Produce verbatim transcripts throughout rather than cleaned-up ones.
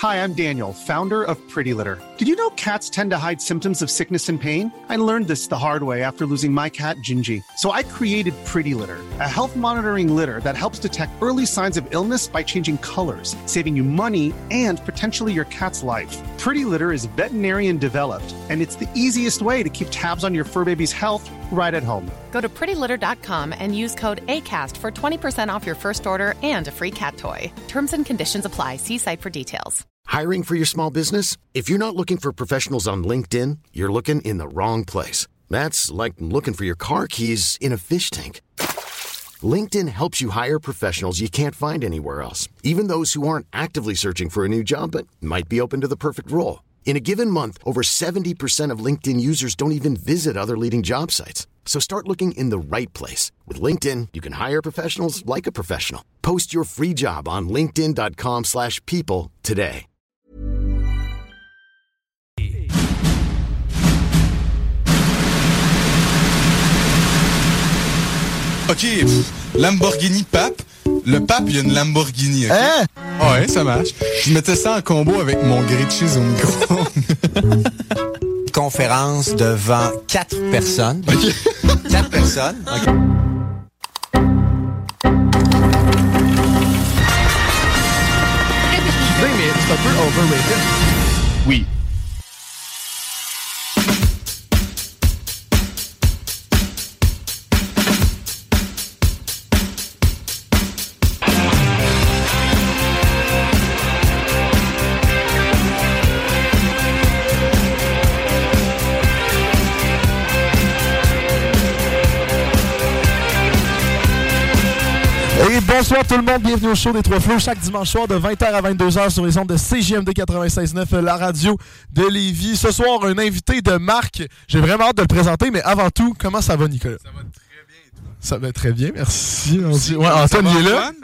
Hi, I'm Daniel, founder of Pretty Litter. Did you know cats tend to hide symptoms of sickness and pain? I learned this the hard way after losing my cat, Gingy. So I created Pretty Litter, a health monitoring litter that helps detect early signs of illness by changing colors, saving you money and potentially your cat's life. Pretty Litter is veterinarian developed, and it's the easiest way to keep tabs on your fur baby's health right at home. Go to pretty litter dot com and use code ACAST for twenty percent off your first order and a free cat toy. Terms and conditions apply. See site for details. Hiring for your small business? If you're not looking for professionals on LinkedIn, you're looking in the wrong place. That's like looking for your car keys in a fish tank. LinkedIn helps you hire professionals you can't find anywhere else, even those who aren't actively searching for a new job but might be open to the perfect role. In a given month, over seventy percent of LinkedIn users don't even visit other leading job sites. So start looking in the right place. With LinkedIn, you can hire professionals like a professional. Post your free job on linkedin dot com slash people today. OK, Lamborghini Pape. Le Pape, il y a une Lamborghini, OK? Hein? Ouais, ça marche. Je mettais ça en combo avec mon grilled cheese au micro. Conférence devant quatre personnes. OK. Quatre personnes. OK. Mais c'est un peu overrated. Oui. Et bonsoir tout le monde, bienvenue au show des Trois Flots, chaque dimanche soir de vingt heures à vingt-deux heures sur les ondes de C J M D quatre-vingt-seize neuf, la radio de Lévis. Ce soir, un invité de marque, j'ai vraiment hâte de le présenter, mais avant tout, comment ça va Nicolas? Ça va très bien et toi? Ça va très bien, merci. merci. Ouais, Antoine il est là.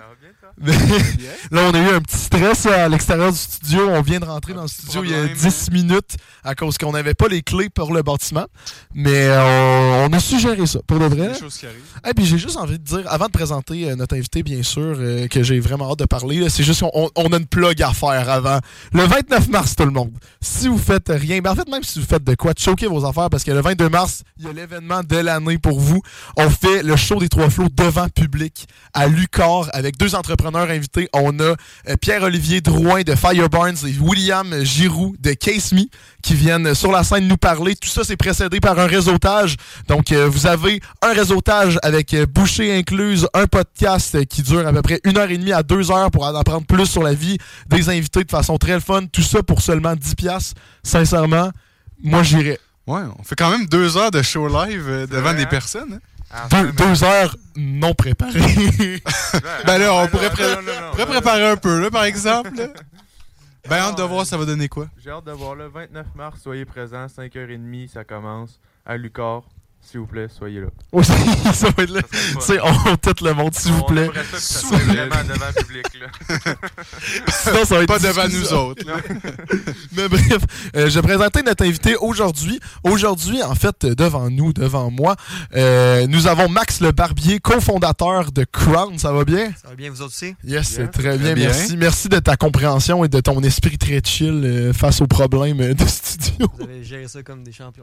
Là, on a eu un petit stress à l'extérieur du studio. On vient de rentrer dans le studio il y a dix minutes à cause qu'on n'avait pas les clés pour le bâtiment. Mais on, on a su gérer ça, pour de vrai. Des choses qui arrivent. Et puis j'ai juste envie de dire, avant de présenter euh, notre invité, bien sûr, euh, que j'ai vraiment hâte de parler, là, c'est juste qu'on on a une plug à faire avant. Le vingt-neuf mars, tout le monde. Si vous faites rien, ben en fait, même si vous faites de quoi, choquez vos affaires, parce que le vingt-deux mars, il y a l'événement de l'année pour vous. On fait le show des Trois Flots devant public à Lucar avec deux entrepreneurs invités. On a euh, Pierre-Olivier Drouin de Fireburns et William Giroux de Case Me qui viennent sur la scène nous parler. Tout ça, c'est précédé par un réseautage. Donc, euh, vous avez un réseautage avec euh, bouchée incluse, un podcast euh, qui dure à peu près une heure et demie à deux heures pour en apprendre plus sur la vie des invités de façon très fun. Tout ça pour seulement dix piastres. Sincèrement, moi, j'irais. Ouais, on fait quand même deux heures de show live euh, devant ouais, des personnes. Hein? Ah, deux, deux heures non préparées. Ben là, on pourrait, pré- non, non, non, pourrait non, préparer non. un peu, là, par exemple. Là. Ben, hâte de voir ça va donner quoi. J'ai hâte de voir le vingt-neuf mars, soyez présents, cinq heures trente, ça commence à Lucar. S'il vous plaît, soyez là. Oui, ça va être là. C'est on tout le monde, s'il vous plaît. On aimerait ça que ça soit vraiment devant le public, là. Sinon, ça va être pas devant nous autres. Mais bref, euh, je vais présenter notre invité aujourd'hui. Aujourd'hui, en fait, devant nous, devant moi, euh, nous avons Max Le Barbier, cofondateur de Crown. Ça va bien? Ça va bien, vous autres aussi? Yes, c'est très bien, bien, merci. Merci de ta compréhension et de ton esprit très chill euh, face aux problèmes de studio. Vous avez géré ça comme des champions.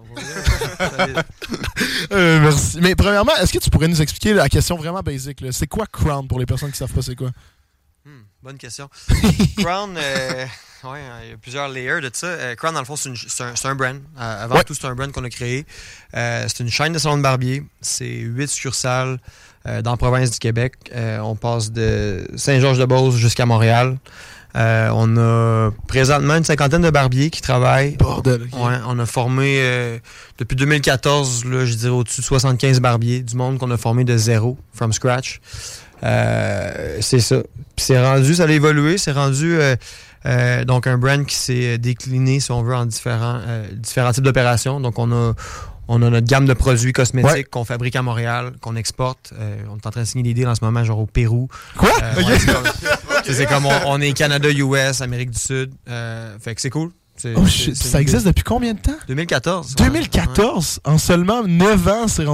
Euh, merci. Mais premièrement, est-ce que tu pourrais nous expliquer la question vraiment basique? Là? C'est quoi Crown pour les personnes qui ne savent pas c'est quoi? Hmm, bonne question. Crown, euh, ouais, il y a plusieurs layers de ça. Euh, Crown, dans le fond, c'est, une, c'est, un, c'est un brand. Euh, avant ouais. tout, c'est un brand qu'on a créé. Euh, c'est une chaîne de salon de barbier. C'est huit succursales euh, dans la province du Québec. Euh, on passe de Saint-Georges-de-Beauce jusqu'à Montréal. Euh, on a présentement une cinquantaine de barbiers qui travaillent. Bordel. Okay. Ouais, on a formé euh, depuis deux mille quatorze, là, je dirais au-dessus de soixante-quinze barbiers du monde qu'on a formé de zéro, from scratch. Euh, c'est ça. Puis c'est rendu, ça a évolué, c'est rendu euh, euh, donc un brand qui s'est décliné, si on veut, en différents, euh, différents types d'opérations. Donc on a On a notre gamme de produits cosmétiques ouais. qu'on fabrique à Montréal, qu'on exporte. Euh, on est en train de signer des deals en ce moment, genre au Pérou. Quoi? Euh, okay. ouais, c'est comme, c'est, c'est comme on, on est Canada, U S, Amérique du Sud. Euh, fait que c'est cool. C'est, oh, c'est, c'est ça existe depuis combien de temps? deux mille quatorze. deux mille quatorze? Ouais. En seulement neuf ans, c'est rendu au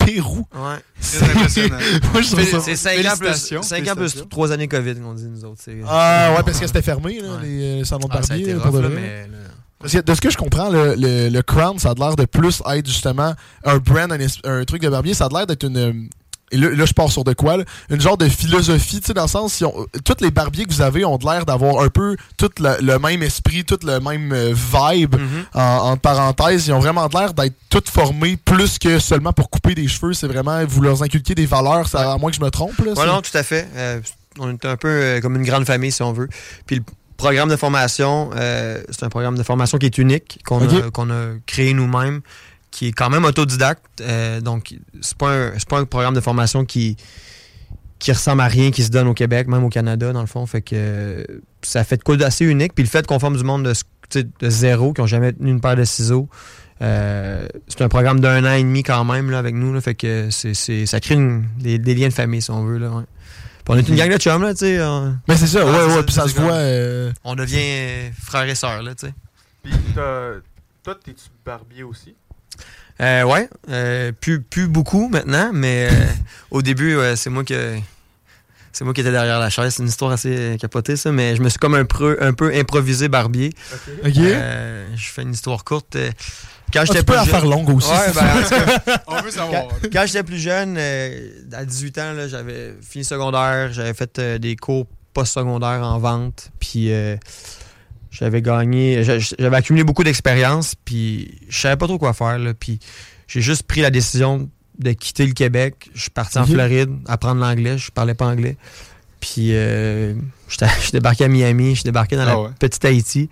Pérou. Ouais. Très impressionnant. Moi, je trouve ça... C'est cinq ans plus, Félicitations, cinq ans plus félicitations. trois années COVID qu'on dit, nous autres. C'est... Ah ouais, parce que c'était fermé, là, Ouais. les, les salons de Ah, ça a barbier. été pour rough, de là, vrai. mais... là, Parce que de ce que je comprends, le, le, le Crown, ça a l'air de plus être justement un brand, un, es- un truc de barbier. Ça a l'air d'être une... euh, Et là, là, je pars sur de quoi, là? Une genre de philosophie, tu sais, dans le sens, si on, tous les barbiers que vous avez ont l'air d'avoir un peu tout le, le même esprit, tout le même euh, vibe, Mm-hmm. en, entre parenthèses. Ils ont vraiment l'air d'être tous formés plus que seulement pour couper des cheveux. C'est vraiment, vous leur inculquez des valeurs, ça, à moins que je me trompe. Là, Ouais, c'est- non, tout à fait. Euh, on est un peu euh, comme une grande famille, si on veut. Puis le programme de formation, euh, c'est un programme de formation qui est unique, qu'on Ok. a, qu'on a créé nous-mêmes, qui est quand même autodidacte. Euh, donc, c'est pas un, c'est pas un programme de formation qui, qui ressemble à rien qui se donne au Québec, même au Canada, dans le fond. Fait que euh, ça fait de quoi d'assez unique. Puis le fait qu'on forme du monde de, tu sais, de zéro, qui n'ont jamais tenu une paire de ciseaux, euh, c'est un programme d'un an et demi quand même là, avec nous. Là, fait que c'est, c'est, ça crée une- des, des liens de famille, si on veut. Là, ouais. Puis on est une gang de chums, là, tu sais. On, Mais c'est ça, Ah, ouais, c'est ouais, ça, puis ça c'est se comme- voit. euh, on devient euh, frères et sœurs, là, tu sais. Puis, t'as- toi, t'es-tu barbier aussi? Euh, ouais, euh, plus, plus beaucoup maintenant, mais euh, au début, ouais, c'est moi qui c'est moi qui étais derrière la chaise. C'est une histoire assez euh, capotée, ça, mais je me suis comme un peu, un peu improvisé barbier. Ok. Euh, je fais une histoire courte. Euh, Quand Ah, j'étais tu peux plus la jeune- faire longue aussi. Ouais, ben, en tout cas, On veut savoir. quand, quand j'étais plus jeune, euh, à dix-huit ans, là, j'avais fini secondaire, j'avais fait euh, des cours post-secondaires en vente, puis euh, j'avais gagné, j'a- j'avais accumulé beaucoup d'expérience, puis je savais pas trop quoi faire, là, puis j'ai juste pris la décision de quitter le Québec. Je suis parti en Ok. Floride, apprendre l'anglais, je parlais pas anglais. Puis euh, j'étais- je débarquais à Miami, je débarquais dans Ah la ouais. petite Haïti.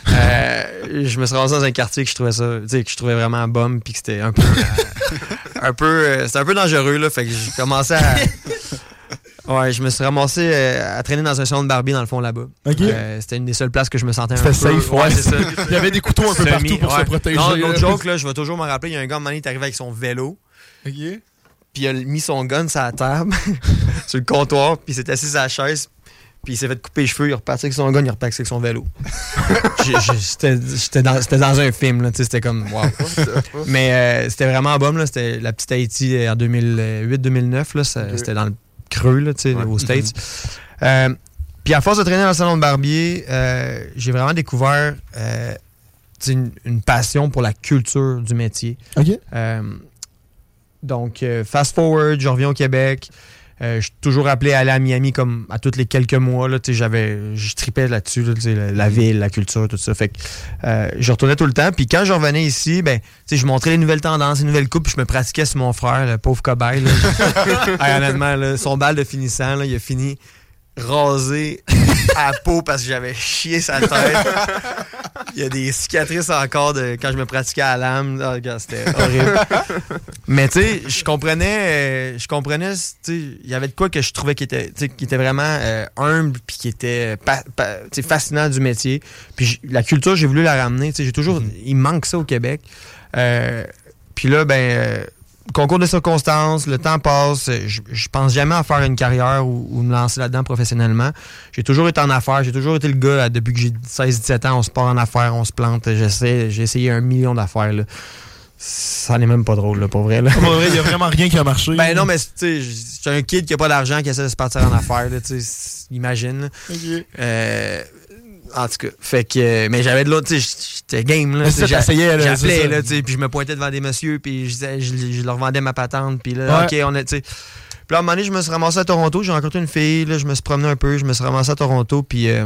Euh, je me suis ramassé dans un quartier que je trouvais ça, tu sais, que je trouvais vraiment bum, puis que c'était un peu, euh, un peu, euh, c'était un peu dangereux là. Fait que j'ai commencé à, ouais, je me suis ramassé euh, à traîner dans un salon de barbier dans le fond là-bas. Ok. Euh, c'était une des seules places que je me sentais un C'était peu. safe, ouais. c'est ça. Il y avait des couteaux un peu Semi, partout pour ouais. se protéger. Non, là. l'autre joke là, je vais toujours me rappeler, il y a un gars à un moment donné, il est arrivé avec son vélo. Ok. Puis il a mis son gun sur la table, sur le comptoir, puis il s'est assis sur la chaise, puis il s'est fait couper les cheveux, il est reparti avec son gun, il est reparti avec son vélo. J'ai- j'ai- C'était j'étais dans, c'était dans un film, là, tu sais, c'était comme, wow. Mais euh, c'était vraiment bon, là, c'était la petite Haïti euh, en deux mille huit deux mille neuf, là, ça- Ok. c'était dans le creux, là, tu sais, Ouais. aux States. Euh, puis à force de traîner dans le salon de barbier, euh, j'ai vraiment découvert euh, tu sais, une, une passion pour la culture du métier. Ok. Euh, donc, euh, fast forward, je reviens au Québec. Euh, je suis toujours appelé à aller à Miami comme à tous les quelques mois. Là, tu sais, j'avais, je tripais là-dessus, là, tu sais, la, la ville, la culture, tout ça. Fait que euh, je retournais tout le temps. Puis quand je revenais ici, ben, tu sais, je montrais les nouvelles tendances, les nouvelles coupes, puis je me pratiquais sur mon frère, le pauvre cobaye. Là. Hey, honnêtement, là, son bal de finissant, là, il a fini rasé à la peau parce que j'avais chié sa tête. Il y a des cicatrices encore de quand je me pratiquais à la lame. Oh, regarde, c'était horrible. Mais tu sais, je comprenais, euh, je comprenais, tu sais, il y avait de quoi que je trouvais qui était, tu sais, qui était vraiment euh, humble puis qui était pa- pa- tu sais, fascinant du métier. Puis j- la culture, j'ai voulu la ramener. Tu sais, j'ai toujours, il me manque ça au Québec. Euh, puis là, ben, euh, concours de circonstances, le temps passe. Je, je pense jamais à faire une carrière ou, ou me lancer là-dedans professionnellement. J'ai toujours été en affaires. J'ai toujours été le gars, depuis que j'ai seize dix-sept ans, on se part en affaires, on se plante. J'essaie, j'ai essayé un million d'affaires. Là. Ça n'est même pas drôle, là, pour vrai. Là. Pour vrai, il n'y a vraiment rien qui a marché. Ben non, mais tu sais, j'ai un kid qui a pas d'argent, qui essaie de se partir en affaires. Là, tu sais, imagine. Là. Ok. Euh, en tout cas, fait que. Mais j'avais de l'autre, tu sais, j'étais game, là. Mais c'est ça, J'a- t'essayais, là, c'est J'appelais, ça. là, tu sais, puis je me pointais devant des messieurs, puis je, disais- je, je leur vendais ma patente, puis là, Ouais. OK, on est, tu sais. Puis là, à un moment donné, je me suis ramassé à Toronto, j'ai rencontré une fille, là, je me suis promené un peu, je me suis ramassé à Toronto, puis. Euh,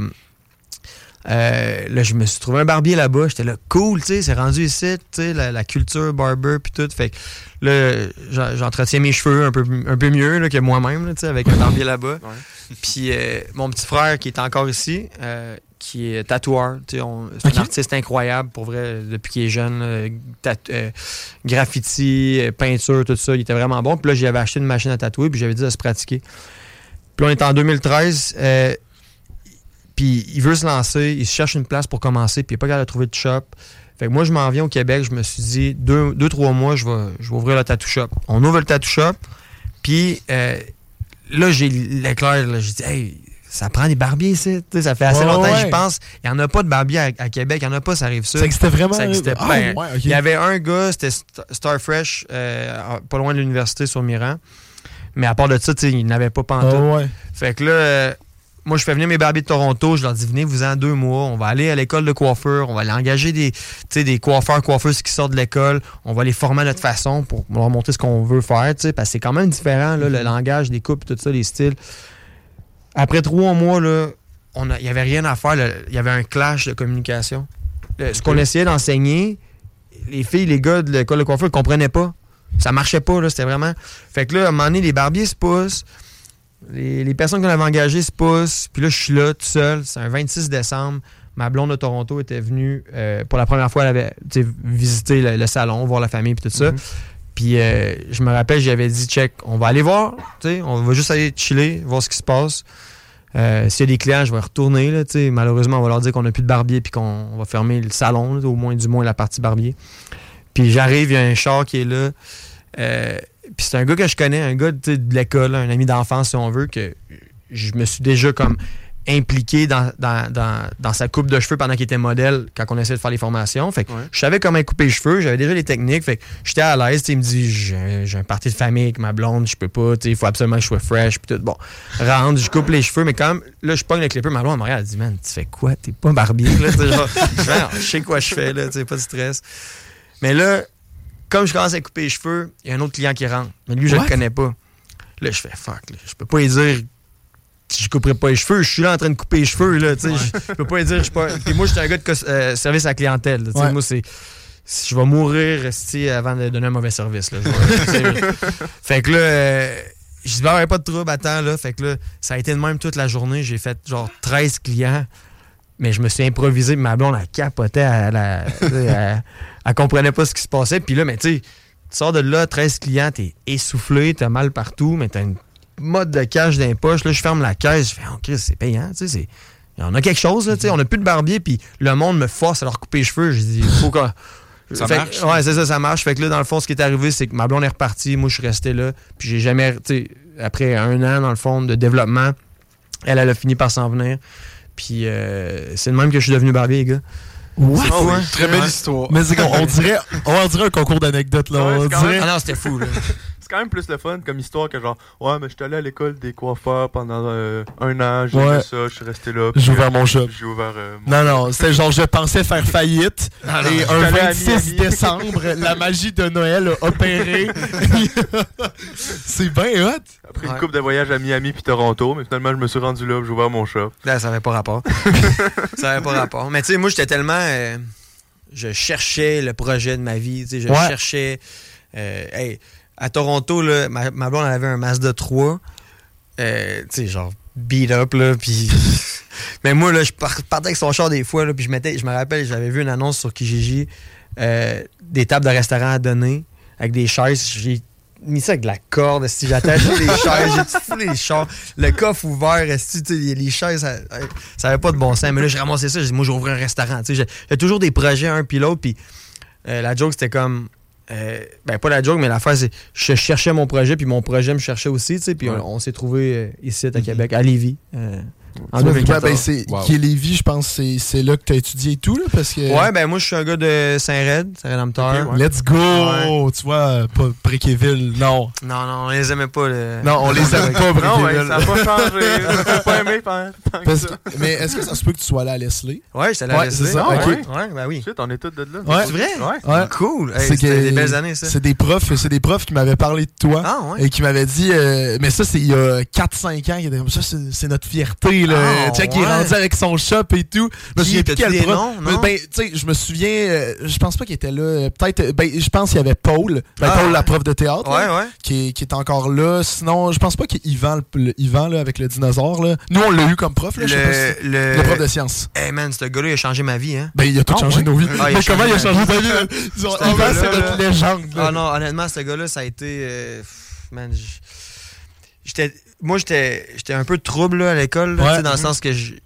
euh, là, je me suis trouvé un barbier là-bas. J'étais là, cool, tu sais, c'est rendu ici, tu sais, la, la culture barber, puis tout. Fait que là, j'en- j'entretiens mes cheveux un peu, un peu mieux là, que moi-même, là, tu sais, avec un barbier là-bas. Puis euh, mon petit frère qui est encore ici, euh, qui est tatoueur, tu sais, on- c'est Ok. un artiste incroyable, pour vrai, depuis qu'il est jeune. là, tat- euh, graffiti, euh, peinture, tout ça, il était vraiment bon. Puis là, j'avais acheté une machine à tatouer, puis j'avais dit de se pratiquer. Puis là, on est en deux mille treize. Euh, Puis il veut se lancer, il se cherche une place pour commencer, puis il n'est pas capable de trouver de shop. Fait que moi, je m'en viens au Québec, je me suis dit, deux, deux trois mois, je vais, je vais ouvrir le tattoo shop. On ouvre le tattoo shop, puis euh, là, j'ai l'éclair, là, j'ai dit, hey, ça prend des barbiers ici. T'sais, ça fait assez ouais, longtemps que ouais. j'y pense. Il n'y en a pas de barbier à, à Québec. Il n'y en a pas, ça arrive ça. Ça existait vraiment? Ça existait ah, pas. Ben, ouais, okay. Il y avait un gars, c'était Starfresh, euh, pas loin de l'université sur Miran. Mais à part de ça, il n'avait pas pantoute. Oh, ouais. Fait que là, euh, moi, je fais venir mes barbiers de Toronto. Je leur dis, venez, vous en deux mois. On va aller à l'école de coiffeur. On va aller engager des, des coiffeurs, coiffeuses qui sortent de l'école. On va les former à notre façon pour leur montrer ce qu'on veut faire. Parce que c'est quand même différent, là, le langage des coupes, tout ça, les styles. Après trois mois, là, il n'y avait rien à faire. Il y avait un clash de communication. Le, ce qu'on essayait d'enseigner, les filles, les gars de l'école de coiffeur ne comprenaient pas. Ça marchait pas, là, c'était vraiment... Fait que là, à un moment donné, les barbiers se poussent, les, les personnes qu'on avait engagées se poussent, puis là, je suis là, tout seul, c'est un vingt-six décembre, ma blonde de Toronto était venue, euh, pour la première fois, elle avait visité le, le salon, voir la famille, puis tout ça. Mm-hmm. Puis euh, je me rappelle, j'avais dit, check, on va aller voir, t'sais, on va juste aller chiller, voir ce qui se passe. Euh, s'il y a des clients, je vais retourner, là, t'sais. Malheureusement, on va leur dire qu'on n'a plus de barbier, puis qu'on va fermer le salon, là, au moins, du moins, la partie barbier. Puis j'arrive, il y a un char qui est là. Euh, puis c'est un gars que je connais, un gars de l'école, un ami d'enfance, si on veut, que je me suis déjà comme impliqué dans, dans, dans, dans sa coupe de cheveux pendant qu'il était modèle quand on essayait de faire les formations. Fait que ouais. Je savais comment couper les cheveux, j'avais déjà les techniques. Fait que j'étais à l'aise. Il me dit, j'ai, j'ai un party de famille avec ma blonde, je peux pas, il faut absolument que je sois fresh. Puis tout. Bon, rentre, je coupe les cheveux, mais quand même, là, je pogne le clipper. Ma blonde, elle me regarde, elle dit, man, tu fais quoi? T'es pas barbier, là? Genre, je sais quoi je fais, là, pas de stress. Mais là, comme je commence à couper les cheveux, il y a un autre client qui rentre. Mais lui, je What? le connais pas. Là, je fais fuck. Là. Je peux pas lui dire que je couperai pas les cheveux. Je suis là en train de couper les cheveux. Là, ouais. Je peux pas lui dire. Je suis pas... Puis moi, je suis un gars de euh, service à la clientèle. Ouais. Moi, c'est. Je vais mourir avant de donner un mauvais service. Là. Fait que là, euh, je dis, bah, ouais, pas de trouble, attends. Là. Fait que là, ça a été de même toute la journée. J'ai fait genre treize clients. Mais je me suis improvisé, ma blonde, elle capotait, elle, elle, elle, elle comprenait pas ce qui se passait. Puis là, mais tu sais, tu sors de là, treize clients, t'es essoufflé, t'as mal partout, mais t'as une mode de cash dans les poches. Là, je ferme la caisse, je fais, oh Christ, c'est payant, tu sais, il y en a quelque chose, là, tu sais, on n'a plus de barbier, puis le monde me force à leur couper les cheveux. Je dis, il faut qu'on. Ça fait, marche. Ouais, c'est ça, ça marche. Fait que là, dans le fond, ce qui est arrivé, c'est que ma blonde est repartie, moi, je suis resté là, puis j'ai jamais, tu sais, après un an, dans le fond, de développement, elle, elle a fini par s'en venir. Puis euh, c'est de même que je suis devenu barbier, les gars. What? C'est fou, hein? Très belle ouais. histoire. Mais c'est qu'on on dirait, on dirait un concours d'anecdotes, là. Ouais, on dirait... même... Ah non, c'était fou, là. C'est quand même plus le fun comme histoire que genre, ouais, mais j'étais allé à l'école des coiffeurs pendant euh, un an, j'ai ouais. fait ça, je suis resté là. J'ai ouvert mon shop. J'ai ouvert euh, mon Non, shop. non, c'était genre, je pensais faire faillite. Ah, non, et un vingt-six décembre, la magie de Noël a opéré. C'est bien hot. Après ouais. une couple de voyages à Miami puis Toronto, mais finalement, je me suis rendu là, j'ai ouvert mon shop. Là, ça avait pas rapport. Ça avait pas rapport. Mais tu sais, moi, j'étais tellement. Euh, je cherchais le projet de ma vie. Je ouais. cherchais. Euh, hey, à Toronto, là, ma, ma blonde elle avait un Mazda trois. Euh, tu sais, genre, beat up, là. Puis. Mais moi, là, je partais avec son char des fois, là. Puis je mettais. Je me rappelle, j'avais vu une annonce sur Kijiji. Euh, des tables de restaurant à donner. Avec des chaises. J'ai mis ça avec de la corde, si j'attache les chaises, j'ai tout foulé les chars, le coffre ouvert, les chaises, ça, ça avait pas de bon sens. Mais là, j'ai ramassé ça, j'ai dit, moi, j'ouvrais un restaurant. J'ai, j'ai toujours des projets, un puis l'autre, puis euh, la joke, c'était comme, euh, ben pas la joke, mais l'affaire, c'est, je cherchais mon projet, puis mon projet me cherchait aussi, puis ouais. on, on s'est trouvé euh, ici, à mm-hmm. Québec, à Lévis. Euh, En deux mille quatorze. Ben, c'est, wow. Qui est Lévis, je pense, c'est, c'est là que tu as étudié et tout, là, parce que... Ouais, ben moi, je suis un gars de Saint-Raid, Saint-Rédempteur. Okay, ouais. Let's go! Ouais. Tu vois, pas Bréquéville, non. Non, non, on les aimait pas. Le... Non, on les aime pas, Bréquéville. Non, ouais, ça n'a pas changé. Ça n'a pas aimé pendant tant que ça. Mais est-ce que ça se peut que tu sois allé à Leslie? Ouais, j'étais allé à ouais, Leslie. C'est ça, ouais, ok. Ouais, ouais, ben oui. Shit, on est tous de là. Ouais. C'est vrai? Ouais. ouais. Cool. Hey, c'est c'était que, des belles années, ça. C'est des profs, c'est des profs qui m'avaient parlé de toi. Ah, ouais. Et qui m'avaient dit, euh, mais ça, c'est il y a quatre cinq ans, qui étaient comme ça, c'est, c'est notre fierté, là. Ah, tu sais, qui est rendu avec son shop et tout. Je me souviens plus quel prof. Noms, non? Ben, tu sais, je me souviens, euh, je pense pas qu'il était là. Peut-être, ben, je pense qu'il y avait Paul. Ben, ah, Paul, ouais. la prof de théâtre. Ouais, là, ouais. Qui, qui est encore là. Sinon, je pense pas qu'il y a Yvan, le, le, Yvan, là, avec le dinosaure, là. Nous, on l'a eu comme prof, là. Le, je sais pas si, le... le prof de sciences. Hey, man, ce gars-là, il a changé ma vie, hein. Ben, il a tout ah, changé ouais? nos vies. Ah, mais comment il a changé ta vie, là? Yvan, c'est notre légende, là. Ah, non, honnêtement, ce gars-là, ça a été. Euh, man, j'étais. Moi, j'étais, j'étais un peu trouble là, à l'école, là, ouais. dans le sens que je,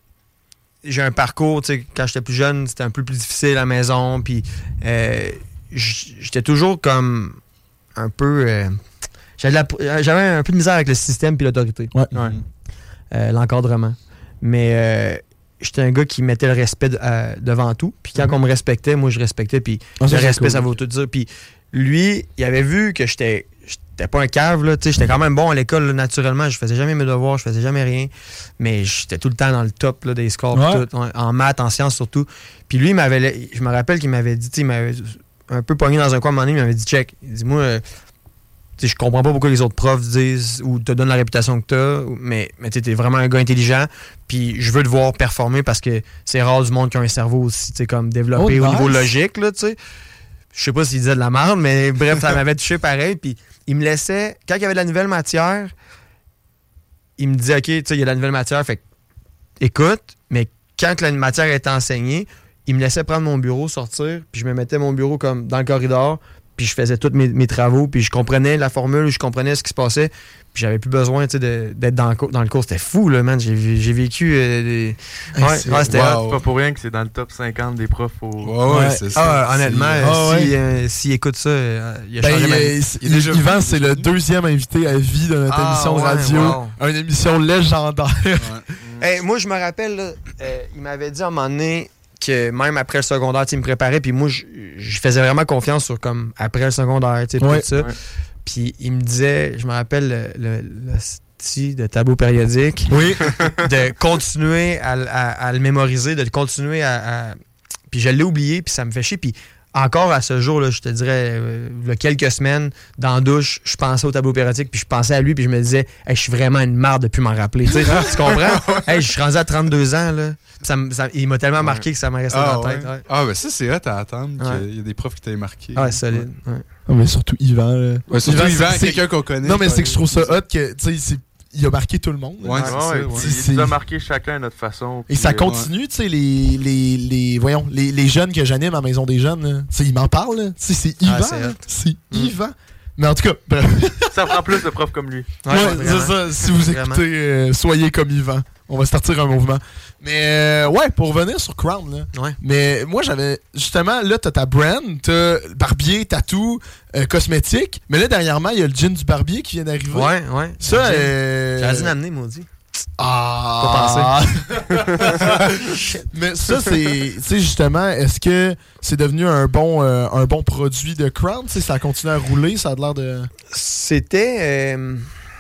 j'ai un parcours, quand j'étais plus jeune, c'était un peu plus difficile à la maison, puis euh, j'étais toujours comme un peu... Euh, j'avais, la, j'avais un peu de misère avec le système puis l'autorité. Ouais. ouais. euh, l'encadrement. Mais euh, j'étais un gars qui mettait le respect de, euh, devant tout. Puis quand mm-hmm. on me respectait, moi, je respectais. Puis ah, le respect, cool. Ça veut tout dire. Puis lui, il avait vu que j'étais... J'étais pas un cave, là, j'étais quand même bon à l'école, là, naturellement. Je faisais jamais mes devoirs, je faisais jamais rien. Mais j'étais tout le temps dans le top là, des scores, ouais. tout, en maths, en sciences surtout. Puis lui, il m'avait, je me rappelle qu'il m'avait dit, il m'avait un peu pogné dans un coin à un moment donné, il m'avait dit, check, il dit, moi, euh, je comprends pas pourquoi les autres profs disent ou te donnent la réputation que t'as, mais, mais tu es vraiment un gars intelligent, puis je veux te voir performer parce que c'est rare du monde qui a un cerveau aussi, comme développé oh, nice. Au niveau logique, là, tu sais. Je sais pas s'il disait de la merde, mais bref, ça m'avait touché pareil. Puis il me laissait, quand il y avait de la nouvelle matière, il me disait, OK, tu sais, il y a de la nouvelle matière, fait écoute, mais quand la matière était enseignée, il me laissait prendre mon bureau, sortir, puis je me mettais mon bureau comme dans le corridor, puis je faisais tous mes, mes travaux, puis je comprenais la formule, je comprenais ce qui se passait, puis j'avais plus besoin de, d'être dans le, cours, dans le cours. C'était fou, là, man. J'ai, j'ai vécu euh, des... Ouais, ouais, c'était wow. pas pour rien que c'est dans le top cinquante des profs au... Ouais, ouais, c'est ça. Ah, honnêtement, ah, si, ouais. euh, s'il écoute ça, euh, il a ben, changé il, ma vie. Il, il, il, Yvan, c'est le deuxième invité à vie de notre ah, émission de radio. Wow. Une émission légendaire. Ouais. Hey, moi, je me rappelle, là, euh, il m'avait dit à un moment donné que même après le secondaire, il me préparait, puis moi, je faisais vraiment confiance sur comme après le secondaire, tu sais, ouais. tout ça. Ouais. Puis il me disait, je me rappelle le, le, le style de tableau périodique, oui. de continuer à, à, à le mémoriser, de continuer à, à... Puis je l'ai oublié, puis ça me fait chier. Puis encore à ce jour, là, je te dirais, euh, il y a quelques semaines, dans la douche, je pensais au tableau périodique, puis je pensais à lui, puis je me disais, hey, je suis vraiment une marde depuis m'en rappeler. Tu comprends? Hey, je suis rendu à trente-deux ans, là. Ça, ça, il m'a tellement marqué ouais. que ça m'a resté ah, dans la tête. Ouais. Ouais. Ah, ben ça, c'est hot à attendre. Ouais. Il y a des profs qui t'avaient marqué. Ah, ouais, solide. Ouais. Ah, mais surtout Yvan. Là. Ouais, surtout Yvan, Yvan c'est quelqu'un qu'on connaît. Non, mais c'est que je trouve ça hot que, tu sais, il a marqué tout le monde. Ouais, c'est ça. Ouais. Il nous a marqué chacun à notre façon. Et ça continue, tu sais, les, les, les, voyons, les, les jeunes que j'anime à Maison des Jeunes, tu sais, ils m'en parlent. Tu sais, c'est Yvan. Ah, c'est c'est mm. Yvan. Mais en tout cas, bref. Ça prend plus de profs comme lui. Ouais, ouais c'est ça. Si vous écoutez, euh, soyez comme Yvan. On va starter un mouvement. Mais euh, ouais, pour revenir sur Crown, là. Ouais. Mais moi, j'avais. Justement, là, t'as ta brand, t'as barbier, tatou, euh, cosmétique. Mais là, dernièrement, il y a le gin du barbier qui vient d'arriver. Ouais, ouais. Ça, euh... j'ai dû l'amener, maudit. Ah! Pas pensé. Mais ça, c'est. Tu sais, justement, est-ce que c'est devenu un bon, euh, un bon produit de Crown? Tu sais, ça a continué à rouler, ça a l'air de. C'était. Euh,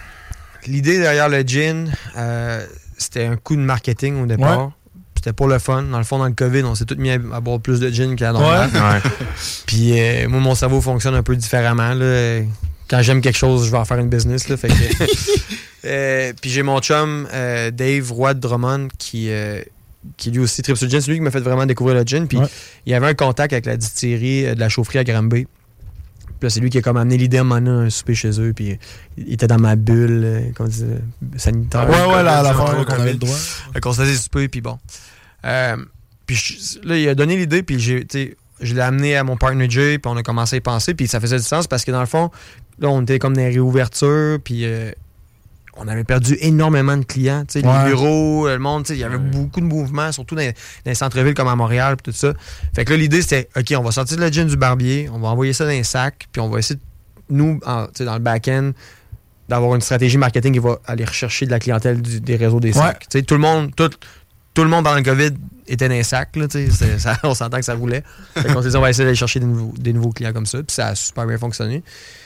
l'idée derrière le gin. Euh, C'était un coup de marketing au départ. Ouais. C'était pour le fun. Dans le fond, dans le COVID, on s'est tous mis à, à boire plus de gin qu'à normal. Ouais. Ouais. Puis euh, moi, mon cerveau fonctionne un peu différemment. Là. Quand j'aime quelque chose, je vais en faire une business. Là, fait que, euh, puis j'ai mon chum, euh, Dave Roy de Drummond, qui, euh, qui lui aussi tripe sur le gin. C'est lui qui m'a fait vraiment découvrir le gin. Puis ouais. il y avait un contact avec la distillerie de la chaufferie à Granby. Puis là, c'est lui qui a comme amené l'idée à m'amener un souper chez eux. Puis il était dans ma bulle, euh, comment on dit, sanitaire. Ouais, ouais, la, la fois qu'on avait le droit. Fait qu'on se faisait souper, puis bon. Euh, puis je, là, il a donné l'idée, puis j'ai, je l'ai amené à mon partner Jay, puis on a commencé à y penser, puis ça faisait du sens parce que dans le fond, là, on était comme dans les réouvertures, puis euh, on avait perdu énormément de clients. Ouais. Les bureaux, le monde, il y avait ouais. beaucoup de mouvements, surtout dans, dans les centres-villes comme à Montréal, puis tout ça. Fait que là, l'idée, c'était, OK, on va sortir le gin du barbier, on va envoyer ça dans un sac, puis on va essayer, nous, en, dans le back-end, d'avoir une stratégie marketing qui va aller rechercher de la clientèle du, des réseaux des sacs. Ouais. Tout le monde, tout, tout le monde pendant le COVID était dans les sacs, là, ça, on s'entend que ça roulait. Fait qu'on s'est dit, on va essayer d'aller chercher des nouveaux, des nouveaux clients comme ça, puis ça a super bien fonctionné.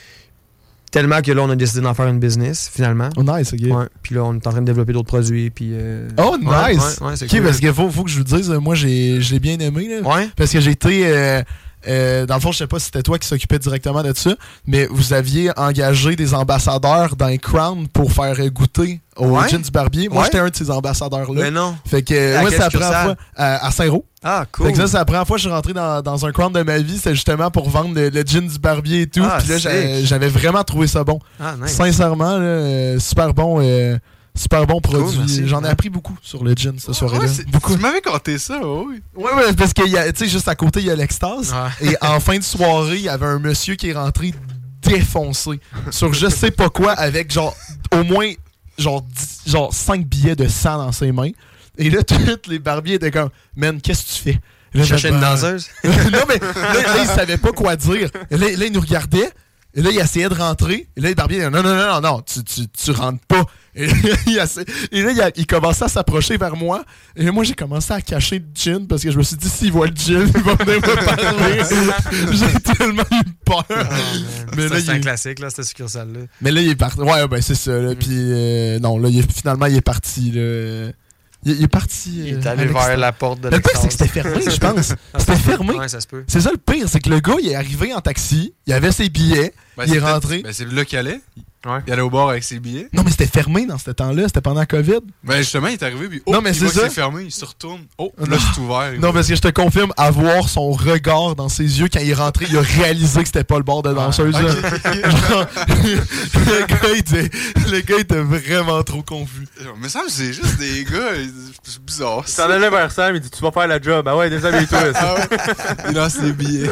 Tellement que là, on a décidé d'en faire une business, finalement. Oh, nice, OK. Ouais. Puis là, on est en train de développer d'autres produits. Puis, euh... Oh, nice! Ouais, ouais, ouais, c'est OK, cool. Parce qu'il faut, faut que je vous dise, moi, j'ai, je l'ai bien aimé. Là, ouais. Parce que j'ai été... Euh, euh, dans le fond, je sais pas si c'était toi qui s'occupais directement de ça, mais vous aviez engagé des ambassadeurs dans Crown pour faire goûter au ouais. gin du barbier. Moi, ouais. j'étais un de ces ambassadeurs-là. Mais non. Fait que moi, c'est la première fois à, à Saint-Roch. Ah, cool. Fait que ça, c'est la première fois que je suis rentré dans, dans un Crown de ma vie. C'était justement pour vendre le, le gin du barbier et tout. Ah, puis là, j'avais, j'avais vraiment trouvé ça bon. Ah, nice. Sincèrement, là, super bon. Euh, Super bon produit. Cool, J'en ai appris beaucoup sur le gin cette soirée-là. Ouais, beaucoup. Tu m'avais conté ça, oui. Oui, ouais, parce que tu sais, juste à côté, il y a l'Extase. Ouais. Et en fin de soirée, il y avait un monsieur qui est rentré défoncé sur je sais pas quoi avec genre au moins genre, dix, genre cinq billets de sang dans ses mains. Et là, tous les barbiers étaient comme, man, qu'est-ce que tu fais? Tu cherchais une danseuse? Non, mais là, là, il savait pas quoi dire. Là, là il nous regardait. Et là, il essayait de rentrer. Et là, le barbier, non, non, non, non, non, tu, tu, tu rentres pas. Et, il essa... et là, il, a... il commençait à s'approcher vers moi. Et là, moi, j'ai commencé à cacher le gin parce que je me suis dit, s'il voit le gin, il va venir me parler. J'ai tellement eu peur. Oh, mais là, c'est un il... classique, là, cette succursale-là. Mais là, il est parti. Ouais, ben, c'est ça. Là. Mm. Puis, euh, non, là, il est... finalement, il est parti. Là. Il, il est parti. Il est allé euh, vers la porte de l'extase. Le pire, c'est que c'était fermé, je pense. C'était fermé. Ouais, ça se peut. C'est ça le pire, c'est que le gars, il est arrivé en taxi, il avait ses billets, ben, il est rentré. Ben, c'est là qu'il allait. Ouais. Il allait au bar avec ses billets. Non, mais c'était fermé dans ce temps-là. C'était pendant la COVID. Ben, justement, il est arrivé. Puis, oh, non, mais il c'est voit ça. que c'est fermé. Il se retourne. Oh, là, c'est ouvert. Non, parce que je te confirme, avoir son regard dans ses yeux quand il est rentré, il a réalisé que c'était pas le bar de danseuse. Ah, okay. Genre, le, gars, il était, le gars, il était vraiment trop confus. Mais ça, c'est juste des gars. C'est bizarre. Il s'en allait vers Sam. Il dit, tu vas faire la job. Ah ouais, déshabille-toi. Ah ouais. Il lance les billets.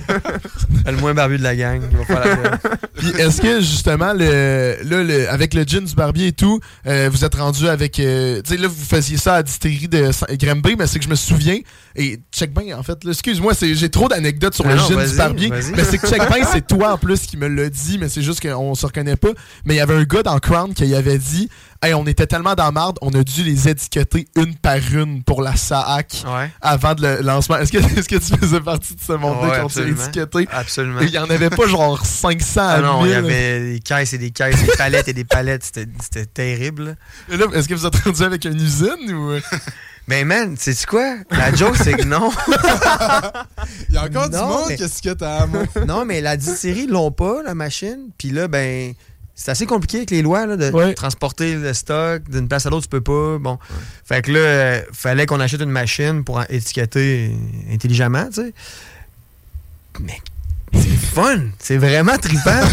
Le moins barbu de la gang. Il va faire la job. Puis, est-ce que, justement, le, là, le, avec le gin du barbier et tout, euh, vous êtes rendu avec... Euh, tu sais, là, vous faisiez ça à la distillerie de Granby, mais c'est que je me souviens... Et check bien, en fait, là, excuse-moi, c'est, j'ai trop d'anecdotes sur ah le non, gin du barbier. Vas-y. Mais c'est que check bien, c'est toi, en plus, qui me l'a dit, mais c'est juste qu'on se reconnaît pas. Mais il y avait un gars dans Crown qui avait dit... Hey, on était tellement dans la marde, on a dû les étiqueter une par une pour la S A A C ouais. avant le lancement. Est-ce que, est-ce que tu faisais partie de ce monde-là ouais, quand tu étiqueté? Absolument. Il n'y en avait pas genre cinq cents à ah non, mille. Il y avait des caisses et des caisses, des palettes et des palettes. C'était, c'était terrible. Et là, est-ce que vous êtes rendu avec une usine ou... Ben man, sais-tu quoi? La joke, c'est que non. Il y a encore non, du monde, mais... qu'est-ce que t'as à moi? Non, mais la distillerie, ils l'ont pas, la machine. Puis là, ben... C'est assez compliqué avec les lois là, de ouais. transporter le stock d'une place à l'autre, tu peux pas. Bon. Ouais. Fait que là, euh, fallait qu'on achète une machine pour étiqueter intelligemment, tu sais. Mais c'est fun! C'est vraiment trippant!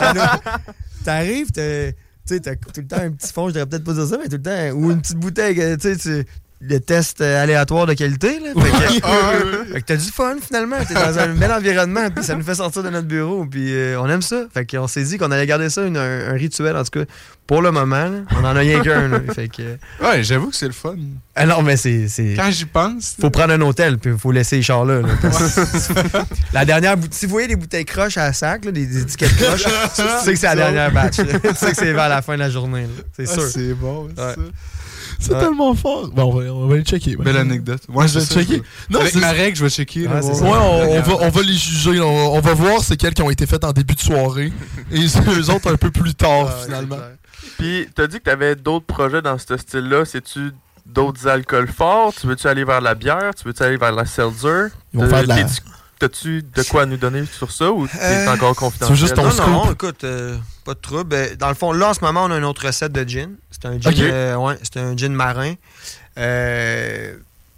T'arrives, t'as, t'sais, t'as tout le temps un petit fond, je devrais peut-être pas dire ça, mais tout le temps, ou une petite bouteille, tu sais, tu le test aléatoire de qualité. Là. Fait, que, euh, fait que t'as du fun finalement. T'es dans un bel environnement, puis ça nous fait sortir de notre bureau, puis euh, on aime ça. Fait qu'on s'est dit qu'on allait garder ça une, un, un rituel, en tout cas. Pour le moment, là, on en a rien qu'un. Là. Fait que, ouais, j'avoue que c'est le fun. Ah non, mais c'est. c'est... Quand j'y pense. Faut prendre un hôtel, puis faut laisser les chars là. là la dernière bouteille. Si vous voyez des bouteilles croches à sac, là, des, des étiquettes croches, tu sais que c'est la dernière batch. Tu sais que c'est vers la fin de la journée. Là. C'est ah, sûr. C'est bon, c'est ouais. ça. C'est ouais. tellement fort. Bon, on va, on va les checker. Belle anecdote. Moi, je vais checker. Non, avec ma règle, je vais checker. Ah, ouais, on, on, va, on va les juger. On, on va voir c'est quelles qui ont été faites en début de soirée et les autres un peu plus tard, ah, finalement. Puis, t'as dit que t'avais d'autres projets dans ce style-là. C'est-tu d'autres alcools forts? Tu veux-tu aller vers la bière? Tu veux-tu aller vers la seltzer? Ils vont faire de la... T'as-tu de quoi nous donner sur ça ou t'es euh, encore confidentiel? C'est juste ton non, scoop. non, écoute, euh, pas de trouble. Dans le fond, là, en ce moment, on a une autre recette de gin. C'est un gin, okay. euh, ouais, c'est un gin marin. Euh,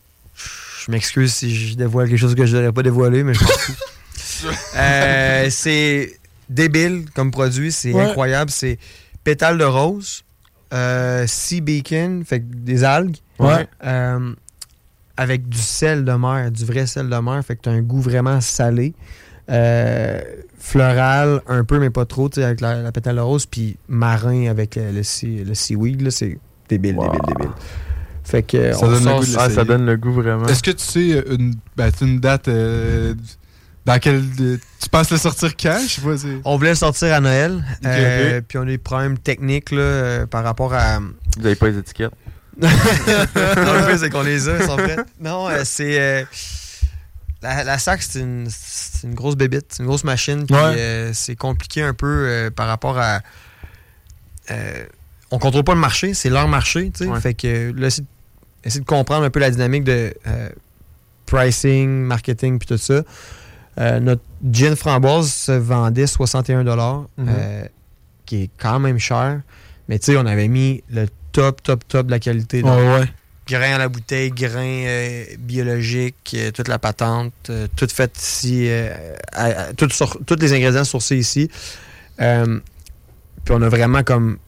je m'excuse si je dévoile quelque chose que je ne devrais pas dévoiler, mais je m'en fous. euh, c'est débile comme produit, c'est ouais. incroyable. C'est pétales de rose, euh, sea bacon, fait des algues. Ouais. Euh, avec du sel de mer, du vrai sel de mer, fait que t'as un goût vraiment salé. Euh, floral, un peu, mais pas trop, tu sais, avec la, la pétale rose, puis marin avec le, le, sea, le seaweed, là, c'est débile, wow. débile, débile. Fait que, ça, on donne sort, le goût ah, ça donne le goût vraiment. Est-ce que tu sais une, ben, une date euh, dans laquelle euh, tu penses le sortir quand? Je sais pas, c'est... On voulait le sortir à Noël, okay, euh, okay. Puis on a des problèmes techniques là, euh, par rapport à... Vous n'avez pas les étiquettes? Non, le fait, c'est qu'on les a, ils sont prêts. Non, euh, c'est... Euh, la, la S A C, c'est une, c'est une grosse bébite, c'est une grosse machine. Puis, ouais. euh, c'est compliqué un peu euh, par rapport à... Euh, on contrôle pas le marché, c'est leur marché, tu sais. Ouais. Fait que là, essayer de, essayer de comprendre un peu la dynamique de euh, pricing, marketing, puis tout ça. Euh, notre gin framboise se vendait soixante et un dollars, mm-hmm. euh, qui est quand même cher. Mais tu sais, on avait mis le top, top, top de la qualité. Oh, ouais. Grain à la bouteille, grain euh, biologique, euh, toute la patente, euh, tout fait ici, euh, à, à, tout sur, tous les ingrédients sourcés ici. Euh, puis on a vraiment comme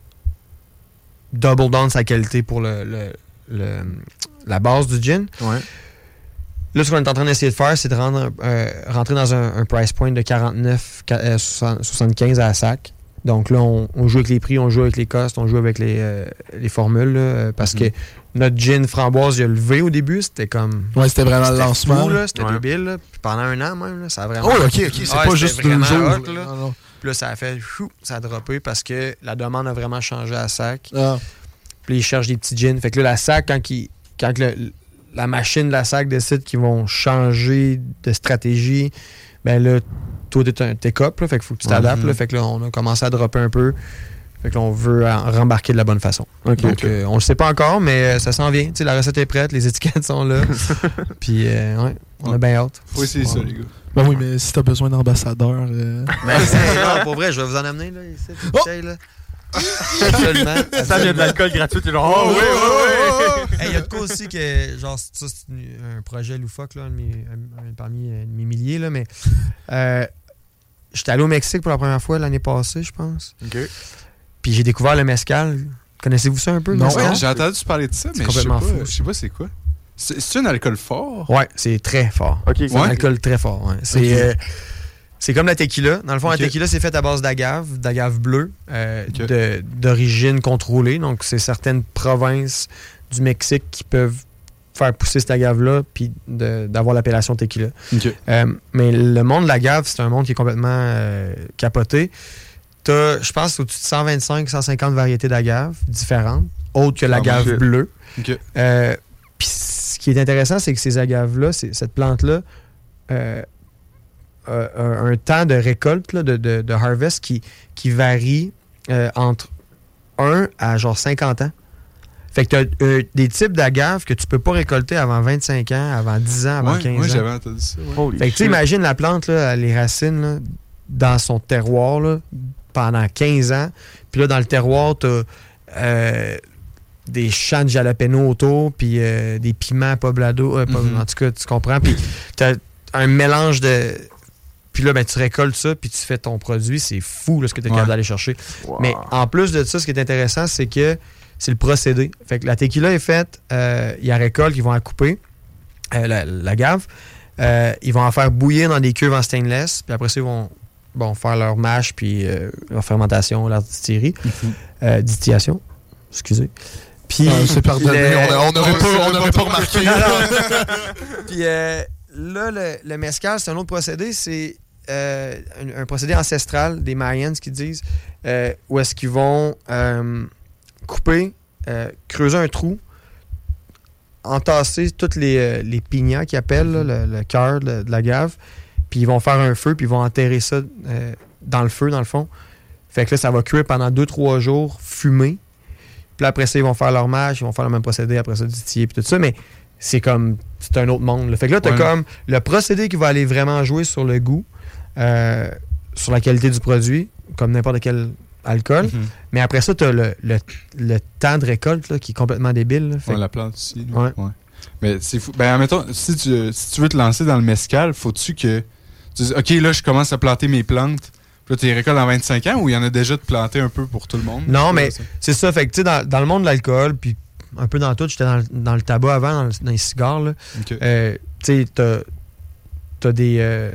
double down sa qualité pour le, le, le, la base du gin. Ouais. Là, ce qu'on est en train d'essayer de faire, c'est de rendre, euh, rentrer dans un, un price point de quarante-neuf soixante-quinze à la S A C. Donc là, on, on joue avec les prix, on joue avec les costs, on joue avec les, euh, les formules. Là, parce mm-hmm. que notre gin framboise, il a levé au début. C'était comme... Ouais, c'était vraiment c'était le lancement. Fou, là, c'était ouais. débile. Là. Puis pendant un an même, là, ça a vraiment... Oh, OK, OK. C'est ah, pas juste deux jours. Hot, là. Non, non. Puis là, ça a fait, chou, ça a droppé parce que la demande a vraiment changé à sac. Ah. Puis là, ils cherchent des petits gins. Fait que là, la sac, quand, il, quand le, la machine de la sac décide qu'ils vont changer de stratégie, ben là, toi, t'es un take-up, fait qu'il faut que tu t'adaptes. Mm-hmm. Fait que là, on a commencé à dropper un peu. Fait que là, on veut en rembarquer de la bonne façon. Okay, Donc, okay. euh, on le sait pas encore, mais ça s'en vient. T'sais, la recette est prête, les étiquettes sont là. Puis, euh, ouais, on a bien hâte. Faut essayer Ouais. ça, les gars. Ben oui, mais si t'as besoin d'ambassadeurs... Euh... Ben, non, pour vrai, je vais vous en amener, là, ici, une bouteille, là. Absolument. Ça vient de l'alcool gratuit, t'es genre, oh oui, oui, oui. Il y a de quoi aussi que, genre, ça, c'est un projet loufoque, là, un de mes, un, un, parmi euh, mes milliers, là, mais euh, j'étais allé au Mexique pour la première fois l'année passée, je pense. OK. Puis j'ai découvert le mezcal. Connaissez-vous ça un peu? le Non, mezcal? Ouais, j'ai entendu parler de ça, C'est mais je sais complètement pas, fou. je sais pas c'est quoi. C'est, c'est un alcool fort? Ouais, c'est très fort. OK, C'est un Ouais. alcool très fort. Ouais. C'est, Ok. euh, c'est comme la tequila. Dans le fond, Ok. la tequila, c'est fait à base d'agave, d'agave bleue, euh, Ok. de, d'origine contrôlée. Donc, c'est certaines provinces du Mexique qui peuvent faire pousser cette agave-là puis de- d'avoir l'appellation tequila. OK. Euh, mais le monde de l'agave, c'est un monde qui est complètement euh, capoté. T'as, je pense, au-dessus de cent vingt-cinq cent cinquante variétés d'agave différentes, autres que l'agave shit. bleue. OK. Euh, Puis ce qui est intéressant, c'est que ces agaves-là, c'est- cette plante-là, euh, a un, un temps de récolte, là, de, de, de harvest, qui, qui varie euh, entre un à genre cinquante ans. Fait que tu as des types d'agaves que tu peux pas récolter avant vingt-cinq ans, avant dix ans, avant Ouais, quinze ouais, ans. j'avais entendu ça. Ouais. Holy Fait que tu sais, shit. imagine la plante, là, les racines, là, dans son terroir, là, pendant quinze ans. Puis là, dans le terroir, t'as euh, des champs de jalapeno autour, puis euh, des piments poblado. Euh, pas- Mhm. En tout cas, tu comprends. Puis t'as un mélange de... Puis là, ben, tu récoltes ça, puis tu fais ton produit. C'est fou, là, ce que tu es Ouais. capable d'aller chercher. Wow. Mais en plus de ça, ce qui est intéressant, c'est que c'est le procédé. Fait que la tequila est faite, euh, il y a récolte, ils vont la couper, euh, la, la gave. Euh, ils vont en faire bouillir dans des cuves en stainless, puis après ça, ils vont bon, faire leur mash, puis euh, leur fermentation, leur distillerie. Mhm. Euh, distillation, excusez. Puis, Ah, c'est pardonné, le- on a- on n'aurait Ouais, pas, c'est on n'aurait pas remarqué. Non, non. Puis euh, là, le, le mezcal, c'est un autre procédé. C'est euh, un, un procédé ancestral des Mayans qui disent euh, où est-ce qu'ils vont euh, couper, euh, creuser un trou, entasser toutes les, euh, les pignats qu'ils appellent, là, le, le cœur de, de la gave, puis ils vont faire un feu, puis ils vont enterrer ça euh, dans le feu, dans le fond. Fait que là, ça va cuire pendant deux trois jours, fumer. Puis là, après ça, ils vont faire leur mash, ils vont faire le même procédé, après ça, distiller, puis tout ça. Mais c'est comme, c'est un autre monde. Là. Fait que là, t'as Ouais. comme le procédé qui va aller vraiment jouer sur le goût, euh, sur la qualité du produit, comme n'importe quel alcool. Mhm. Mais après ça, t'as le, le, le temps de récolte là, qui est complètement débile. Là. Fait Ouais, que- la plante aussi. Ouais. Ouais. Mais c'est fou. Ben, admettons, si tu, si tu veux te lancer dans le mezcal, faut-tu que tu dises, OK, là, je commence à planter mes plantes. Puis là, tu les récoltes dans vingt-cinq ans ou il y en a déjà de planter un peu pour tout le monde? Non, C'est mais ça. c'est ça. Fait que, tu sais, dans, dans le monde de l'alcool, puis un peu dans tout, j'étais dans, le- dans le tabac avant, dans, le- dans les cigares, là. OK. Euh, tu sais, t'as, t'as des... euh,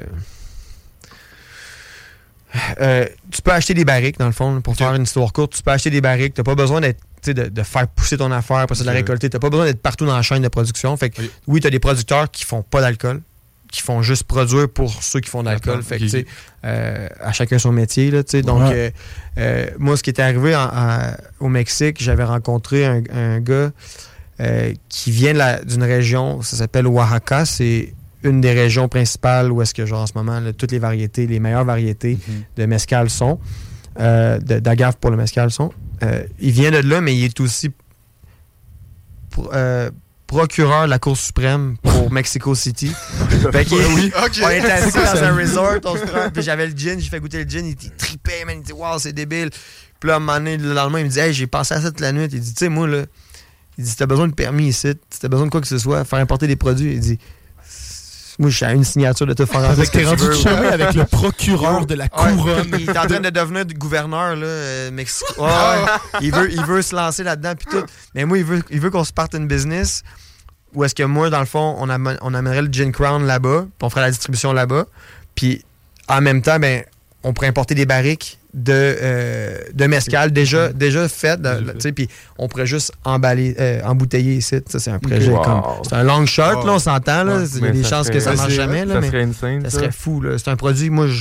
euh, tu peux acheter des barriques, dans le fond, là, pour Ok. faire une histoire courte. Tu peux acheter des barriques. T'as pas besoin d'être, tu sais, de, de faire pousser ton affaire, après ça de la Ok. récolter. T'as pas besoin d'être partout dans la chaîne de production. Fait que, Ok. oui, t'as des producteurs qui font pas d'alcool, qui font juste produire pour ceux qui font de l'alcool. D'accord. Fait que, Ok. tu sais, euh, à chacun son métier, là, tu sais. Donc, Ouais. euh, euh, moi, ce qui était arrivé en- en- au Mexique, j'avais rencontré un, un gars euh, qui vient de la- d'une région, ça s'appelle Oaxaca. C'est une des régions principales où est-ce que, genre, en ce moment, là, toutes les variétés, les meilleures variétés Mhm. de mezcal sont, euh, de- d'agave pour le mezcal sont. Euh, il vient de là, mais il est aussi pro- euh, procureur de la Cour suprême pour Mexico City. Fait qu'il- On était assis dans un resort, on se prend, puis j'avais le gin, j'ai fait goûter le gin, il était trippé, man, il dit wow, c'est débile. Puis là, à un moment donné, le lendemain, il me dit hey, j'ai pensé à ça toute la nuit. Il dit, tu sais, moi, là, il dit, si t'as besoin de permis ici, si t'as besoin de quoi que ce soit, faire importer des produits, il dit, moi, je suis à une signature de tout faire rentrer Fait ce que que t'es tu rendu veux. chumé avec le procureur de la Ouais, couronne. il est en train de devenir gouverneur, là, euh, Mexico. Ouais, ouais. il, veut, il veut se lancer là-dedans, puis tout. Mais moi, il veut, il veut qu'on se parte une business où est-ce que moi, dans le fond, on, amène- on amènerait le Gin Crown là-bas, puis on ferait la distribution là-bas. Puis, en même temps, ben, on pourrait importer des barriques de, euh, de mezcal déjà, déjà faites, de- Déjà tu fait. sais, puis on pourrait juste emballer, euh, embouteiller ici. Ça, c'est un projet Wow. comme... C'est un long shot, Wow. là, on s'entend, là. Ouais. Il y a Mais des ça chances serait- que ça ça marche serait- jamais, là, Ça mais serait insane, ça ça. serait fou, là. C'est un produit, moi, je-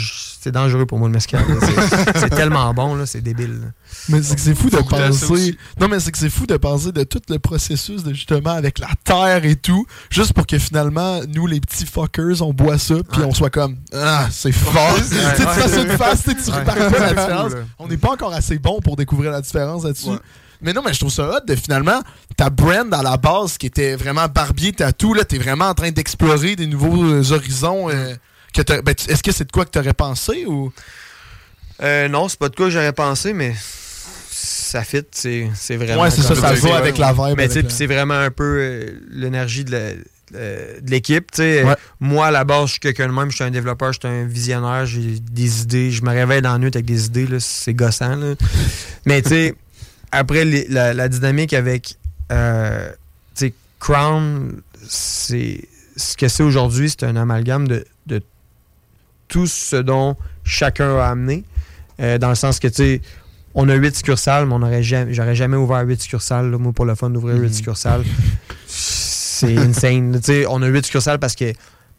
c'est dangereux pour moi le mescal. C'est, c'est tellement bon, là, c'est débile. Là. Mais c'est que c'est fou de Faut penser. Non, mais c'est que c'est fou de penser de tout le processus de justement avec la terre et tout, juste pour que finalement, nous, les petits fuckers, on boit ça, puis Ouais. on soit comme ah, c'est fort. Tu sais, tu fasses une face, tu sais, tu Ouais. repars pas la C'est différence. fou, là. On n'est pas encore assez bon pour découvrir la différence là-dessus. Ouais. Mais non, mais je trouve ça hot de finalement, ta brand à la base qui était vraiment barbier tatou, là, t'es vraiment en train d'explorer des nouveaux euh, horizons. Euh, que t'as- ben, tu- est-ce que c'est de quoi que t'aurais pensé ou. Euh, non, c'est pas de quoi que j'aurais pensé, mais ça fit, c'est, c'est vraiment... Ouais, c'est ça, comme- ça c'est- va avec la vibe. Mais tu sais, avec puis c'est vraiment un peu euh, l'énergie de, la- euh, de l'équipe. tu sais. Ouais. Moi, à la base, je suis quelqu'un de même. Je suis un développeur, je suis un visionnaire, j'ai des idées. Je me réveille dans la nuit avec des idées, là, c'est gossant. Là. Mais tu sais, après, les- la, la dynamique avec euh, tu sais, Crown, c'est ce que c'est aujourd'hui, c'est un amalgame de, de tout ce dont chacun a amené. Euh, dans le sens que, tu sais, on a huit succursales, mais on aurait jamais, j'aurais jamais ouvert huit succursales, là, moi, pour le fun d'ouvrir huit succursales. C'est insane. Tu sais, on a huit succursales parce que il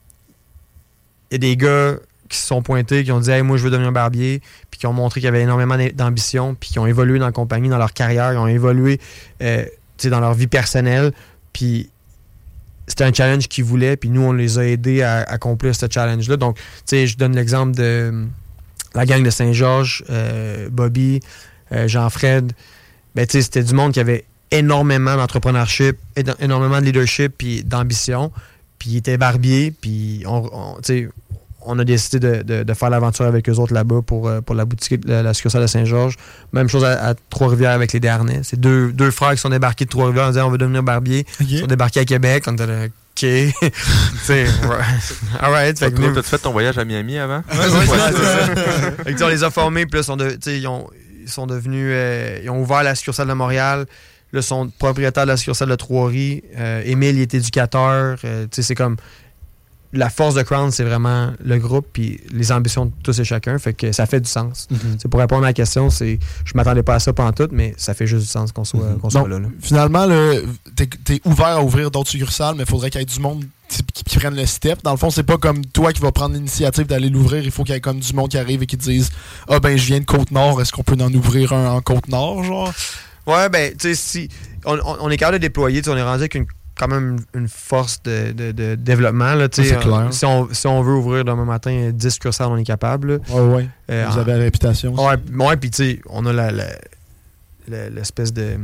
y a des gars qui se sont pointés, qui ont dit hey, moi, je veux devenir barbier, puis qui ont montré qu'il y avait énormément d'ambition, puis qui ont évolué dans la compagnie, dans leur carrière, ils ont évolué euh, tu sais, dans leur vie personnelle, puis c'était un challenge qu'ils voulaient, puis nous, on les a aidés à, à accomplir ce challenge-là. Donc, tu sais, je donne l'exemple de la gang de Saint-Georges, euh, Bobby, euh, Jean-Fred. Ben, tu sais, c'était du monde qui avait énormément d'entrepreneurship, éno- énormément de leadership, puis d'ambition. Puis ils étaient barbiers, puis on, on, tu sais, on a décidé de, de, de faire l'aventure avec eux autres là-bas pour, euh, pour la boutique, la, la succursale de Saint-Georges. Même chose à, à Trois-Rivières avec les Darnais. C'est deux, deux frères qui sont débarqués de Trois-Rivières en disant on veut devenir barbier. Ils sont débarqués à Québec. On était là, OK. Tu sais, all right. Fait que Toi, nous- t'as-tu fait ton voyage à Miami avant? Ouais, ouais, c'est ça. Fait que, tu sais, on les a formés, puis là, sont de- tu sais, ils, ont, ils sont devenus. euh, ils ont ouvert la succursale de Montréal. Là, ils sont propriétaires de la succursale de Trois-Rivières. Euh, Émile, il est éducateur. Euh, tu sais, c'est comme. La force de Crown, c'est vraiment le groupe puis les ambitions de tous et chacun. Fait que ça fait du sens. Mm-hmm. C'est pour répondre à la question, c'est je m'attendais pas à ça pantoute, mais ça fait juste du sens qu'on soit, Mm-hmm. qu'on soit Donc, là, là. Finalement, là, t'es, t'es ouvert à ouvrir d'autres succursales, mais il faudrait qu'il y ait du monde qui, qui- qui prenne le step. Dans le fond, c'est pas comme toi qui vas prendre l'initiative d'aller l'ouvrir. Il faut qu'il y ait comme du monde qui arrive et qui te dise ah ben je viens de Côte-Nord, est-ce qu'on peut en ouvrir un en Côte-Nord, genre? Ouais, ben, tu sais, si. On, on- on est capable de déployer, tu sais, on est rendu avec une, quand même une force de, de- de développement, là, tu sais. C'est clair. Euh, Si on, si on veut ouvrir demain matin dix succursales, on est capable. là. Ouais, ouais. Euh, Vous en- avez la réputation. Ouais, ouais puis tu sais, on a la, la- la- l'espèce de.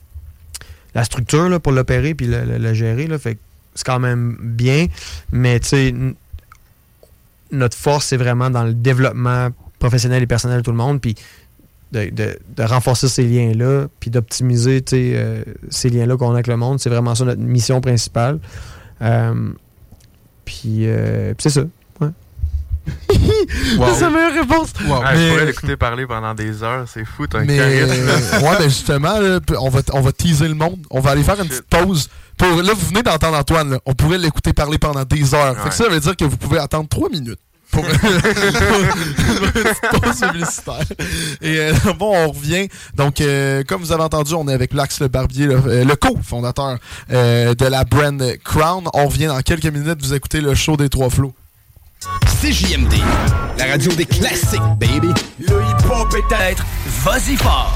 La structure là, pour l'opérer puis le, le- le gérer, là, fait que c'est quand même bien, mais tu sais, n- notre force, c'est vraiment dans le développement professionnel et personnel de tout le monde, puis de, de- de renforcer ces liens-là, puis d'optimiser tu sais, euh, ces liens-là qu'on a avec le monde. C'est vraiment ça notre mission principale. Euh, puis euh, puis c'est ça. Wow. C'est la meilleure réponse. Wow. Ah, Mais- Je pourrais l'écouter parler pendant des heures, c'est fou, t'as un Mais charisme. euh, ouais, ben justement, là, on, va, on va teaser le monde. On va aller faire une Shit. petite pause. Pour, là, vous venez d'entendre Antoine. Là. On pourrait l'écouter parler pendant des heures. Fait Ouais. que ça veut dire que vous pouvez attendre trois minutes. Pour une petite pause publicitaire. Et euh, bon, on revient. Donc, euh, comme vous avez entendu, on est avec Lax le Barbier, le, euh, le co-fondateur euh, de la brand Crown. On revient dans quelques minutes. Vous écoutez le show des Trois Flots. C J M D, la radio des classiques, baby. Le hip-hop peut-être, vas-y fort.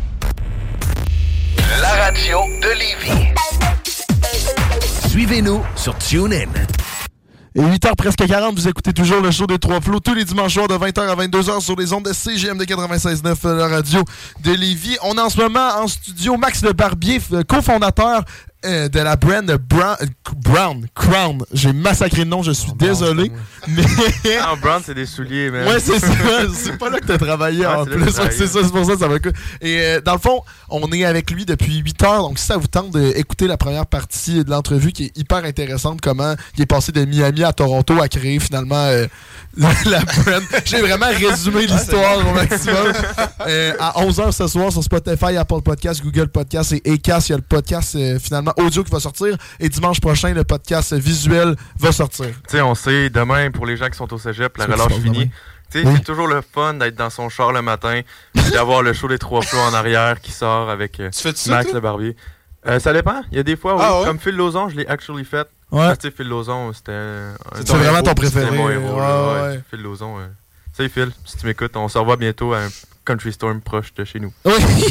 La radio de Lévis. Suivez-nous sur TuneIn. Et huit heures presque quarante, vous écoutez toujours le show des Trois Flots tous les dimanches soirs de vingt heures à vingt-deux heures sur les ondes de C G M D quatre-vingt-seize neuf, la radio de Lévis. On est en ce moment en studio Max Le Barbier, f- cofondateur euh, de la brand Brown, Brown Crown. J'ai massacré le nom, je suis désolé. Mais Ah, Brown, c'est des souliers, man. ouais, c'est ça. C'est pas là que t'as travaillé Ouais, en c'est là plus. que j'ai Ouais, c'est travaillé. ça, c'est pour ça que ça va coûter. Et euh, dans le fond, on est avec lui depuis huit heures. Donc, si ça vous tente d'écouter la première partie de l'entrevue qui est hyper intéressante, comment il est passé de Miami à Toronto à créer finalement euh, la, la brand. J'ai vraiment résumé l'histoire au maximum. Euh, à onze heures ce soir sur Spotify, Apple Podcast, Google Podcast et Acast, il y a le podcast euh, finalement audio qui va sortir. Et dimanche prochain, le podcast visuel va sortir. Tu sais, on sait, demain, pour les gens qui sont au cégep, la C'est relâche fort, demain. finie. Tu sais, Oui. c'est toujours le fun d'être dans son char le matin, puis d'avoir le show des Trois Flots en arrière qui sort avec euh, Tu fais ça, Max toi? le Barbier. Euh, ça dépend. Il y a des fois, oui, Ah ouais? comme Phil Lauzon, je l'ai actually fait. Ouais. Parce que Phil Lauzon, c'était... un- C'est vraiment ton C'était préféré, mon héros, là, ouais, ouais. ouais. Phil Lauzon, euh, Salut Phil, si tu m'écoutes, on se revoit bientôt à un Country Storm proche de chez nous. Oui.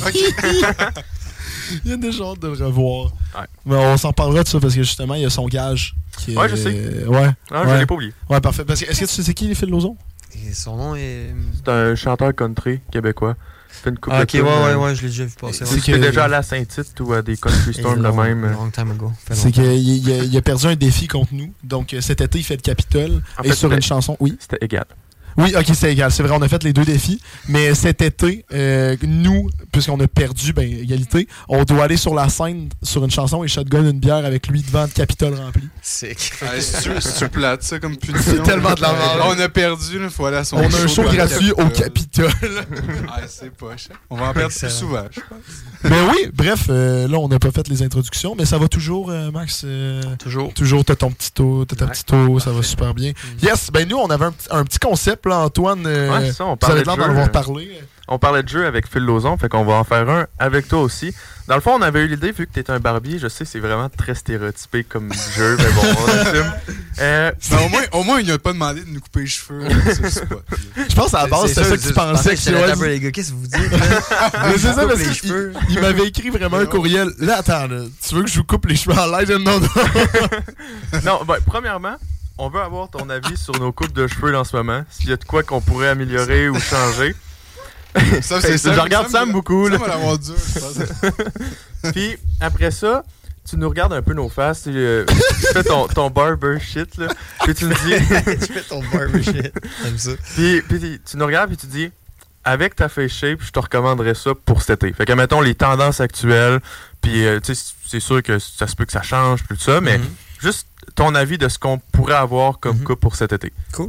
Il y a déjà hâte de le revoir. Ouais. Mais on s'en parlera de ça parce que justement, il y a son gage. Qui est... Ouais, je sais. Ouais. Ah, ouais. je l'ai pas oublié. Ouais, parfait. Parce que, est-ce que tu sais c'est qui, les Phil Lauzon? Et son nom est. C'est un chanteur country québécois. C'est une coupe Ah, de ok, ouais, tunes, ouais, euh, ouais, je l'ai déjà vu passer. C'est Ouais. que t'es déjà allé à Saint-Tite ou à des Country Storm de même. Long time ago. Fait C'est longtemps. qu'il il a, il a perdu un défi contre nous. Donc, euh, cet été, il fait le Capitole. En et fait, sur c'était- une chanson, oui. C'était égal. Oui, ok, c'est égal. C'est vrai, on a fait les deux défis. Mais cet été, euh, nous, puisqu'on a perdu, ben, égalité, on doit aller sur la scène sur une chanson et shotgun une bière avec lui devant le Capitole rempli. C'est Ouais, c'est-tu c'est-tu plate, ça, comme punition? C'est tellement de la merde. On a perdu, il faut aller à son On a un show devant le gratuit au Capitole. Ah, c'est poche. On va en perdre plus souvent, je pense. Mais oui, bref, euh, là, on n'a pas fait les introductions, mais ça va toujours, euh, Max. euh, Toujours. Toujours, t'as ton petit taux, t'as ta petite taux, ça va super bien. Yes, ben nous, on avait un, petit- un petit concept, là, Antoine. euh, Ouais, c'est ça, on vous parlait avez de l'air d'en jeu, avoir euh, parlé. On parlait de jeu avec Phil Lauzon, fait qu'on va en faire un avec toi aussi. Dans le fond, on avait eu l'idée, vu que t'es un barbier, je sais, c'est vraiment très stéréotypé comme jeu, mais bon, on assume. Euh, Mais au moins, au moins, il n'a pas demandé de nous couper les cheveux. Ça, c'est pas- Je pense à la base, c'était ça que tu pensais. que c'était la table, les gars. Qu'est-ce que vous dites, là? Mais c'est ça, coupe parce les qu'il cheveux. il m'avait écrit vraiment un courriel. Là, attends, là, tu veux que je vous coupe les cheveux en live? Non, non. non, ben, premièrement, on veut avoir ton avis sur nos coupes de cheveux en ce moment. S'il y a de quoi qu'on pourrait améliorer ou changer. Ça, Fait que Sam- je regarde Sam va- beaucoup. Sam là. va l'avoir dur, je pense. Puis après ça, tu nous regardes un peu nos faces. Tu, euh, tu fais ton, ton barber shit. Là, puis tu nous dis. Tu fais ton barber shit. J'aime ça. Puis, puis tu nous regardes et tu dis, avec ta face shape, je te recommanderais ça pour cet été. Fait que, mettons, les tendances actuelles, puis, euh, tu sais, c'est sûr que ça se peut que ça change, puis tout ça, mais Mm-hmm. juste ton avis de ce qu'on pourrait avoir comme Mhm. coupe pour cet été. Cool.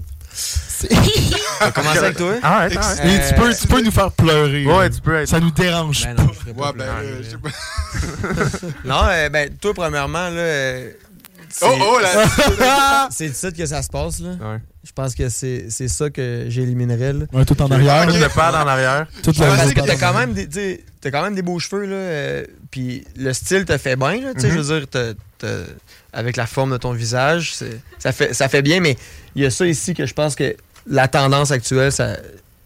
On va commencer avec toi. Ah ouais, ah ouais. Et tu, peux, tu peux nous faire pleurer. Ouais, là. tu peux être. Ça nous dérange Ben pas. non, je ferai pas Ouais, ben, pleurer, euh, là. je sais pas. Non, euh, ben, toi, premièrement, là. euh, c'est- Oh, oh, là! C'est de ça que ça se passe, là. Ouais. Je pense que c'est c'est ça que j'éliminerais, là. Ouais, tout en arrière. Plus de pad en arrière. Tout Ouais, parce que le t'as quand même des, tu sais, t'as quand même des beaux cheveux, là. euh, Puis le style te fait bien, là. Tu sais, Mhm. je veux dire, t'as- t'as- avec la forme de ton visage, c'est- ça fait, ça fait bien, mais il y a ça ici que je pense que la tendance actuelle, ça.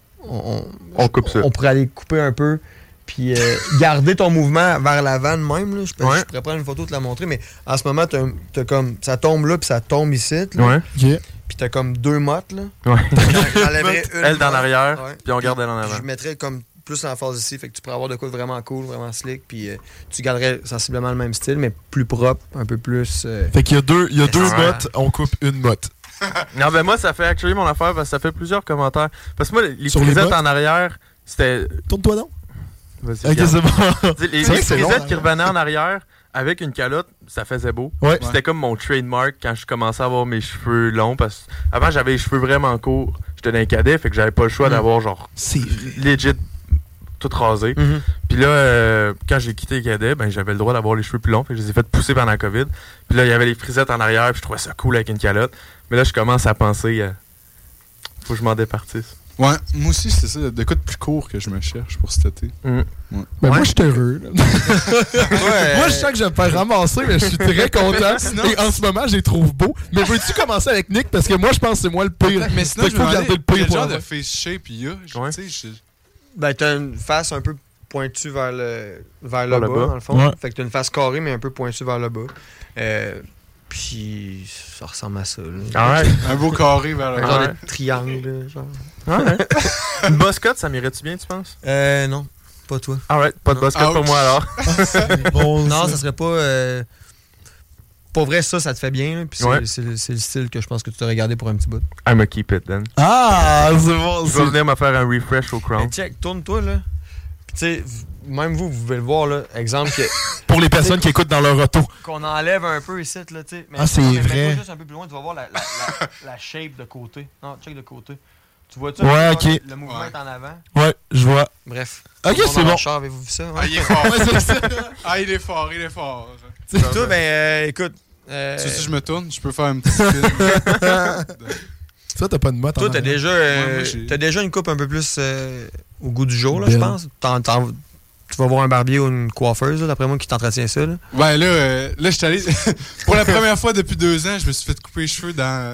On, On coupe ça. on pourrait aller couper un peu. Puis euh, garder ton mouvement vers l'avant de même. Là. Je, peux- Ouais. je pourrais prendre une photo et te la montrer, mais en ce moment, t'as, t'as comme, ça tombe là, puis ça tombe ici. Là. Ouais. Ok. Puis t'as comme deux mottes. Là. Ouais. J'enlèverais une Elle dans motte. l'arrière, Ouais. puis on garde elle en Puis avant. je mettrais comme plus en phase ici. Fait que tu pourrais avoir de quoi de vraiment cool, vraiment slick. Puis euh, tu garderais sensiblement le même style, mais plus propre, un peu plus. euh, Fait qu'il y a deux, il y a deux Ouais. mottes, on coupe une motte. Non, ben moi, ça fait actually mon affaire parce que ça fait plusieurs commentaires. Parce que moi, les Sur les frisettes bottes? en arrière, c'était. Tourne-toi donc. Vas-y, Ok, regarde. c'est bon. Tu sais, Les, C'est vrai les que c'est long, frisettes qui hein. revenaient en arrière avec une calotte, ça faisait beau. Ouais. C'était comme mon trademark quand je commençais à avoir mes cheveux longs. Parce que avant, j'avais les cheveux vraiment courts. J'étais d'un cadet, fait que j'avais pas le choix Mm. d'avoir genre C'est legit tout rasé. mhm. Puis là, euh, quand j'ai quitté les cadets, ben, j'avais le droit d'avoir les cheveux plus longs. Fait que je les ai fait pousser pendant la COVID. Puis là, il y avait les frisettes en arrière. Puis je trouvais ça cool avec une calotte. Mais là, je commence à penser. Euh, faut que je m'en départisse. Ouais, moi aussi, c'est ça. De quoi de plus court que je me cherche pour cet été. Mm. Ben Ouais. moi, je suis heureux. là. Ouais, Moi, je sens que je vais me faire ramasser, mais je suis très content. sinon- Et en ce moment, je les trouve beaux. Mais veux-tu commencer avec Nick? Parce que moi, je pense que c'est moi le pire. Mais sinon, Fait je qu'il me faut garder demandais le pire quel pour genre avoir. de face shape il y a. Je- Ouais. tu sais, je- Ben, t'as une face un peu pointue vers le, vers le Vers bas, le bas. dans le fond. Ouais. Fait que t'as une face carrée, mais un peu pointue vers le bas. Euh, Puis ça ressemble à ça. Là. Alright. Un beau carré vers Un le genre Ouais. de triangle. là, genre. Alright. Une boss cut, ça m'irait-tu bien, tu penses? Euh, non, pas toi. Alright, pas de boss cut Ouch. pour moi alors. Bon, Non, ça. ça serait pas. Euh... Pour vrai, ça, ça te fait bien. là, Puis c'est Ouais. c'est le- c'est le style que je pense que tu t'as regardé pour un petit bout. I'ma keep it then. Ah, c'est bon. Je c'est- vais venir me faire un refresh au crown. Mais check, tourne-toi là. Puis tu sais, v- même vous, vous pouvez le voir là. Exemple que. Pour les personnes qui écoutent dans leur auto. qu'on enlève un peu ici, là, tu sais. Mais- Ah, c'est non, mais vrai. mets-toi juste un peu plus loin, tu vas voir la, la, la, la shape de côté. Non, check de côté. Tu vois-tu? Ouais, un peu, ok. genre, Le mouvement Ouais. est en avant. Ouais, je vois. Bref. Ok, Tout le monde c'est dans bon. le char, avez-vous vu ça? Ouais. Ah, il est fort. Ouais, c'est ça. Ah, il est fort, il est fort. Toi, ben, euh, écoute. euh, Tu sais, si je me tourne, je peux faire un petit film. Ça, t'as pas de motte en Toi, t'as arrière. déjà, euh, Ouais, moi, j'ai- t'as déjà une coupe un peu plus euh, au goût du jour, là, je Belle. pense. T'en- t'en- tu vas voir un barbier ou une coiffeuse, là, d'après moi, qui t'entretient ça. Là. Ouais, là, euh, là je suis allé. Pour la première fois depuis deux ans, je me suis fait couper les cheveux dans,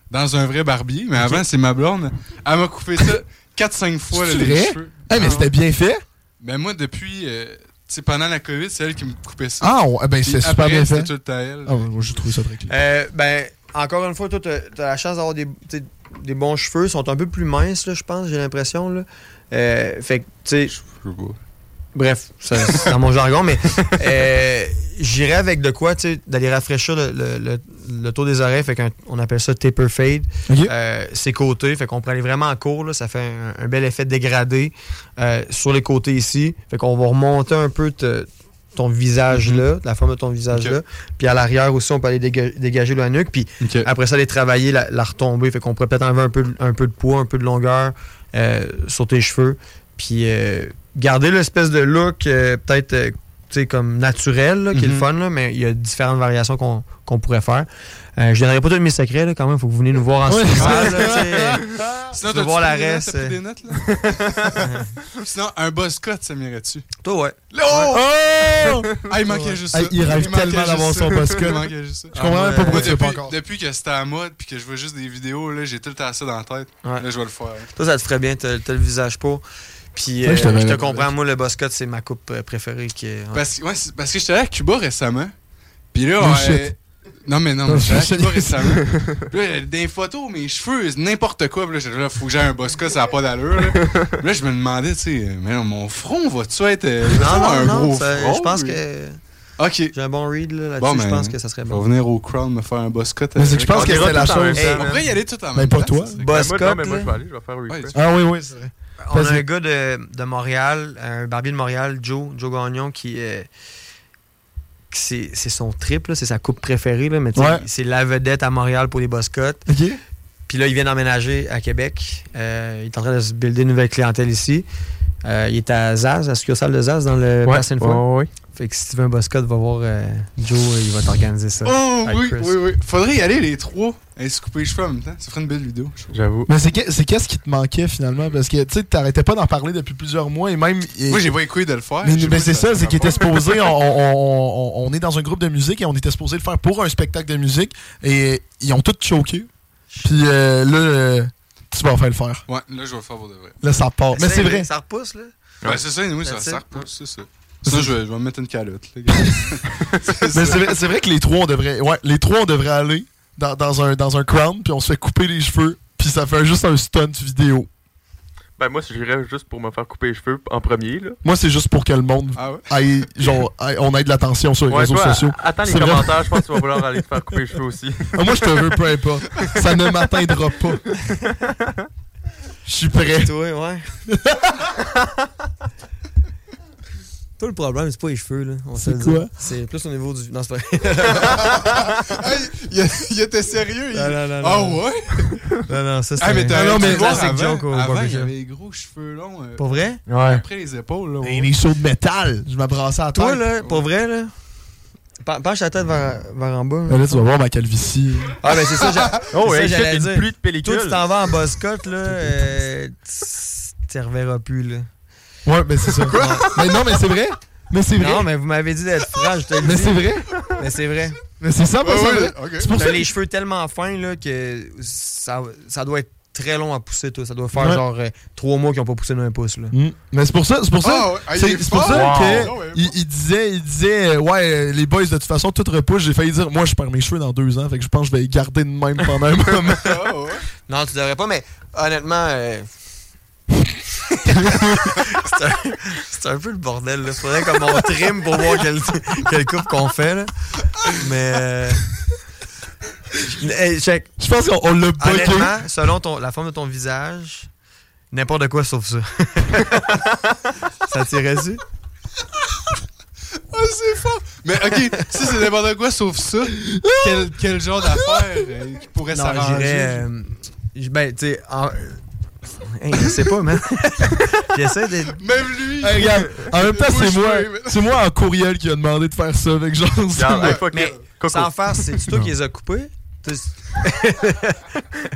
dans un vrai barbier. Mais okay. avant, c'est ma blonde. Elle m'a coupé ça quatre cinq fois là, les vrai? cheveux. Hey, mais ah, c'était bien fait? Ben moi, depuis... Euh, tu sais, pendant la COVID, c'est elle qui me coupait ça. Ah, ouais, ben c'est super bien fait. Tout à elle. Ah, ouais, moi, j'ai trouvé ça très clair. Euh, ben, encore une fois, toi, t'as, t'as la chance d'avoir des, des bons cheveux. Ils sont un peu plus minces, là, je pense, j'ai l'impression. Là. Euh, fait que, tu sais... Bref, ça, c'est dans mon jargon, mais euh, j'irais avec de quoi, tu sais, d'aller rafraîchir le, le, le, le tour des oreilles, fait qu'on appelle ça taper fade. Okay. Euh, ses côtés, fait qu'on pourrait aller vraiment en court, là, ça fait un, un bel effet dégradé euh, sur les côtés ici. Fait qu'on va remonter un peu te, ton visage là, mm-hmm. la forme de ton visage okay. là. Puis à l'arrière aussi, on peut aller déga- dégager la nuque. Puis okay. après ça, aller travailler la, la retombée. Fait qu'on pourrait peut-être enlever un peu, un peu de poids, un peu de longueur euh, sur tes cheveux. Puis euh, garder l'espèce de look euh, peut-être euh, comme naturel, là, qui mm-hmm. est le fun, là, mais il y a différentes variations qu'on, qu'on pourrait faire. Euh, je ne donnerai pas tous mes secrets, là, quand même. Il faut que vous venez nous voir en ouais. surface. Sinon, tu veux voir la reste. T'as pris des notes, là? Sinon, un buzz cut, ça m'irait-tu? Toi, ouais. Oh! oh! Ah, il manquait juste ça. Ah, il rêve tellement d'avoir son buzz cut. Il manquait juste ça. Je comprends même pas pourquoi tu fais pas encore. Depuis que c'était à mode puis que je vois juste des vidéos, là, j'ai tout le temps ça dans la tête. Ouais. Là, je vais le faire. Toi, ça te ferait bien. T'as, t'as le visage pour. Puis euh, je te, je te comprends, moi, le buzz cut, c'est ma coupe préférée. Qui est, ouais. parce, ouais, parce que j'étais allé à Cuba récemment. Puis là, oh, euh, non, mais non, mais j'étais allé à Cuba récemment. Puis là, des photos, mes cheveux, n'importe quoi. Puis là, j'étais là, faut que j'aie un buzz cut, ça n'a pas d'allure. Là. Puis là, je me demandais, tu sais, mais non, mon front, va-tu être euh, non, non, un non, gros ça, front? Je pense que. Ok. J'ai un bon read là, là-dessus, bon, ben, je pense que ça serait bon. Je vais venir au Crown me faire un buzz cut. Mais c'est que je pense que c'est la chose. Hey, on pourrait y aller tout en même mais pas toi. Buzz cut. Mais moi, je vais aller, je vais faire un refresh. Ah oui, oui, c'est vrai. On a un gars de, de Montréal, un barbier de Montréal, Joe, Joe Gagnon, qui, euh, qui c'est, c'est son trip, là, c'est sa coupe préférée, là, mais ouais. c'est la vedette à Montréal pour les buzz cuts. Okay. Puis là, il vient d'emménager à Québec. Euh, il est en train de se builder une nouvelle clientèle ici. Euh, il est à Zaz, à la succursale de Zaz, dans le ouais. Pass and Fun. Ouais, ouais. Fait que si tu veux un buzz cut, va voir euh, Joe, il va t'organiser ça. Oh oui, Chris. oui, oui. Faudrait y aller les trois et se couper les cheveux en même temps. Ça ferait une belle vidéo. J'avoue. Mais c'est, que, c'est qu'est-ce qui te manquait finalement? Parce que tu sais, t'arrêtais pas d'en parler depuis plusieurs mois et même. Et... Moi, j'ai pas écouté de le faire. Mais, mais c'est ça, c'est qu'il était supposé. on, on, on, on est dans un groupe de musique et on était supposé le faire pour un spectacle de musique et ils ont tous choqué. Puis euh, là, euh, tu vas enfin le faire. Ouais, là, je vais le faire pour de vrai. Là, ça part. Mais, mais c'est, c'est vrai. Ça repousse, là. Ouais, ouais c'est ça, oui, ça, ça repousse, c'est ça. Sinon, je vais, je vais me mettre une calotte. Là. c'est, Mais c'est, vrai, c'est vrai que les trois, on devrait, ouais, les trois, on devrait aller dans, dans, un, dans un crown, puis on se fait couper les cheveux, puis ça fait juste un stunt vidéo. Ben moi, j'irais juste pour me faire couper les cheveux en premier. Là. Moi, c'est juste pour que le monde ah ouais? aille, genre, aille, on ait de l'attention sur les ouais, réseaux toi, sociaux. Attends les c'est commentaires, vrai. Je pense que tu vas vouloir aller te faire couper les cheveux aussi. Ah, moi, je te veux, peu importe. Ça ne m'atteindra pas. Je suis prêt. Toi, ouais. Toi, le problème, c'est pas les cheveux, là. On c'est quoi? Dire. C'est plus au niveau du... Non, c'est pas hey, il, il était sérieux. Non, il... non, non. Ah non. ouais? Non, non, ça, c'est... Ah, mais t'as non, mais voir, classic joke au avant, barbecue. il avait les gros cheveux longs. Euh, pour vrai? Ouais. Après les épaules, là. Ouais. Et les sauts de métal. Je m'abrassais à la tête. Toi, là, pour vrai, là... Penche ta tête vers, vers en bas. Là, là, tu vas voir ma calvitie. Ah, ben c'est ça, j'a... oh, c'est ouais, ça j'allais une dire. pluie de pellicule. Toi, tu t'en vas en buzz cut, là, euh, tu reverras plus, là. Ouais, mais c'est ça. Ouais. Mais non, mais c'est vrai. Mais c'est vrai. Non, mais vous m'avez dit d'être franc, je te le dis. Mais c'est vrai. Mais c'est vrai. Mais c'est ça, pas ouais, ça. Ouais, vrai. okay. C'est pour T'as ça. les cheveux tellement fins, là, que ça, ça doit être très long à pousser, toi. Ça doit faire ouais. genre euh, trois mois qu'ils n'ont pas poussé d'un pouce, là. Mmh. Mais c'est pour ça, c'est pour ça, oh, ouais. c'est, c'est pour ça wow. que oh, ouais. il, il disait, il disait, ouais, les boys de toute façon tout repousse. J'ai failli dire, moi je perds mes cheveux dans deux ans, fait que je pense que je vais les garder de même pendant un moment. oh, ouais. Non, tu devrais pas, mais honnêtement, euh... c'est, un, c'est un peu le bordel. Il faudrait comme on trim pour voir quelle, quelle coupe qu'on fait, là. Mais euh... hey, check. Je pense qu'on on l'a pas. Honnêtement, selon ton, la forme de ton visage, n'importe quoi sauf ça. Ça tirait-tu? Ah, c'est fort! Mais ok, si c'est n'importe quoi sauf ça, quel, quel genre d'affaire euh, qui pourrait non, s'arranger? Euh, ben, tu sais, en... hey, je sais pas, man. J'essaie d'être... Même lui! Hey, regarde, en même temps, c'est moi, c'est moi en courriel qui a demandé de faire ça avec genre. Regarde, hey, fuck mais Coco. Sans faire, c'est toi qui les as coupés? non,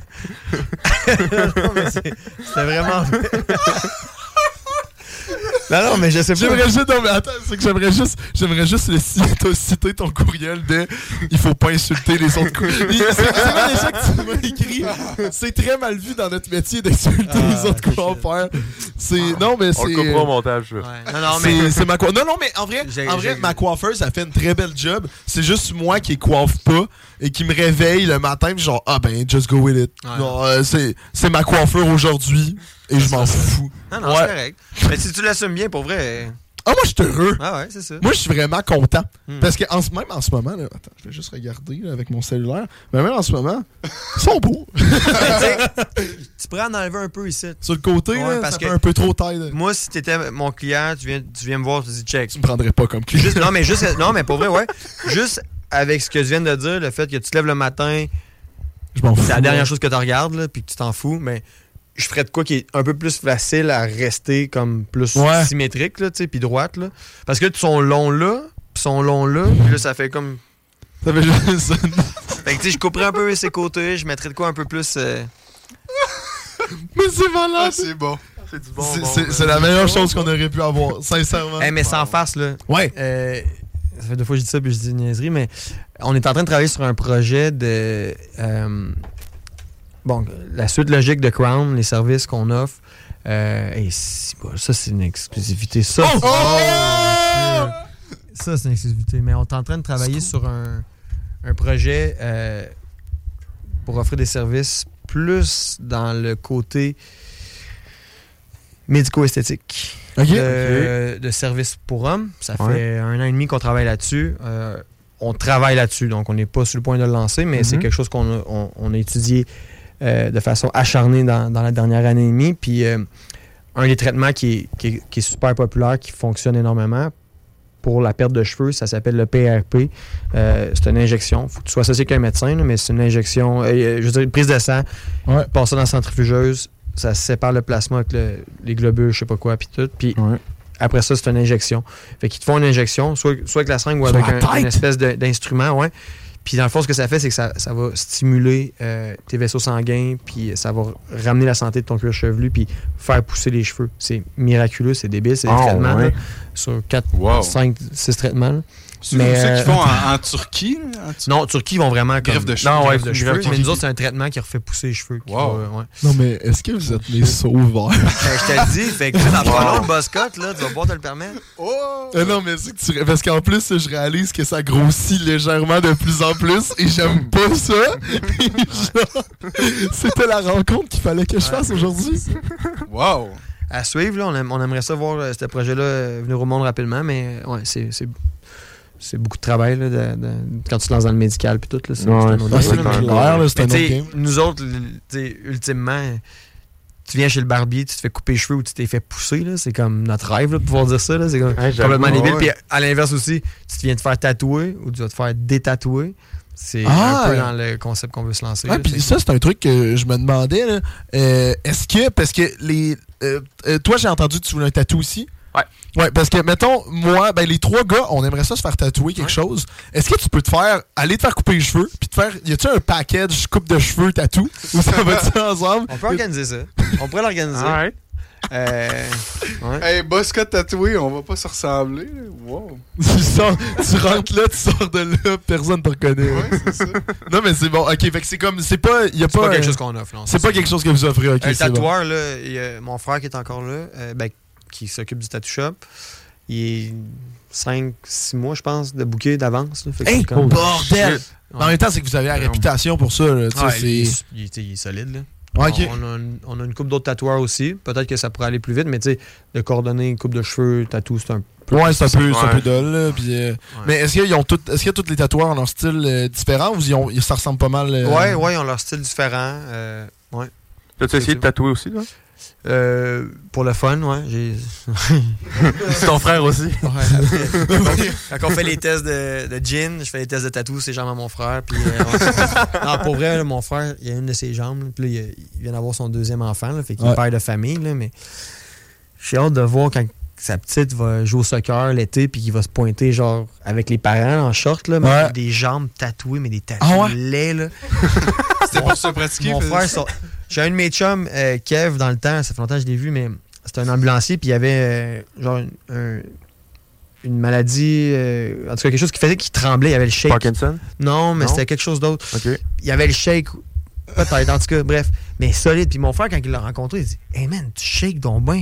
mais c'est, c'était vraiment... Non, non, mais je sais pas. J'aimerais juste, non, mais attends, c'est que j'aimerais juste, j'aimerais juste le citer, citer ton courriel de il faut pas insulter les autres coiffeurs. C'est vraiment déjà que tu m'as écrit. C'est très mal vu dans notre métier d'insulter ah, les autres coiffeurs. C'est, non, mais c'est. On le coupera au montage. Ouais. Non, non, mais. C'est, c'est ma coiffeuse. Non, non, mais en vrai, j'ai, en vrai j'ai... ma coiffeuse, elle fait une très belle job. C'est juste moi qui coiffe pas et qui me réveille le matin, pis genre, ah ben, just go with it. Ouais. Non, euh, c'est, c'est ma coiffure aujourd'hui et je m'en fous. Non, non, ouais. c'est correct. Mais si tu l'assumes bien, pour vrai. Ah, moi, je suis heureux. Ah, ouais, c'est ça. Moi, je suis vraiment content. Hmm. Parce que, en, même en ce moment, là, attends, je vais juste regarder là, avec mon cellulaire. Mais même en ce moment, ils sont beaux. Tu pourrais en enlever un peu ici. Sur le côté, ouais, là, parce ça que fait un peu trop taille. Là. Moi, si t'étais mon client, tu viens, tu viens me voir, tu dis check. Tu me prendrais pas comme client. Juste, non, mais juste, non, mais pour vrai, ouais. Juste avec ce que tu viens de dire, le fait que tu te lèves le matin, je m'en fous. C'est la dernière ouais. chose que tu regardes, là, puis que tu t'en fous, mais je ferais de quoi qui est un peu plus facile à rester comme plus ouais. symétrique, là, tu sais, puis droite, là. Parce que sont longs là, puis sont longs là, puis là, ça fait comme. Ça fait juste ça. Fait que, tu sais, je couperais un peu ses côtés, je mettrais de quoi un peu plus. Euh... Mais c'est malade! Ah, c'est bon. C'est du bon. C'est, bon, c'est, ben, c'est la meilleure bon, chose qu'on aurait pu avoir, sincèrement. Hey, mais sans farce, là. Ouais. Euh, ça fait deux fois que je dis ça, puis je dis une niaiserie, mais on est en train de travailler sur un projet de. Euh, bon, la suite logique de Crown, les services qu'on offre. Euh, et si, bon, ça, c'est une exclusivité. Ça, oh! c'est, oh! ça, c'est une exclusivité. Mais on est en train de travailler sur un, un projet euh, pour offrir des services plus dans le côté médico-esthétique. Okay. De, okay. de services pour hommes. Ça fait ouais. un an et demi qu'on travaille là-dessus. Euh, on travaille là-dessus, donc on n'est pas sur le point de le lancer, mais mm-hmm. c'est quelque chose qu'on a, on, on a étudié euh, de façon acharnée dans, dans la dernière année et demie. Puis euh, un des traitements qui est, qui, est, qui est super populaire, qui fonctionne énormément pour la perte de cheveux, ça s'appelle le P R P. Euh, c'est une injection. Il faut que tu sois associé avec un médecin, là, mais c'est une injection, euh, je veux dire, une prise de sang, ouais. passe ça dans la centrifugeuse, ça sépare le plasma avec le, les globules, je sais pas quoi, puis tout. Puis ouais. après ça, c'est une injection. Fait qu'ils te font une injection, soit, soit avec la seringue ou avec un, une espèce de, d'instrument, ouais. Puis dans le fond, ce que ça fait, c'est que ça, ça va stimuler euh, tes vaisseaux sanguins, puis ça va ramener la santé de ton cuir chevelu, puis faire pousser les cheveux. C'est miraculeux, c'est débile, c'est des oh, traitements ouais. là, sur quatre, cinq, six traitements. Là. C'est mais ça euh, qu'ils font en, en Turquie? En Tur- non, en Turquie, ils vont vraiment comme... Greffe de cheveux. Non, ouais, greffe de cheveux. Mais nous autres, c'est un traitement qui refait pousser les cheveux. Wow. Va, ouais. Non, mais est-ce que vous êtes mes sauveurs? Ben, je te le dis, fait que dans pas long, le Boscott, là, tu vas pouvoir te le permettre. Oh! Euh, non, mais c'est que tu... Parce qu'en plus, je réalise que ça grossit légèrement de plus en plus et j'aime pas ça. Genre, c'était la rencontre qu'il fallait que je fasse ouais. aujourd'hui. Wow! À suivre, là, on, aime, on aimerait ça voir euh, ce projet-là euh, venir au monde rapidement, mais ouais, c'est... c'est... C'est beaucoup de travail là, de, de, quand tu te lances dans le médical puis tout. Là, c'est, ouais, c'est un autre c'est game, clair, là, là, c'est un autre game. Nous autres, ultimement, tu viens chez le barbier, tu te fais couper les cheveux ou tu t'es fait pousser. Là, c'est comme notre rêve là, de pouvoir dire ça. Là, c'est comme hey, complètement débile. Puis à l'inverse aussi, tu te viens te faire tatouer ou tu vas te faire détatouer. C'est ah, un peu dans le concept qu'on veut se lancer. Ouais, puis ça, c'est un truc que je me demandais. Là, euh, est-ce que, parce que les euh, euh, toi, j'ai entendu que tu voulais un tatou aussi. Ouais. Ouais, parce que, mettons, moi, ben, les trois gars, on aimerait ça se faire tatouer quelque ouais. chose. Est-ce que tu peux te faire, aller te faire couper les cheveux, puis te faire, y a-tu un package coupe de cheveux tatou, ou ça va être ça ensemble? On peut organiser ça. On pourrait l'organiser. Ouais. Euh, ouais. Hey, Boscott tatoué, on va pas se ressembler. Wow. tu, sors, tu rentres là, tu sors de là, personne te reconnaît. Ouais, c'est ça. Non, mais c'est bon. Ok, fait que c'est comme, c'est pas, y a c'est pas, pas quelque euh, chose qu'on offre. Non, c'est, c'est pas quelque chose que vous offrez. Ok, un c'est tatoueur, bon. là, y a mon frère qui est encore là, euh, ben, qui s'occupe du tattoo shop. Il est cinq six mois, je pense, de bouquet d'avance. Là, fait hey, comme... bordel! Ouais. En même temps, c'est que vous avez la réputation pour ça. Là, ouais, c'est... Il, est, il, est, il est solide. Là. Ouais, okay. on, on, a une, on a une couple d'autres tatoueurs aussi. Peut-être que ça pourrait aller plus vite, mais tu sais, de coordonner une coupe de cheveux, tatou, c'est un peu... Ouais, c'est un peu, ouais. c'est un peu dol. Là, puis, euh... ouais. Mais est-ce qu'ils ont tout, est-ce que tous les tatoueurs ont leur style euh, différent ou ils ont, ça ressemble pas mal? Euh... Ouais, ouais, ils ont leur style différent. Euh, ouais. As-tu essayé de tatouer aussi, toi? Euh, pour le fun, ouais. J'ai... c'est ton frère aussi. Ouais, après, quand on fait les tests de, de gin, je fais les tests de tatou, c'est jambes à mon frère. Puis, euh, non, pour vrai, là, mon frère, il a une de ses jambes. Puis là, il, il vient d'avoir son deuxième enfant. Là, fait qu'il ouais. est père de famille. Là, mais j'ai hâte de voir quand sa petite va jouer au soccer l'été puis qu'il va se pointer genre avec les parents en short. Là, mais ouais. avec des jambes tatouées, mais des tatoues ah ouais? laids. Là. C'était pour se pratiquer. Mon frère, son... j'ai un de mes chums, euh, Kev, dans le temps, ça fait longtemps que je l'ai vu, mais c'était un ambulancier, puis il y avait euh, genre un, une maladie, euh, en tout cas quelque chose qui faisait qu'il tremblait, il y avait le shake. Parkinson? Non, mais non? c'était quelque chose d'autre. Okay. Il y avait le shake, peut-être, en tout cas, bref, mais solide. Puis mon frère, quand il l'a rencontré, il dit « Hey man, tu shakes donc bien. »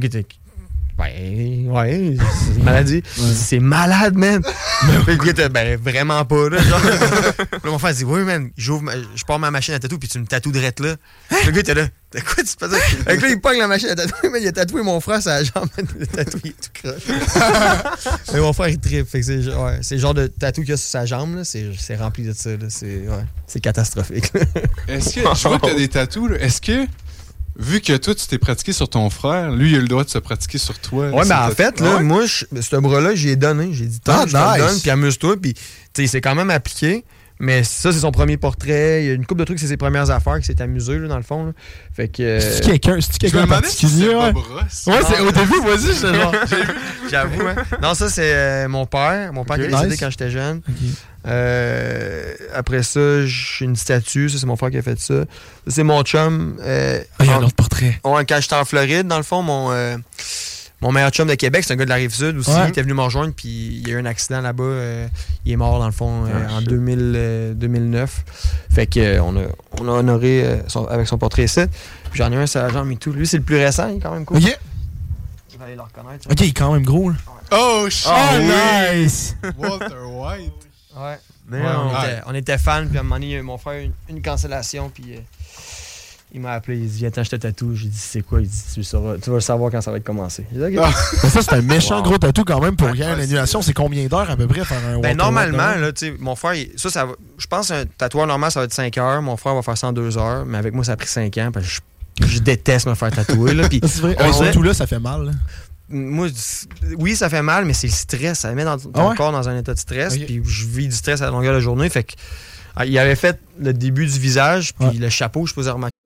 Ben, ouais, c'est une maladie. Ouais. C'est malade, man. Puis le gars était, ben, vraiment pas, là. Genre. Là, mon frère dit, oui, man, j'ouvre ma, je pars ma machine à tatou, puis tu me tatoues direct là. Le gars était là, de quoi tu fais ça? Fait que là, il pogne la machine à tatouer, mais il a tatoué mon frère sur la jambe, le tatou, il est tout croche. Mais mon frère, il trippe. Fait que c'est, ouais, c'est le genre de tatou qu'il a sur sa jambe, là. C'est, c'est rempli de ça, là. C'est, ouais, c'est catastrophique, là. Est-ce que, je vois que t'as des tatous, là. Est-ce que, vu que toi, tu t'es pratiqué sur ton frère, lui, il a le droit de se pratiquer sur toi. Ouais, mais en fait, là, ouais? moi, je, ce bras-là, j'y ai donné. J'ai dit, ah, je nice. te le donne, puis amuse-toi. Puis, tu sais, c'est quand même appliqué. Mais ça, c'est son premier portrait. Il y a une couple de trucs, c'est ses premières affaires qui s'est amusé, là, dans le fond. Là. Fait que. Euh... C'est-tu quelqu'un, c'est-tu quelqu'un en particulier? Si ouais, ouais c'est au début, vas-y, j'étais genre. J'avoue, hein. Non, ça, c'est euh, mon père. Mon père okay. qui est décédé nice. quand j'étais jeune. Okay. Euh, après ça, j'ai une statue. Ça, c'est mon frère qui a fait ça. Ça, c'est mon chum. Euh, ah, il y a un autre portrait. Ouais, quand j'étais en Floride, dans le fond, mon. Euh, Mon meilleur chum de Québec, c'est un gars de la Rive-Sud aussi. Ouais. Il était venu me rejoindre, puis il y a eu un accident là-bas. Euh, il est mort, dans le fond, euh, ah, en deux mille, euh, deux mille neuf. Fait qu'on euh, a, on a honoré euh, son, avec son portrait ici. Puis j'en ai un sur la jambe et tout. Lui, c'est le plus récent, il est quand même cool. OK. Je vais aller le reconnaître. OK, il est quand même gros, là. Ouais. Oh, shit! Oh, oui. Nice! Walter White. Ouais. ouais on, ouais. Était, on était fans, puis à un moment donné, mon frère a eu une, une cancellation, puis... Euh, il m'a appelé, il dit viens, je te tatoue. J'ai dit c'est quoi? Il dit tu, sauras, tu vas le savoir quand ça va être commencé. J'ai dit, okay. ah. Ça, c'est un méchant wow. gros tatou quand même pour ouais, rien. L'annulation, c'est combien d'heures à peu près faire un ben, normalement, là, tu sais, mon frère, il, ça, ça va, je pense un tatouage normal, ça va être cinq heures. Mon frère va faire ça en deux heures. Mais avec moi, ça a pris cinq ans. Parce que je, je déteste me faire tatouer. Là, pis, c'est vrai, un tatou là, ça fait mal. Là. Moi, oui, ça fait mal, mais c'est le stress. Ça me met dans, ton ah ouais? corps dans un état de stress. Okay. Puis je vis du stress à la longueur de la journée. Fait que, il avait fait le début du visage, puis ouais. le chapeau, je posais remarquer.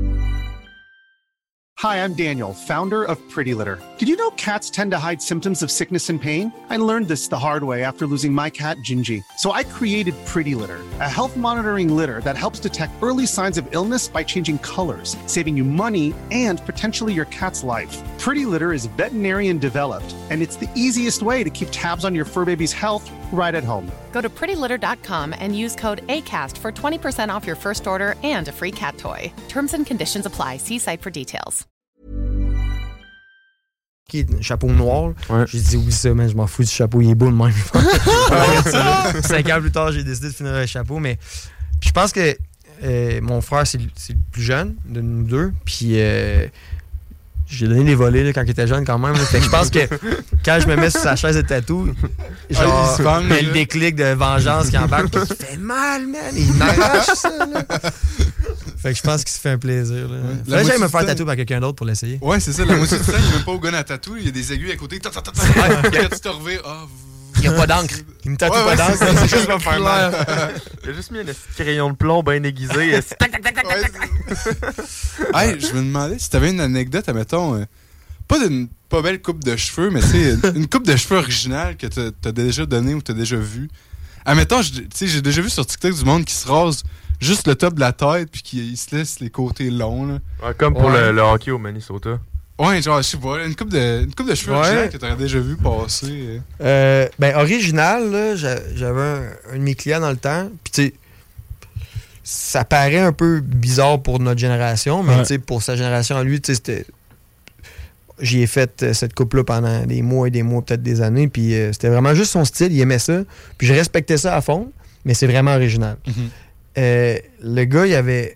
Hi, I'm Daniel, founder of Pretty Litter. Did you know cats tend to hide symptoms of sickness and pain? I learned this the hard way after losing my cat, Gingy. So I created Pretty Litter, a health monitoring litter that helps detect early signs of illness by changing colors, saving you money and potentially your cat's life. Pretty Litter is veterinarian developed, and it's the easiest way to keep tabs on your fur baby's health right at home. Go to pretty litter dot com and use code ACAST for twenty percent off your first order and a free cat toy. Terms and conditions apply. See site for details. Chapeau noir. Ouais. J'ai dit oui, ça, mais je m'en fous du chapeau, il est beau de même. Cinq ans plus tard, j'ai décidé de finir le chapeau, mais je pense que euh, mon frère, c'est, c'est le plus jeune de nous deux, puis euh, j'ai donné des volets là, quand il était jeune quand même. Là. Fait que je pense que quand je me mets sur sa chaise de tatou, genre, ah, il y a le déclic de vengeance qui embarque, puis il fait mal, man, il m'arrache ça, là. Fait que je pense qu'il se fait un plaisir. Là. Ouais. Là, j'aime me faire tatouer par quelqu'un d'autre pour l'essayer. Ouais, c'est ça. La moitié du temps, il n'est même pas au gun à tatou. Il y a des aiguilles à côté. Ta, ta, ta, ta. Quand tu te reviens, oh, il n'y a pas d'encre. Il me tatoue ouais, pas ouais, d'encre. C'est, c'est juste me faire mal. Il a juste mis un crayon de plomb bien aiguisé. Hey, je me demandais si tu avais une anecdote, admettons, euh, pas d'une pas belle coupe de cheveux, mais c'est une coupe de cheveux originale que tu as déjà donnée ou tu as déjà vue. Admettons, j'ai déjà vu sur TikTok du monde qui se rase juste le top de la tête puis qui se laisse les côtés longs. Là. Ouais, comme pour ouais. le, le hockey au Minnesota. Ouais, genre, je sais pas, une coupe de, une coupe de cheveux ouais. originale que t'aurais déjà vu passer. Euh, ben, original, là, j'avais un, un de mes clients dans le temps, puis tu sais, ça paraît un peu bizarre pour notre génération, mais ouais. tu sais, pour sa génération à lui, tu sais, c'était... J'y ai fait cette coupe-là pendant des mois et des mois, peut-être des années, puis euh, c'était vraiment juste son style, il aimait ça, puis je respectais ça à fond, mais c'est vraiment original. Mm-hmm. Euh, le gars, il avait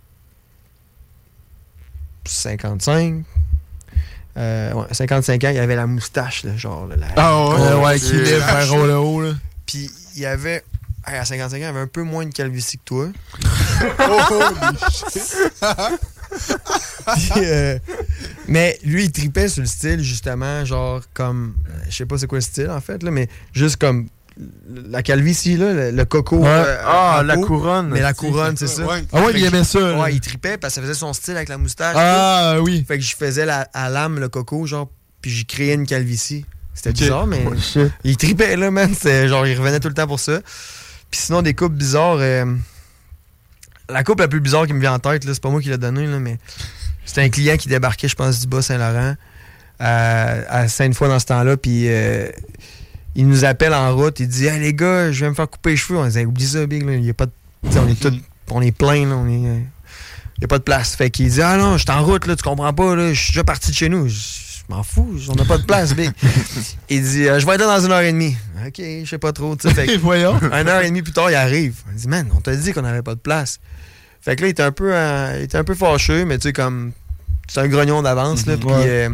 cinquantacinq Euh, ouais, cinquante-cinq ans, il avait la moustache, là, genre. Là, la, ah ouais, euh, ouais, qui lève vers haut le haut, là. Puis il avait, à cinquante-cinq ans, il avait un peu moins de calvitie que toi. Oh, shit! Puis, euh, mais lui, il tripait sur le style, justement, genre comme, je sais pas c'est quoi le style, en fait, là, mais juste comme la calvitie, là, le, le coco. Ouais. Euh, ah, la couronne. Mais la couronne, c'est ça. Ouais. Ah ouais, il aimait ça. Là. Ouais, il tripait parce que ça faisait son style avec la moustache. Ah là. Oui. Fait que je faisais la, à lame le coco, genre, puis j'y créais une calvitie. C'était okay. bizarre, mais oh, il tripait, là, man. C'était, genre, il revenait tout le temps pour ça. Puis sinon, des coupes bizarres. Euh, la coupe la plus bizarre qui me vient en tête, là, c'est pas moi qui l'ai donnée, là, mais C'était un client qui débarquait, je pense, du Bas-Saint-Laurent à, à Sainte-Foy dans ce temps-là. Puis euh, il nous appelle en route. Il dit « Hey les gars, je vais me faire couper les cheveux. » On disait « Oublie ça, Big. Là. Il y a pas de... On est tout, on est plein. Là. On est... Il n'y a pas de place. » Fait qu'il dit « Ah non, je suis en route. Là, tu comprends pas. Là. Je suis déjà parti de chez nous. » Je m'en fous, on n'a pas de place, Big. Il dit, euh, je vais être là dans une heure et demie. OK, je sais pas trop. Fait que, voyons. Une heure et demie plus tard, il arrive. Il dit, man, on t'a dit qu'on n'avait pas de place. Fait que là, il était un peu, euh, il était un peu fâcheux, mais tu sais, comme, c'est un grognon d'avance, là. Mm-hmm, Puis, ouais. euh,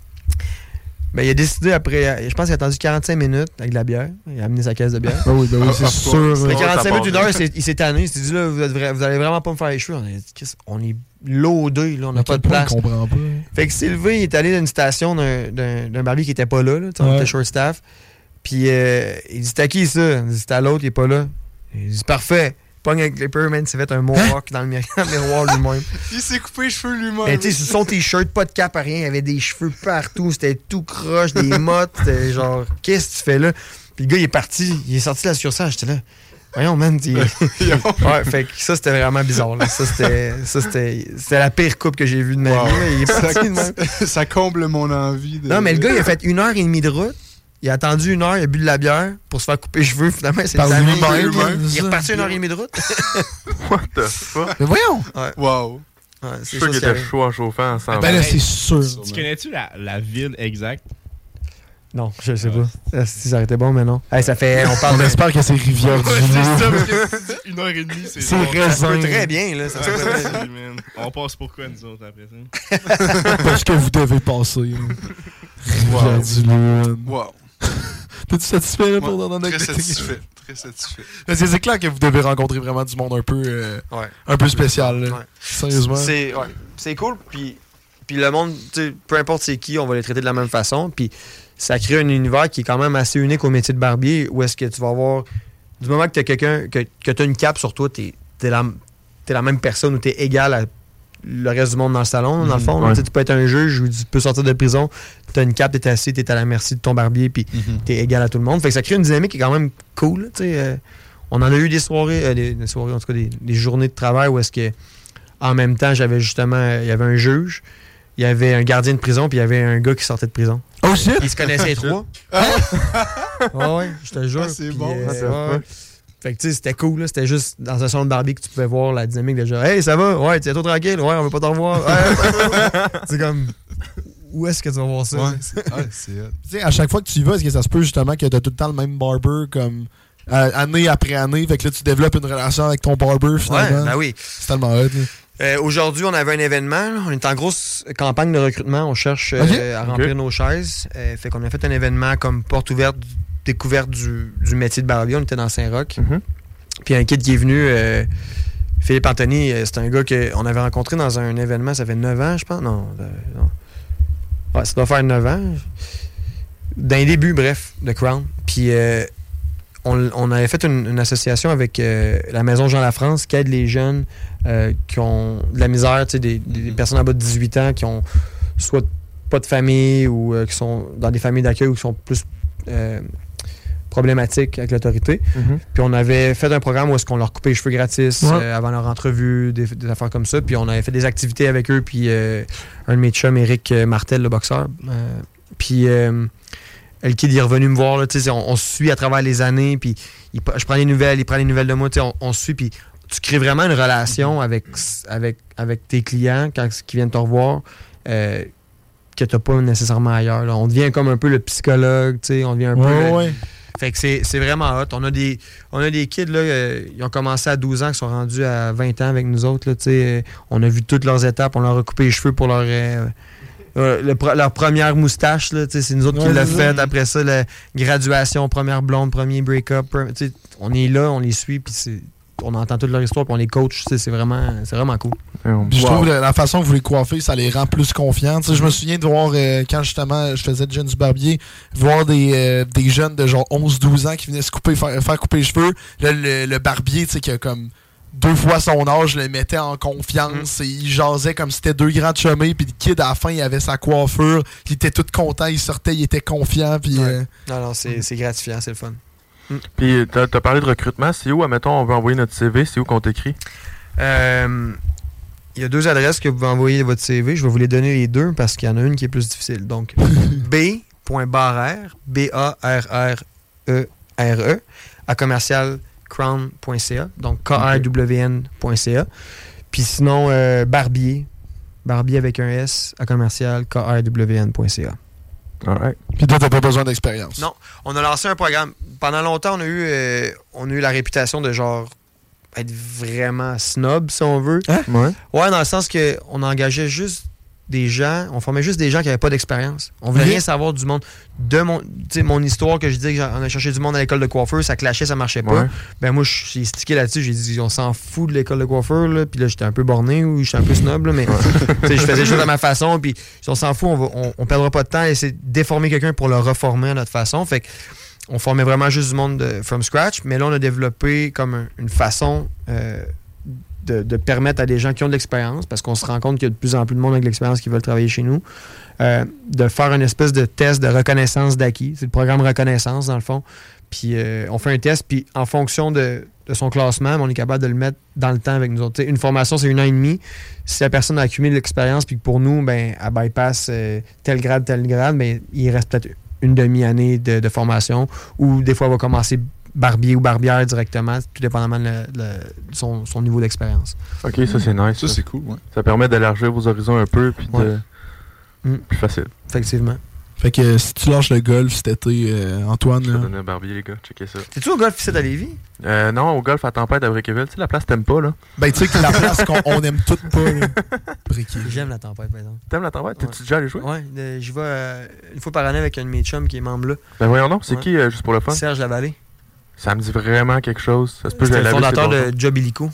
ben, il a décidé après, je pense qu'il a attendu quarante-cinq minutes avec de la bière. Il a amené sa caisse de bière. Ben oui, ben oui, c'est sûr. Fait Ouais, quarante-cinq ça minutes, une part. heure, il s'est tanné. Il s'est dit, là, vous, êtes vra- vous allez vraiment pas me faire les cheveux. On est, on est loadé, là, on n'a À pas quel de point place. on comprend pas. Fait que Sylvain, il est allé dans une station d'un, d'un, d'un barbier qui était pas là, là, on Ouais. était short staff. Puis euh, il dit, t'as qui ça? Il dit, c'est à l'autre, il est pas là. Il dit, parfait. Pogne avec Clipper, man, il s'est fait un mohawk dans le mir- dans le miroir lui-même. Il s'est coupé les cheveux lui-même. Mais tu sais, sur son t-shirt, pas de cap, rien, il y avait des cheveux partout, c'était tout croche, des mottes, c'était genre, qu'est-ce que tu fais là? Puis le gars, il est parti, il est sorti de la succursale, j'étais là. Voyons, man. t'es- ouais, fait que ça, c'était vraiment bizarre. Là. Ça, c'était, ça c'était, c'était la pire coupe que j'ai vue de ma Wow. vie. Là. Il est parti ça, de même. ça comble mon envie. De... Non, mais le gars, il a fait une heure et demie de route. Il a attendu une heure, il a bu de la bière pour se faire couper les cheveux. Finalement, c'est Par tanné. lui-même, Il c'est est ça. reparti une heure et demie de route. What the fuck? Mais voyons! Ouais. Wow. Ouais, Je c'est suis sûr ça qu'il qui était arrive. chaud en chauffant ensemble. Ben là, c'est sûr. Tu connais-tu la, la ville exacte? Non, je sais pas. Ah, si ça aurait été bon, mais non. Hey, ça fait. On parle On de. espère que c'est Rivière du Ouais, c'est ça, Loup. parce que si tu dis une heure et demie, c'est C'est long. Ça raisin. peut très bien, là. Ça Ouais, peut très bien. vas-y, man. On passe pour quoi, nous autres, après ça? Parce que vous devez passer. là. Rivière du Loup. Wow. T'es-tu satisfait là, pour Moi, dans très notre satisfait. Très satisfait. Parce que c'est clair que vous devez rencontrer vraiment du monde un peu, euh, Ouais. un peu spécial. là. Ouais. Sérieusement. C'est, ouais, c'est cool, puis, puis le monde, tu sais, peu importe c'est qui, on va les traiter de la même façon, puis ça crée un univers qui est quand même assez unique au métier de barbier, où est-ce que tu vas avoir, du moment que tu as quelqu'un, que, que tu as une cape sur toi, tu es la, t'es la même personne ou tu es égal à le reste du monde dans le salon, dans le fond. Ouais. Tu sais, tu peux être un juge ou tu peux sortir de prison, tu as une cape, tu es assis, tu es à la merci de ton barbier, puis tu es égal à tout le monde. Fait que ça crée une dynamique qui est quand même cool, tu sais. euh, on en a eu des soirées, euh, des, des soirées, en tout cas des, des journées de travail où est-ce que en même temps, j'avais justement, il y avait un juge, il y avait un gardien de prison, puis il y avait un gars qui sortait de prison. Oh shit! Ils se connaissaient les trois. Ouais, ouais, je te jure. Ah, c'est Puis, bon. euh, Ah, c'est ouais, fun. ouais. Fait que tu sais, c'était cool, là. C'était juste dans un salon de barbier que tu pouvais voir la dynamique de genre, hey, ça va? Ouais, tu es toi tranquille? Ouais, on veut pas t'en revoir. Ouais, c'est comme, où est-ce que tu vas voir ça? Ouais, c'est, ouais, c'est hot. Tu sais, à chaque fois que tu y vas, est-ce que ça se peut justement que t'as tout le temps le même barber comme euh, année après année? Fait que là, tu développes une relation avec ton barber finalement. Ouais, ben oui. C'est tellement hot. Là. Euh, aujourd'hui, on avait un événement. Là. On est en grosse campagne de recrutement. On cherche euh, Ok. à remplir Ok. nos chaises. Euh, fait qu'on a fait un événement comme porte ouverte, découverte du, du métier de barbier. On était dans Saint-Roch. Mhm. Puis un kid qui est venu, euh, Philippe Anthony, euh, c'est un gars qu'on avait rencontré dans un événement, ça fait neuf ans, je pense. Non, euh, non. Ouais, ça doit faire neuf ans. D'un début, bref, de Crown. Puis euh, on, on avait fait une, une association avec euh, la Maison Jean Lafrance qui aide les jeunes euh, qui ont de la misère, tu sais, des, des personnes en bas de dix-huit ans qui ont soit pas de famille ou euh, qui sont dans des familles d'accueil ou qui sont plus euh, problématiques avec l'autorité. Mhm. Puis on avait fait un programme où est-ce qu'on leur coupait les cheveux gratis Ouais. euh, avant leur entrevue, des, des affaires comme ça. Puis on avait fait des activités avec eux. Puis euh, un de mes chums, Éric Martel, le boxeur. euh, puis euh, le kid il est revenu me voir. Là, tu sais, on, on se suit à travers les années. Puis il- je prends les nouvelles, il prend les nouvelles de moi. Tu sais, On, on se suit. Puis tu crées vraiment une relation avec, avec, avec tes clients quand ils viennent te revoir. Euh, que tu n'as pas nécessairement ailleurs. Là. On devient comme un peu le psychologue. Tu sais, on devient un peu. Ouais, le- ouais. Fait que c'est, c'est vraiment hot. On a des, on a des kids, là, euh, ils ont commencé à douze ans, qui sont rendus à vingt ans avec nous autres. Là, tu sais. Euh, on a vu toutes leurs étapes, on leur a coupé les cheveux pour leur, euh, euh, le pro- leur première moustache. Là, tu sais, c'est nous autres Ouais, qui l'avons c'est ça. fait. Après ça, la graduation, première blonde, premier break-up. pre- tu sais, on est là, on les suit, puis c'est, on entend toute leur histoire, puis on les coach. Tu sais, C'est vraiment, c'est vraiment cool. Puis je Wow. trouve la, la façon que vous les coiffez, ça les rend plus confiants. Tu sais, je me souviens de voir, euh, quand justement je faisais de jeunes du barbier, voir des, euh, des jeunes de genre onze douze ans qui venaient se couper, faire, faire couper les cheveux. Là, le, le barbier, tu sais, qui a comme deux fois son âge, le mettait en confiance et il jasait comme si c'était deux grands chumés. Puis le kid, à la fin, il avait sa coiffure. Il était tout content, il sortait, il était confiant. Puis, Ouais. euh, Non, non, c'est, c'est gratifiant, c'est le fun. Puis t'as as parlé de recrutement. C'est où, admettons, on veut envoyer notre C V? C'est où qu'on t'écrit? Euh, il y a deux adresses que vous pouvez envoyer votre C V. Je vais vous les donner les deux parce qu'il y en a une qui est plus difficile. Donc, b.barrère, B A R R E R E, à commercial crown point c a, donc K R W N point c a. Puis sinon, euh, Barbier, Barbier avec un S, à commercial K R W N point c a. Alright. Puis toi, t'as pas besoin d'expérience. Non. On a lancé un programme. Pendant longtemps, on a eu, euh, on a eu la réputation de genre être vraiment snob, si on veut. Hein? Ouais. Ouais, dans le sens qu'on engageait juste des gens, on formait juste des gens qui n'avaient pas d'expérience. On voulait Okay. rien savoir du monde. De mon, mon histoire que je disais qu'on a cherché du monde à l'école de coiffeur, ça clashait, ça marchait pas. Ouais. Ben moi, j'ai stické là-dessus, j'ai dit on s'en fout de l'école de coiffeur, là. Puis là, j'étais un peu borné ou j'étais un peu snob, là, mais je faisais les choses à ma façon, puis on s'en fout, on, va, on, on perdra pas de temps à essayer de déformer quelqu'un pour le reformer à notre façon. Fait que on formait vraiment juste du monde de, from scratch, mais là, on a développé comme un, une façon euh, de, de permettre à des gens qui ont de l'expérience, parce qu'on se rend compte qu'il y a de plus en plus de monde avec de l'expérience qui veulent travailler chez nous, euh, de faire une espèce de test de reconnaissance d'acquis. C'est le programme reconnaissance, dans le fond. Puis euh, on fait un test, puis en fonction de, de son classement, on est capable de le mettre dans le temps avec nous autres. T'sais, une formation, c'est une an et demi. Si la personne a accumulé de l'expérience, puis que pour nous, ben, elle bypass euh, tel grade, tel grade, ben, il reste peut-être une demi-année de, de formation, ou des fois, elle va commencer barbier ou barbière directement, tout dépendamment de, le, de son, son niveau d'expérience. Ok, ça c'est nice. Ça, c'est cool, ouais. Ça permet d'élargir vos horizons un peu, puis Ouais. de... Mm. Plus facile. Effectivement. Fait que euh, si tu lâches le golf cet été, euh, Antoine... Je vais là... donner un barbier, les gars. Checkez ça. T'es-tu au golf ici à Lévis? Euh, non, au golf à Tempête à Brickeville. Tu sais, la place t'aimes pas, là? Ben, tu sais que la place qu'on on aime toutes pas, là. Briquet. J'aime la tempête, par exemple. T'aimes la Tempête? Ouais. T'es-tu déjà allé jouer? Ouais, euh, j'y vais euh, une fois par année avec un de mes chums qui est membre là. Ben voyons donc, c'est Ouais. qui, euh, juste pour le fun? Serge Lavallée. Ça me dit vraiment quelque chose. Ça se peut que je C'est l'ai le lavé fondateur chez de Job Illico.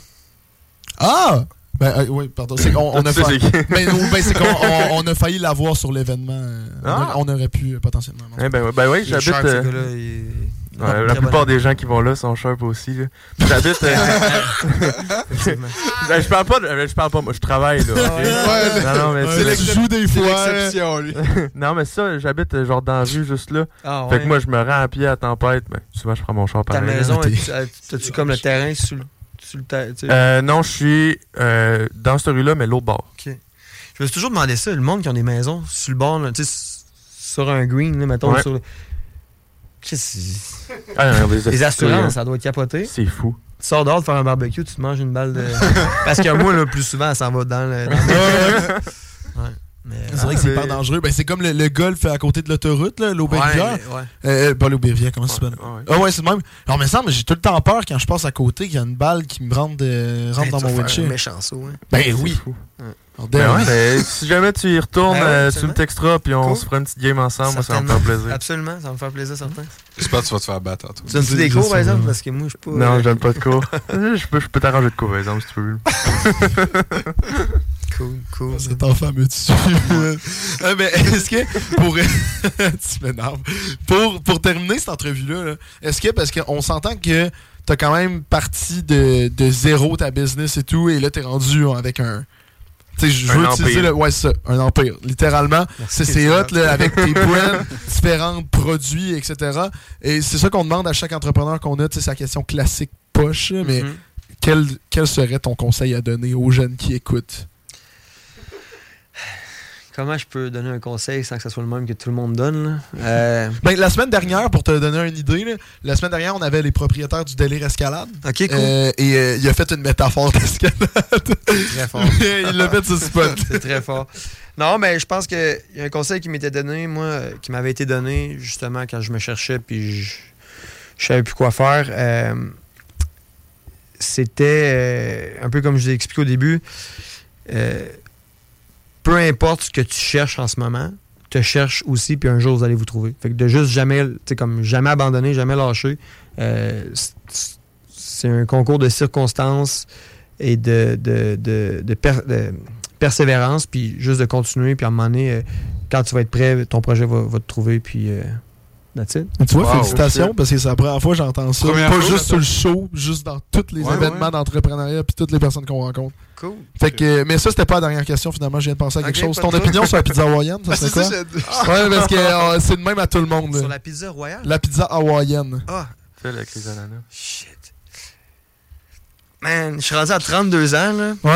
Ah! Ben, euh, oui, pardon. C'est qu'on on Tu a sais failli... c'est qui? ben, non, ben, c'est qu'on on, on a failli l'avoir sur l'événement. euh, Ah! on, a- on aurait pu, euh, potentiellement. non. Eh ben, ouais, ben oui, Il est j'habite... sharp, euh, ce gars-là, il est- ouais, Ah, la très plupart bon. des gens qui vont là sont sharp aussi, là. J'habite... euh, Effectivement. ben, je parle pas, de... je parle pas, moi, je travaille, là. ok? Ouais, Non, non, mais Ouais, c'est là, tu joues des C'est fois. euh, l'exception, lui. Non, mais ça, j'habite euh, genre dans la rue, juste là. Ah, Fait ouais. que moi, je me rends à pied à Tempête. Ben, souvent, je prends mon char Ta pareil. là. maison, t'es- as-tu- as- t'as-tu comme le terrain sur le, sur le terrain? tu sais? Euh, non, je suis euh, dans cette rue-là, mais l'autre bord. Ok. Je me suis toujours demandé ça, le monde qui ont des maisons sur le bord, là, tu sais, s- sur un green, là, mettons, Ouais. sur le... Je sais, c'est- Ah, non, des Les assurances, assurances, ça doit être capoté. c'est fou. Tu sors dehors de faire un barbecue, tu te manges une balle de... Parce que moi, le plus souvent, ça va dans le... Dans le... Ouais. Mais, C'est vrai que c'est pas dangereux. Ben, c'est comme le, le golf à côté de l'autoroute, là, l'Aubervière. Ouais, ouais. Euh, pas l'Aubervière, comment ça s'appelle? Ouais, ouais. Ah ouais, c'est le même. Alors, mais ça, mais j'ai tout le temps peur quand je passe à côté qu'il y a une balle qui me rentre, de- rentre Hey, dans tu mon vas faire windshield. un méchant saut, hein. Ben C'est oui. fou. Alors, Ben damn. ouais, ben, si jamais tu y retournes, Ben ouais, euh, tu absolument. me texteras, puis on Cool. se fera une petite game ensemble. Moi, ça va me Certainement. faire plaisir. Absolument, ça va me faire plaisir, certain. J'espère que tu vas te faire battre, toi. Tu donnes-tu des C'est cours, ça, par exemple? ouais. Parce que moi, je suis pas... Non, euh, je donne pas de cours. je peux, je peux t'arranger de cours, par exemple, si tu veux. Cool, cool. Cet enfant me tue. Ah, mais est-ce que, pour. tu m'énerves. Pour, pour terminer cette entrevue-là, là, est-ce que, parce qu'on s'entend que t'as quand même parti de, de zéro ta business et tout, et là, t'es rendu avec un. Tu sais, je Un veux empire. utiliser le. Ouais, c'est ça, un empire. Littéralement, c'est c'est hot, là, avec tes brands, différents produits, et cetera. Et c'est ça qu'on demande à chaque entrepreneur qu'on a, tu sais, c'est la question classique poche, là, mais Mhm. quel, quel serait ton conseil à donner aux jeunes qui écoutent? Comment je peux donner un conseil sans que ce soit le même que tout le monde donne, là? Euh, Ben, la semaine dernière, pour te donner une idée, là, la semaine dernière, on avait les propriétaires du Délire Escalade. OK, cool. Euh, et euh, il a fait une métaphore d'escalade. Très fort. Il l'a fait sur spot. C'est très fort. Non, mais je pense qu'il y a un conseil qui m'était donné, moi, euh, qui m'avait été donné justement quand je me cherchais puis je, je savais plus quoi faire. Euh, C'était euh, un peu comme je vous ai expliqué au début. Euh, peu importe ce que tu cherches en ce moment, te cherche aussi, puis un jour vous allez vous trouver. Fait que de juste jamais, tu sais, comme jamais abandonner, jamais lâcher. Euh, c'est- c'est un concours de circonstances et de, de, de, de, per- de persévérance, puis juste de continuer, puis à un moment donné, euh, quand tu vas être prêt, ton projet va, va te trouver, puis euh, that's it. Tu vois, Wow, félicitations, shit. parce que c'est la première fois que j'entends ça. Première Pas fois, juste sur j'entends. le show, juste dans tous les Ouais, événements ouais. d'entrepreneuriat puis toutes les personnes qu'on rencontre. Cool. Fait que, mais ça, c'était pas la dernière question, finalement. Je viens de penser à quelque Ok, chose. pas Ton de trouble. opinion sur la pizza hawaïenne, ça Ah, serait c'est quoi? ça, j'ai- Ouais, parce que euh, c'est le même à tout le monde. Sur là. la pizza royale? La pizza hawaïenne. Ah, Fais la crise d'ananas. shit. Man, je suis rendu à trente-deux ans, là. Ouais. puis Je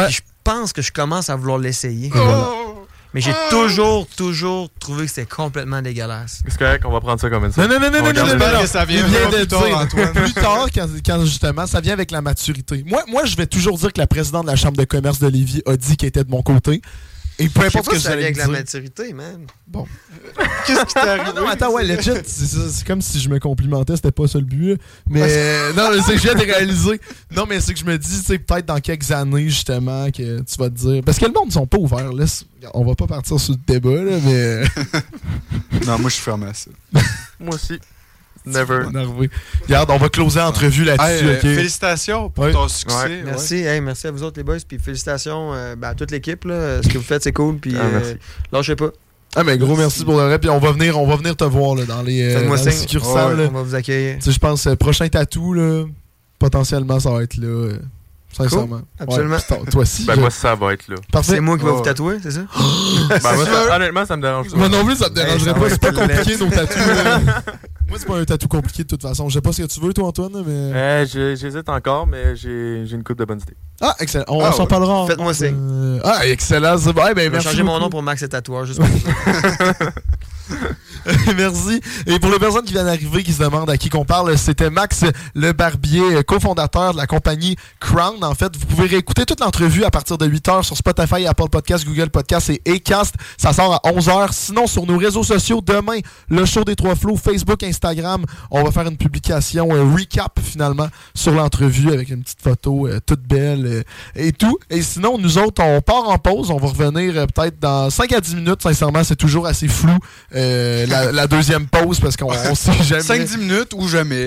pense que je commence à vouloir l'essayer. Oh! Mais j'ai oh! toujours, toujours trouvé que c'était complètement dégueulasse. C'est correct, on va prendre ça comme une Non, non, non, non, non, non, non, non, non. Ça vient Il vient de plus tard, dire, Antoine. plus tard, quand, quand justement, ça vient avec la maturité. Moi, moi, je vais toujours dire que la présidente de la Chambre de commerce de Lévis a dit qu'elle était de mon côté. Et peu importe ce que ça vient avec dire. la maturité, man. Bon. Qu'est-ce qui t'est arrivé? Non, attends, ouais, legit, c'est, c'est, c'est comme si je me complimentais, c'était pas ça le but. Mais euh, non, c'est que je viens de réaliser. Non, mais c'est que je me dis, c'est peut-être dans quelques années, justement, que tu vas te dire. Parce que le monde, ils sont pas ouverts. Là, on va pas partir sur le débat, là, mais. Non, moi, je suis fermé à ça. Moi aussi. Never. Énervé. Regarde, on va closer l'entrevue là-dessus. Hey, euh, okay? Félicitations pour ouais. ton succès. Ouais. Merci, ouais. hey, merci à vous autres, les boys. Puis félicitations euh, ben, à toute l'équipe. Là. Ce que vous faites, c'est cool. Puis ah, euh, lâchez pas. Ah, mais gros merci pour le reste. Puis on va venir, on va venir te voir là, dans les, euh, dans les succursales. Ouais, on va vous accueillir. Tu sais, je pense, euh, prochain tatou, là, potentiellement, ça va être là. Euh, sincèrement. Cool. Absolument. Ouais, toi aussi. Ben, je... moi, ça va être là. Parfait. C'est moi qui oh. vais vous tatouer, c'est ça? Ben, moi, ça, honnêtement, ça me dérange pas. Moi non plus, ça me dérangerait hey, pas. C'est pas compliqué, lettre. nos tatous. Moi, c'est pas un tatou compliqué de toute façon. Je sais pas ce que tu veux, toi, Antoine, mais. Euh, j'hésite encore, mais j'ai une couple de bonnes idées. Ah, excellent. On ah, s'en ouais. parlera. Faites-moi signe. Euh... Ah, excellent. C'est bon. Ben, je vais changer beaucoup. mon nom pour Max et Tatoueur, juste pour ça. Merci. Et pour les personnes qui viennent d'arriver, qui se demandent à qui qu'on parle, c'était Max Le Barbier, cofondateur de la compagnie Crown. En fait, vous pouvez réécouter toute l'entrevue à partir de huit heures sur Spotify, Apple Podcasts, Google Podcasts et Acast. Ça sort à onze heures. Sinon, sur nos réseaux sociaux, demain, le show des Trois Flots, Facebook, Instagram, on va faire une publication, un recap finalement sur l'entrevue avec une petite photo euh, toute belle euh, et tout. Et sinon, nous autres, on part en pause. On va revenir euh, peut-être dans cinq à dix minutes. Sincèrement, c'est toujours assez flou. Euh, La, la deuxième pause parce qu'on on sait jamais. cinq à dix minutes ou jamais.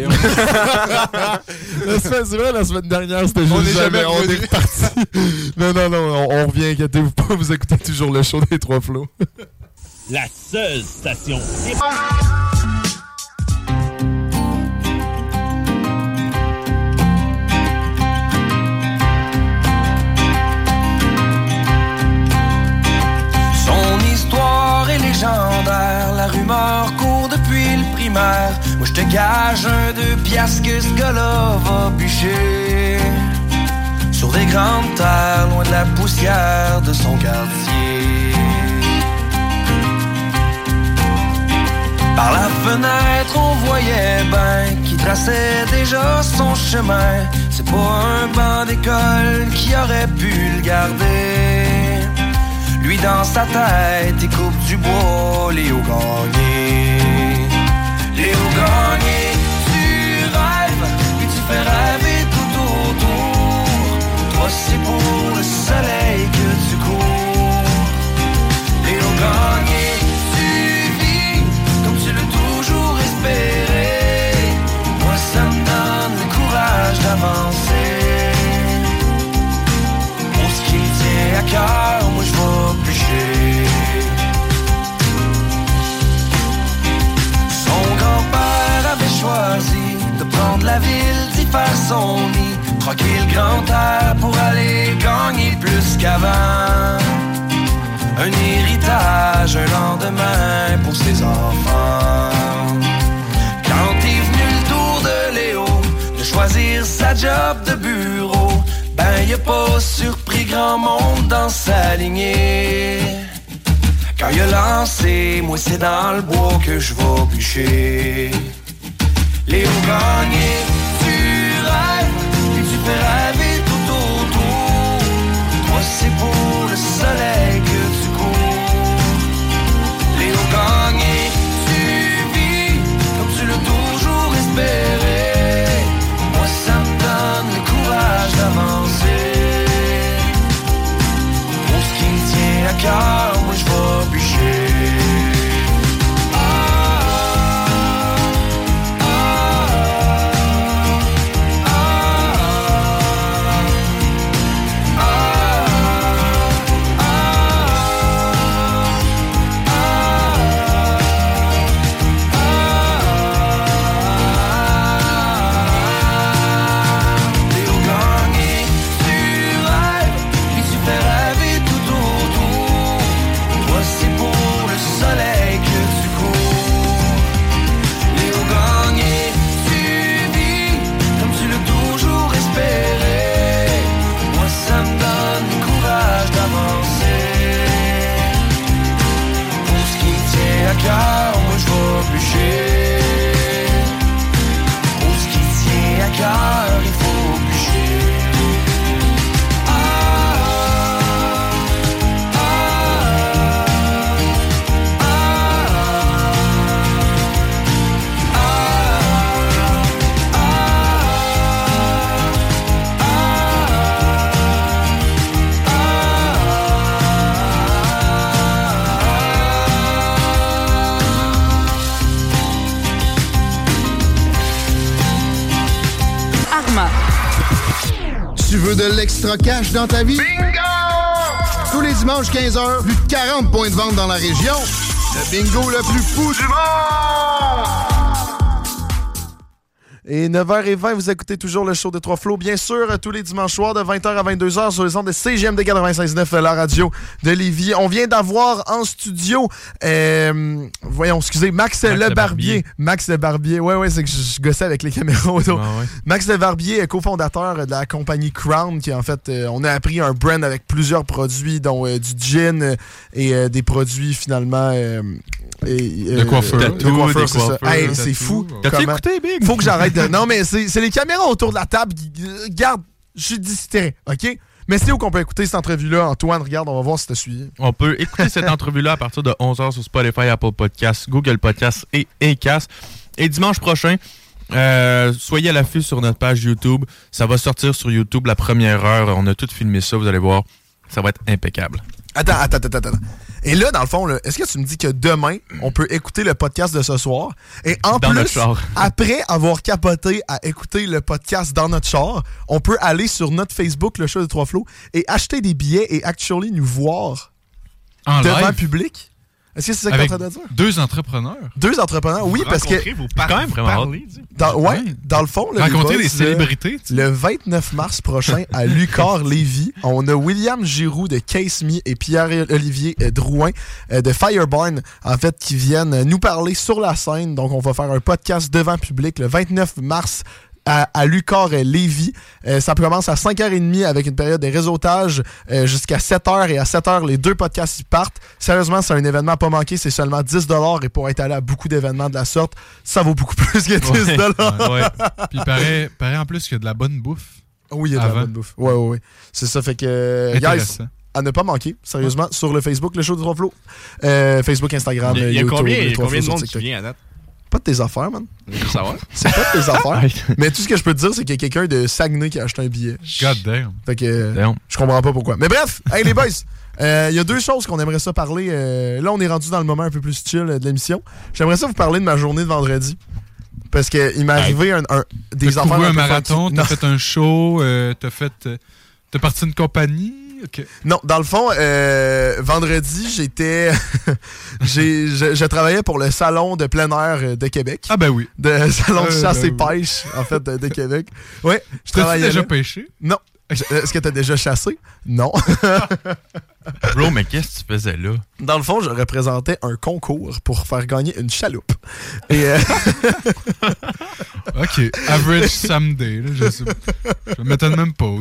La semaine, c'est vrai, la semaine dernière, c'était juste on est jamais. jamais on est reparti. Non, non, non, on, on revient, inquiétez-vous pas, vous écoutez toujours le show des Trois Flots. La seule station. Légendaire, la rumeur court depuis le primaire. Moi je te gage un deux piastres que ce gars-là va bûcher sur des grandes terres, loin de la poussière de son quartier. Par la fenêtre on voyait ben qu'il traçait déjà son chemin. C'est pas un banc d'école qui aurait pu le garder. Lui dans sa tête, il coupe du bois, Léo Gagné. Léo Gagné, tu rêves, puis tu fais rêver tout autour. Toi c'est pour le soleil que tu cours. Léo Gagné, tu vis comme tu l'as toujours espéré. Moi ça me donne le courage d'avancer. Pour ce qui me tient à cœur, moi je vais son grand-père avait choisi de prendre la ville, d'y faire son nid, troquer le grand air pour aller gagner plus qu'avant. Un héritage, un lendemain pour ses enfants. Quand est venu le tour de Léo de choisir sa job de bureau, ben y a pas surpris grand monde dans sa lignée. Quand il a lancé, moi c'est dans le bois que je vais bûcher. Léo Gagné, tu rêves, puis tu fais rêver tout autour. Toi c'est pour le soleil que tu cours. Léo Gagné, tu vis comme tu l'as toujours espéré. Moi ça me donne le courage d'avancer. Pour ce qui me tient à cœur, moi je vais bûcher. de l'extra cash dans ta vie? Bingo! Tous les dimanches quinze heures, plus de quarante points de vente dans la région. Le bingo le plus fou du monde! Et neuf heures vingt, vous écoutez toujours le show de Trois Flots, bien sûr, tous les dimanches soirs de vingt heures à vingt-deux heures sur les ondes de C G M D quatre-vingt-seize neuf, la radio de Lévis. On vient d'avoir en studio, euh, voyons, excusez, Max, Max Le Barbier. Max Le Barbier, ouais, ouais, c'est que je, je gossais avec les caméras autour. Ah, ouais. Max Le Barbier, cofondateur de la compagnie Crown, qui en fait, euh, on a appris un brand avec plusieurs produits, dont euh, du gin euh, et euh, des produits finalement... Euh, et, euh, de coiffeur. De coiffeur, c'est ça. Hey, c'est fou. T'as-tu écouté, Big? Faut que j'arrête de... Non, mais c'est, c'est les caméras autour de la table qui... Regarde, je suis distrait, OK? Mais c'est où qu'on peut écouter cette entrevue-là? Antoine, regarde, on va voir si t'as suivi. On peut écouter cette entrevue-là à partir de onze heures sur Spotify, Apple Podcasts, Google Podcasts et Acast. Et dimanche prochain, euh, soyez à l'affût sur notre page YouTube. Ça va sortir sur YouTube la première heure. On a tout filmé ça, vous allez voir. Ça va être impeccable. Attends, attends, attends, attends. Et là, dans le fond, là, est-ce que tu me dis que demain, on peut écouter le podcast de ce soir? Et en dans plus, après avoir capoté à écouter le podcast dans notre char, on peut aller sur notre Facebook, le show de Trois Flots, et acheter des billets et actually nous voir en devant live? le public? Est-ce que c'est ça que tu es en train de dire? Deux entrepreneurs. Deux entrepreneurs, vous oui, parce que... Vous par- quand même vraiment parler, dans, ouais, dans le fond... Là, rencontrer les des célébrités. Le, le vingt-neuf mars prochain, à Lucar Lévis, on a William Giroux de Case Me et Pierre-Olivier Drouin de Fireburn, en fait, qui viennent nous parler sur la scène. Donc, on va faire un podcast devant public le vingt-neuf mars à, à Lucar Lévis. Euh, ça commence à cinq heures trente avec une période de réseautage euh, jusqu'à sept heures. Et à sept heures, les deux podcasts y partent. Sérieusement, c'est un événement à pas manquer. C'est seulement dix dollars. Et pour être allé à beaucoup d'événements de la sorte, ça vaut beaucoup plus que dix dollars. Ouais, ouais. Puis il paraît, paraît en plus qu'il y a de la bonne bouffe. Oui, il y a de avant. la bonne bouffe. Oui, oui, oui. C'est ça. Fait que, euh, guys, à ne pas manquer, sérieusement, ouais. Sur le Facebook, le show de Trois Flots. Euh, Facebook, Instagram, il y a, il y a YouTube. combien, les combien de Flots monde sur qui vient à date? Pas de tes affaires, man. Je veux savoir. C'est pas de tes affaires. Mais tout ce que je peux te dire, c'est qu'il y a quelqu'un de Saguenay qui a acheté un billet. God damn. Fait que euh, damn. Je comprends pas pourquoi. Mais bref, hey les boys, il euh, y a deux choses qu'on aimerait ça parler. Euh, là, on est rendu dans le moment un peu plus chill de l'émission. J'aimerais ça vous parler de ma journée de vendredi. Parce qu'il m'est arrivé un, un, des t'as affaires... T'as couru un un marathon, t'as fait un show, euh, t'as fait... Euh, t'as parti d'une compagnie... Okay. Non, dans le fond, euh, vendredi, j'étais. j'ai, je, je travaillais pour le salon de plein air de Québec. Ah, ben oui. Le salon de euh, chasse ben et oui. pêche, en fait, de, de Québec. Oui, je T'as-tu travaillais. déjà là. pêché? Non. Est-ce que t'as déjà chassé? Non. Bro, mais qu'est-ce que tu faisais là? Dans le fond, je représentais un concours pour faire gagner une chaloupe. Et euh... OK. Average Someday, là, je sais pas. Je m'étonne même pas.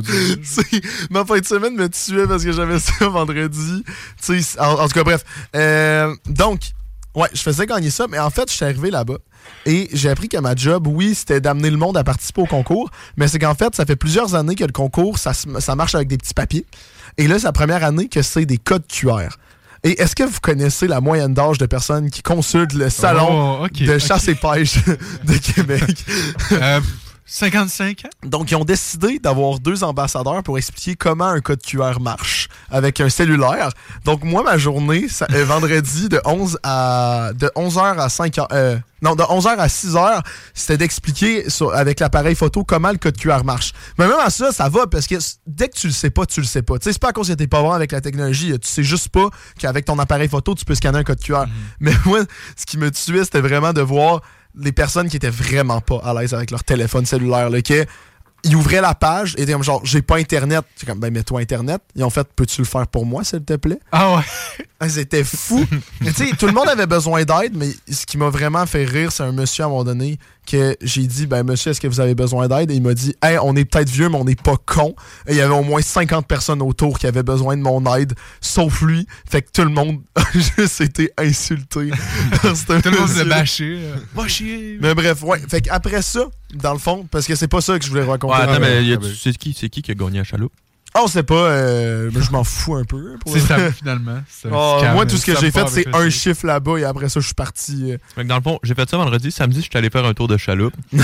Ma fin de semaine me tuait parce que j'avais ça vendredi. Tu sais, en, en tout cas, bref. Euh, donc, ouais, je faisais gagner ça, mais en fait, je suis arrivé là-bas. Et j'ai appris que ma job, oui, c'était d'amener le monde à participer au concours, mais c'est qu'en fait, ça fait plusieurs années que le concours, ça, ça marche avec des petits papiers. Et là, c'est la première année que c'est des codes Q R. Et est-ce que vous connaissez la moyenne d'âge de personnes qui consultent le salon oh, okay, de okay. chasse et pêche de Québec? euh, cinquante-cinq ans? Donc, ils ont décidé d'avoir deux ambassadeurs pour expliquer comment un code Q R marche avec un cellulaire. Donc, moi, ma journée, ça, euh, vendredi, de onze à de onze heures à cinq heures... Euh, non, de onze heures à six heures, c'était d'expliquer sur, avec l'appareil photo comment le code Q R marche. Mais même à ça, ça va parce que dès que tu le sais pas, tu le sais pas. Tu sais, c'est pas à cause que t'es pas bon avec la technologie. Tu sais juste pas qu'avec ton appareil photo, tu peux scanner un code Q R. Mm-hmm. Mais moi, ce qui me tuait, c'était vraiment de voir les personnes qui étaient vraiment pas à l'aise avec leur téléphone cellulaire. Là, que ils ouvraient la page et étaient comme genre, j'ai pas Internet. C'est comme, ben, mets-toi Internet. Ils ont fait, peux-tu le faire pour moi, s'il te plaît? Ah ouais. C'était fou. Tu sais, tout le monde avait besoin d'aide, mais ce qui m'a vraiment fait rire, c'est un monsieur à un moment donné que j'ai dit, ben, monsieur, est-ce que vous avez besoin d'aide? Et il m'a dit, hey, on est peut-être vieux, mais on n'est pas con. Et il y avait au moins cinquante personnes autour qui avaient besoin de mon aide, sauf lui. Fait que tout le monde a juste été insulté. Tout le monde s'est bâché. Va chier. Mais bref, ouais. Fait qu'après ça, dans le fond, parce que c'est pas ça que je voulais raconter. Ouais, attends, mais y a, tu sais qui, c'est qui qui a gagné à chaloupe? Ah, on sait pas, euh, mais je m'en fous un peu. C'est ça, finalement. Oh, moi, tout ce que j'ai fait, c'est un chiffre là-bas et après ça, je suis parti. Euh... Dans le fond, j'ai fait ça vendredi. Samedi, je suis allé faire un tour de chaloupe. mais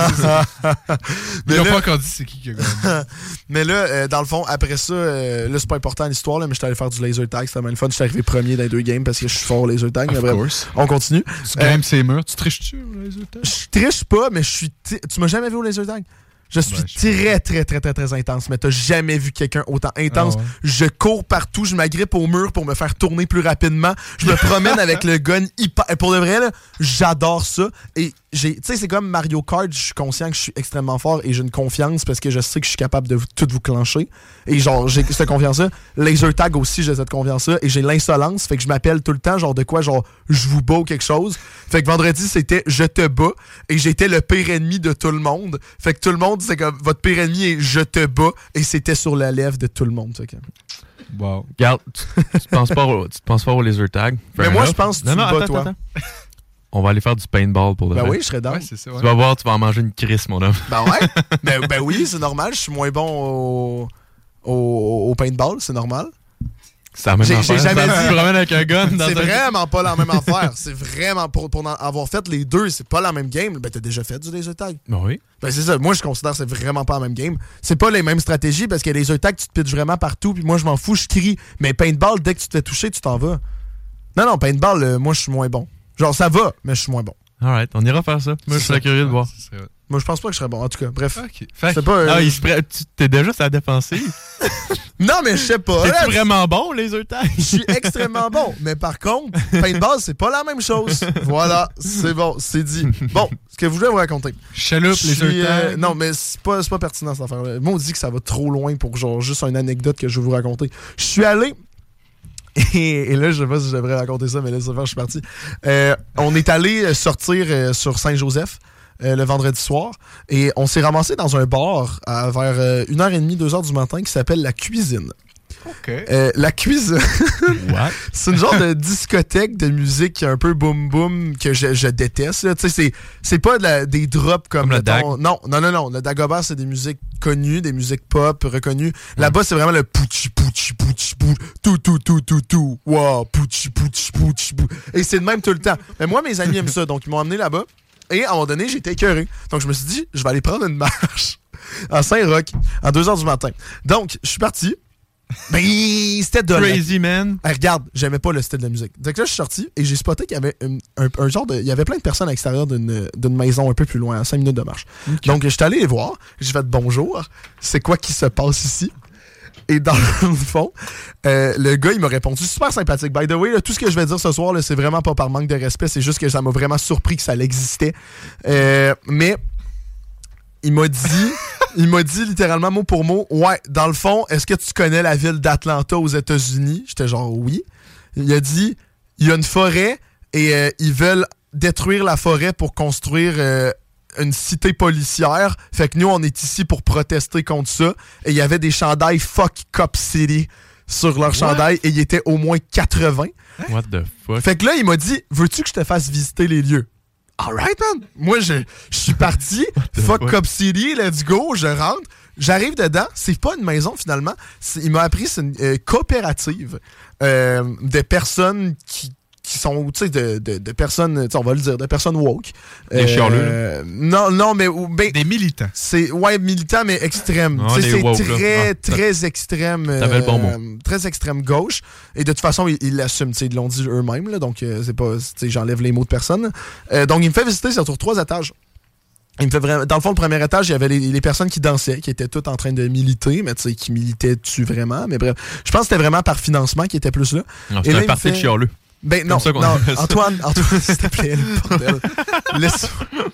Ils n'ont pas encore dit c'est qui qui a gagné. Mais là, euh, dans le fond, après ça, euh, là, c'est pas important l'histoire, là, mais je suis allé faire du laser tag. C'était mal fun. Je suis arrivé premier dans les deux games parce que je suis fort au laser tag. Of mais course. On continue. Tu euh, games ces murs. Tu triches-tu au laser tag? Je triche pas, mais je suis. T- tu m'as jamais vu au laser tag? Je suis Ben, très, très, très, très, très intense, mais t'as jamais vu quelqu'un autant intense. Ah ouais. Je cours partout, je m'agrippe au mur pour me faire tourner plus rapidement. Je me promène avec le gun hyper... Pour de vrai, là, j'adore ça. Et j'ai, tu sais, c'est comme Mario Kart, je suis conscient que je suis extrêmement fort et j'ai une confiance parce que je sais que je suis capable de tout vous clencher. Et genre, j'ai cette confiance-là. Laser tag aussi, j'ai cette confiance-là. Et j'ai l'insolence, fait que je m'appelle tout le temps, genre de quoi, genre, je vous bats ou quelque chose. Fait que vendredi, c'était je te bats et j'étais le pire ennemi de tout le monde. Fait que tout le monde, c'est comme, votre pire ennemi est je te bats et c'était sur la lèvre de tout le monde. Fait que... Wow. Regarde, tu, tu te penses pas au, tu te penses pas au laser tag. Mais moi, je pense que tu non, me non, bats, attends, toi. attends. On va aller faire du paintball pour de Ben vrai. oui, je serais down. Ouais, c'est ça, ouais. Tu vas voir, tu vas en manger une crisse, mon homme. Ben ouais. ben, ben oui, c'est normal. Je suis moins bon au, au, au paintball, c'est normal. C'est la même J'ai, affaire. j'ai jamais Ça, dit. Tu te promènes avec un gun dans C'est un... vraiment pas la même affaire. C'est vraiment, pour, pour en avoir fait les deux, c'est pas la même game. Ben t'as déjà fait du laser tag. Ben oui. Ben c'est ça. Moi, je considère que c'est vraiment pas la même game. C'est pas les mêmes stratégies parce que les laser tag, tu te pitches vraiment partout. Puis moi, je m'en fous, je crie. Mais paintball, dès que tu te fais toucher, tu t'en vas. Non, non, paintball, euh, moi, je suis moins bon. Genre, ça va, mais je suis moins bon. Alright, on ira faire ça. Moi, je serais curieux de voir. Moi, je pense pas que je serais bon. En tout cas, bref. Ok. C'est pas, euh, Ah, il se prête- tu t'es déjà sur la défensive. Non, mais je sais pas. T'es-tu vraiment bon, laser tag? Je suis extrêmement bon. Mais par contre, paintball, c'est pas la même chose. Voilà, c'est bon, c'est dit. Bon, ce que je voulais vous raconter. Chaloupe, Je les suis, tags. euh, Non, mais c'est pas, c'est pas pertinent cette affaire-là. Moi, on dit que ça va trop loin pour genre juste une anecdote que je vais vous raconter. Je suis allé. Et, et là, je sais pas si je devrais raconter ça, mais là, ça va, je suis parti. Euh, on est allé sortir euh, sur Saint-Joseph euh, le vendredi soir et on s'est ramassé dans un bar à vers euh, une heure trente, deux heures du matin qui s'appelle La Cuisine. OK. Euh, la cuisine, c'est une genre de discothèque de musique un peu boom boom que je, je déteste. là. Tu sais, c'est, c'est pas de la- des drops comme, Comme le mettons- Non, non, non, non. Le Dagobah, c'est des musiques connues, des musiques pop reconnues. Là-bas, c'est vraiment le pouchi pouchi pouchi pou, tout tout tout tout tout. Wow, pouchi pouchi pouchi pou. Et c'est de même tout le temps. Mais moi, mes amis aiment ça, donc ils m'ont emmené là-bas. Et à un moment donné, j'étais écœuré. Donc je me suis dit, je vais aller prendre une marche à Saint-Roch à deux heures du matin. Donc, je suis parti. Ben, c'était de Crazy man. Hey, regarde, j'aimais pas le style de musique. Donc là, je suis sorti et j'ai spoté qu'il y avait une- un, un genre de. Il y avait plein de personnes à l'extérieur d'une, d'une maison un peu plus loin, à cinq minutes de marche. Okay. Donc, je suis allé les voir. J'ai fait bonjour. C'est quoi qui se passe ici? Et dans le fond, euh, le gars, il m'a répondu super sympathique. By the way, là, tout ce que je vais dire ce soir, là, c'est vraiment pas par manque de respect. C'est juste que ça m'a vraiment surpris que ça existait. Euh, mais il m'a dit, il m'a dit littéralement mot pour mot, ouais, dans le fond, est-ce que tu connais la ville d'Atlanta aux États-Unis? J'étais genre oui. Il a dit, il y a une forêt et euh, ils veulent détruire la forêt pour construire euh, une cité policière. Fait que nous, on est ici pour protester contre ça. Et il y avait des chandails Fuck Cop City sur leur chandail et il était au moins quatre-vingts. What the fuck? Fait que là, il m'a dit, veux-tu que je te fasse visiter les lieux? Alright, man. Moi, je, je suis parti. Fuck fuck? Cop City, let's go. Je rentre. J'arrive dedans. C'est pas une maison, finalement. C'est- il m'a appris, c'est une euh, coopérative euh, de personnes qui, qui sont, tu sais, de, de, de personnes, tu sais, on va le dire, de personnes woke. Des chialeux, Euh, Non, non, mais... ou- ben, Des militants. c'est, ouais, militant, mais extrême. Ah, Tu sais, les c'est woke, là. très, Ah, très extrême. T'avais le bon mot. euh, Très extrême gauche. Et de toute façon, ils ils l'assument. tu sais, Ils l'ont dit eux-mêmes. Là, donc, euh, c'est pas. tu sais, j'enlève les mots de personne. Euh, donc, il me fait visiter sur trois étages. Il me fait vraiment... Dans le fond, le premier étage, il y avait les, les personnes qui dansaient, qui étaient toutes en train de militer, mais tu sais, qui militaient-tu vraiment? Mais bref, je pense que c'était vraiment par financement qui était plus là. Non, Et c'est là, un il me parti de fait- chialeux. Ben Comme non, ça qu'on non appelle ça. Antoine, Antoine, s'il te plaît, bordel. Laisse...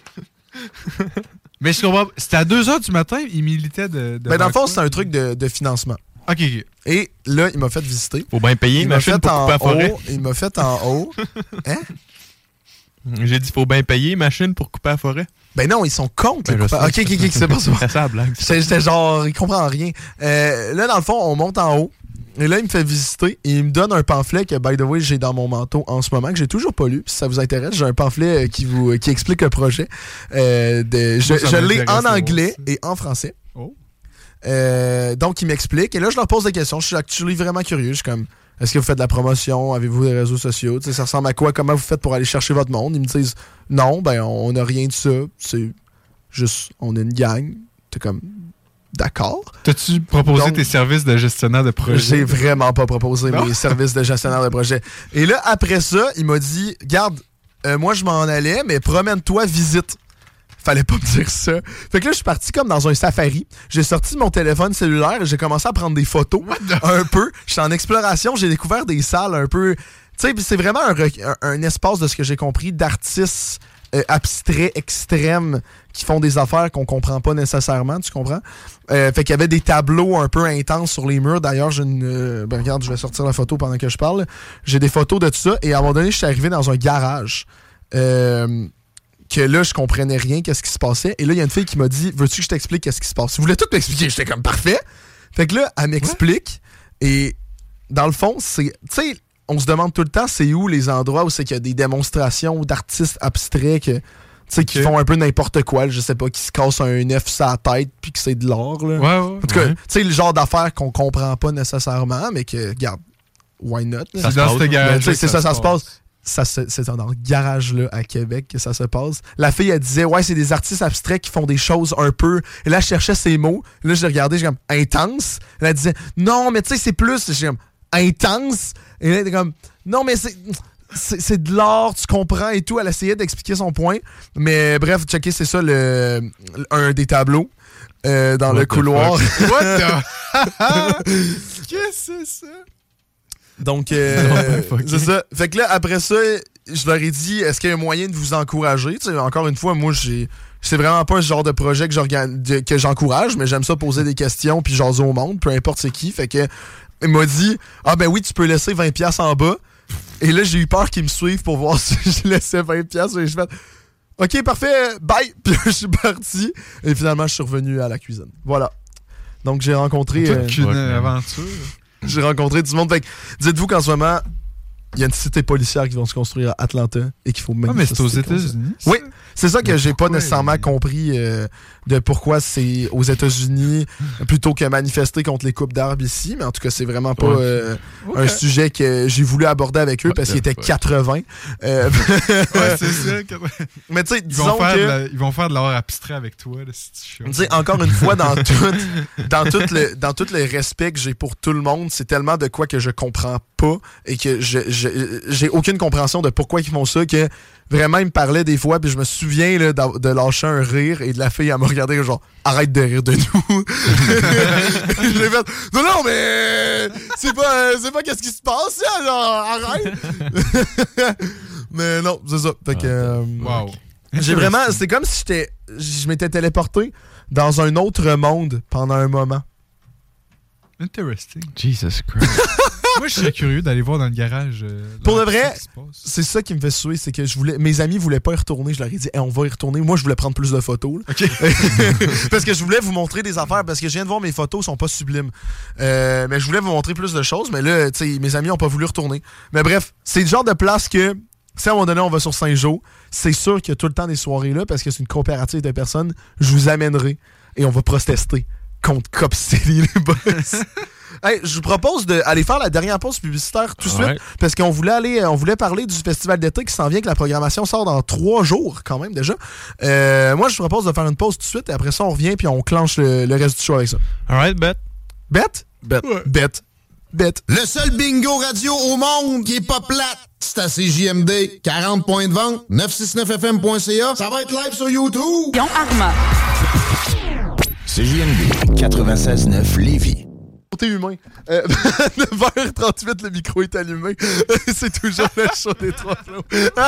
Mais je comprends. C'était à deux heures du matin, il militait de. de Ben dans le fond, quoi? c'est un truc de, de financement. Ok, ok. Et là, il m'a fait visiter. Faut bien payer Il une m'a machine fait pour en couper la forêt. haut. Il m'a fait en haut. Hein? J'ai dit, faut bien payer une machine pour couper la forêt. Ben non, ils sont contre. Ben, le je coupage. sais. Ok, ok, ok, c'est pas ça. C'est ça la blague. J'étais j'étais genre, il comprend rien. Euh, là, dans le fond, on monte en haut. Et là, il me fait visiter et il me donne un pamphlet que, by the way, j'ai dans mon manteau en ce moment, que j'ai toujours pas lu. Si ça vous intéresse, j'ai un pamphlet euh, qui vous qui explique le projet. Euh, de, je Moi, ça je l'ai m'intéresse en de voir anglais ça. et en français. Oh. Euh, donc, il m'explique. Et là, je leur pose des questions. Je suis actually vraiment curieux. Je suis comme, est-ce que vous faites de la promotion? Avez-vous des réseaux sociaux? Tu sais, ça ressemble à quoi? Comment vous faites pour aller chercher votre monde? Ils me disent, non, ben, on n'a rien de ça. C'est juste, on est une gang. T'es comme, d'accord. T'as-tu proposé Donc, tes services de gestionnaire de projet? J'ai vraiment pas proposé Non? mes services de gestionnaire de projet. Et là, après ça, il m'a dit, garde, euh, moi, je m'en allais, mais promène-toi, visite. fallait pas me dire ça. Fait que là, je suis parti comme dans un safari. J'ai sorti mon téléphone cellulaire et j'ai commencé à prendre des photos un peu. J'étais en exploration, j'ai découvert des salles un peu... Tu sais, c'est vraiment un, un, un espace, de ce que j'ai compris, d'artistes euh, abstraits, extrêmes, qui font des affaires qu'on comprend pas nécessairement, tu comprends? Euh, fait qu'il y avait des tableaux un peu intenses sur les murs. D'ailleurs, j'ai une... Euh, ben regarde, je vais sortir la photo pendant que je parle. J'ai des photos de tout ça. Et à un moment donné, je suis arrivé dans un garage. Euh, que là, je comprenais rien, qu'est-ce qui se passait. Et là, il y a une fille qui m'a dit, veux-tu que je t'explique qu'est-ce qui se passe? Je voulais tout m'expliquer. J'étais comme, parfait. Fait que là, elle m'explique. Ouais. Et dans le fond, c'est... Tu sais, on se demande tout le temps, c'est où les endroits où c'est qu'il y a des démonstrations d'artistes abstraits que... Okay. Qui font un peu n'importe quoi, je sais pas, qui se cassent un œuf sur la tête puis que c'est de l'or. Là. Ouais, ouais, en tout cas, ouais. tu sais, le genre d'affaires qu'on comprend pas nécessairement, mais que, regarde, why not? Ça c'est dans ce garage. C'est ça, ça se passe. Ça, c'est dans le garage-là à Québec que ça se passe. La fille, elle disait, ouais, c'est des artistes abstraits qui font des choses un peu. Et là, je cherchais ses mots. Là, je l'ai regardé, j'ai comme, intense. Elle, elle disait, non, mais tu sais, c'est plus. J'ai comme, intense. Et là, elle était comme, non, mais c'est. C'est, c'est de l'art, tu comprends et tout. Elle essayait d'expliquer son point. Mais bref, checker, c'est ça, le, un des tableaux euh, dans What le couloir. What the... Qu'est-ce que c'est ça? Donc, euh, oh c'est ça. Fait que là, après ça, je leur ai dit, est-ce qu'il y a un moyen de vous encourager? T'sais, encore une fois, moi, j'ai... c'est vraiment pas ce genre de projet que, j'organ... que j'encourage, mais j'aime ça poser des questions puis jaser au monde, peu importe c'est qui. Fait que, il m'a dit, ah ben oui, tu peux laisser vingt dollars en bas. Et là, j'ai eu peur qu'ils me suivent pour voir si je laissais vingt dollars. Et je fais OK, parfait, bye. Puis je suis parti. Et finalement, je suis revenu à la cuisine. Voilà. Donc, j'ai rencontré. Euh, une ouais, aventure. J'ai rencontré tout le monde. Fait que, dites-vous qu'en ce moment, il y a une cité policière qui vont se construire à Atlanta et qu'il faut manifester. Ah, mais c'est aux États-Unis? Oui, c'est ça que mais j'ai pas nécessairement compris euh, de pourquoi c'est aux États-Unis plutôt que manifester contre les coupes d'arbres ici. Mais en tout cas, c'est vraiment pas euh, okay. un sujet que j'ai voulu aborder avec eux What parce qu'ils étaient quatre-vingts. Euh, ouais, c'est ça. Mais tu sais, disons que... La, ils vont faire de l'art abstrait avec toi. Là, si tu tu sais, encore une fois, dans tout, dans, tout le, dans tout le respect que j'ai pour tout le monde, c'est tellement de quoi que je comprends pas et que je, je, j'ai aucune compréhension de pourquoi ils font ça que vraiment, il me parlait des fois, puis je me souviens là, de lâcher un rire, et de la fille, elle m'a regardé genre, arrête de rire de nous. Je l'ai fait, non, non, mais c'est pas, c'est pas qu'est-ce qui se passe, là, genre, arrête. Mais non, c'est ça. Fait que, euh, wow. J'ai vraiment, c'est comme si j'étais, je m'étais téléporté dans un autre monde pendant un moment. Interesting. Jesus Christ. Moi, je serais curieux d'aller voir dans le garage. Euh, Pour le vrai, c'est ça qui me fait suer, c'est que je voulais, mes amis voulaient pas y retourner. Je leur ai dit, hey, on va y retourner. Moi, je voulais prendre plus de photos. Okay. Parce que je voulais vous montrer des affaires, parce que je viens de voir mes photos, sont pas sublimes. Euh, mais je voulais vous montrer plus de choses, mais là, tu sais, mes amis ont pas voulu retourner. Mais bref, c'est le genre de place que, si à un moment donné, on va sur Saint-Jean, c'est sûr qu'il y a tout le temps des soirées là, parce que c'est une coopérative de personnes. Je vous amènerai et on va protester contre Cop City, les boss. Hey, je vous propose d'aller faire la dernière pause publicitaire tout de suite, parce qu'on voulait aller, on voulait parler du festival d'été qui s'en vient, que la programmation sort dans trois jours quand même déjà. Euh, moi, je vous propose de faire une pause tout de suite, et après ça, on revient puis on clenche le, le reste du show avec ça. Alright, bet. Bet? Bet. Ouais. Bet. Bet. Le seul bingo radio au monde qui est pas plate, c'est à C J M D. quarante points de vente, neuf cent soixante-neuf F M point C A. Ça va être live sur YouTube. Yon Arma. C J M D quatre-vingt-seize neuf Lévis. T'es humain. Euh, neuf heures trente-huit, le micro est allumé. C'est toujours le show des trois flots.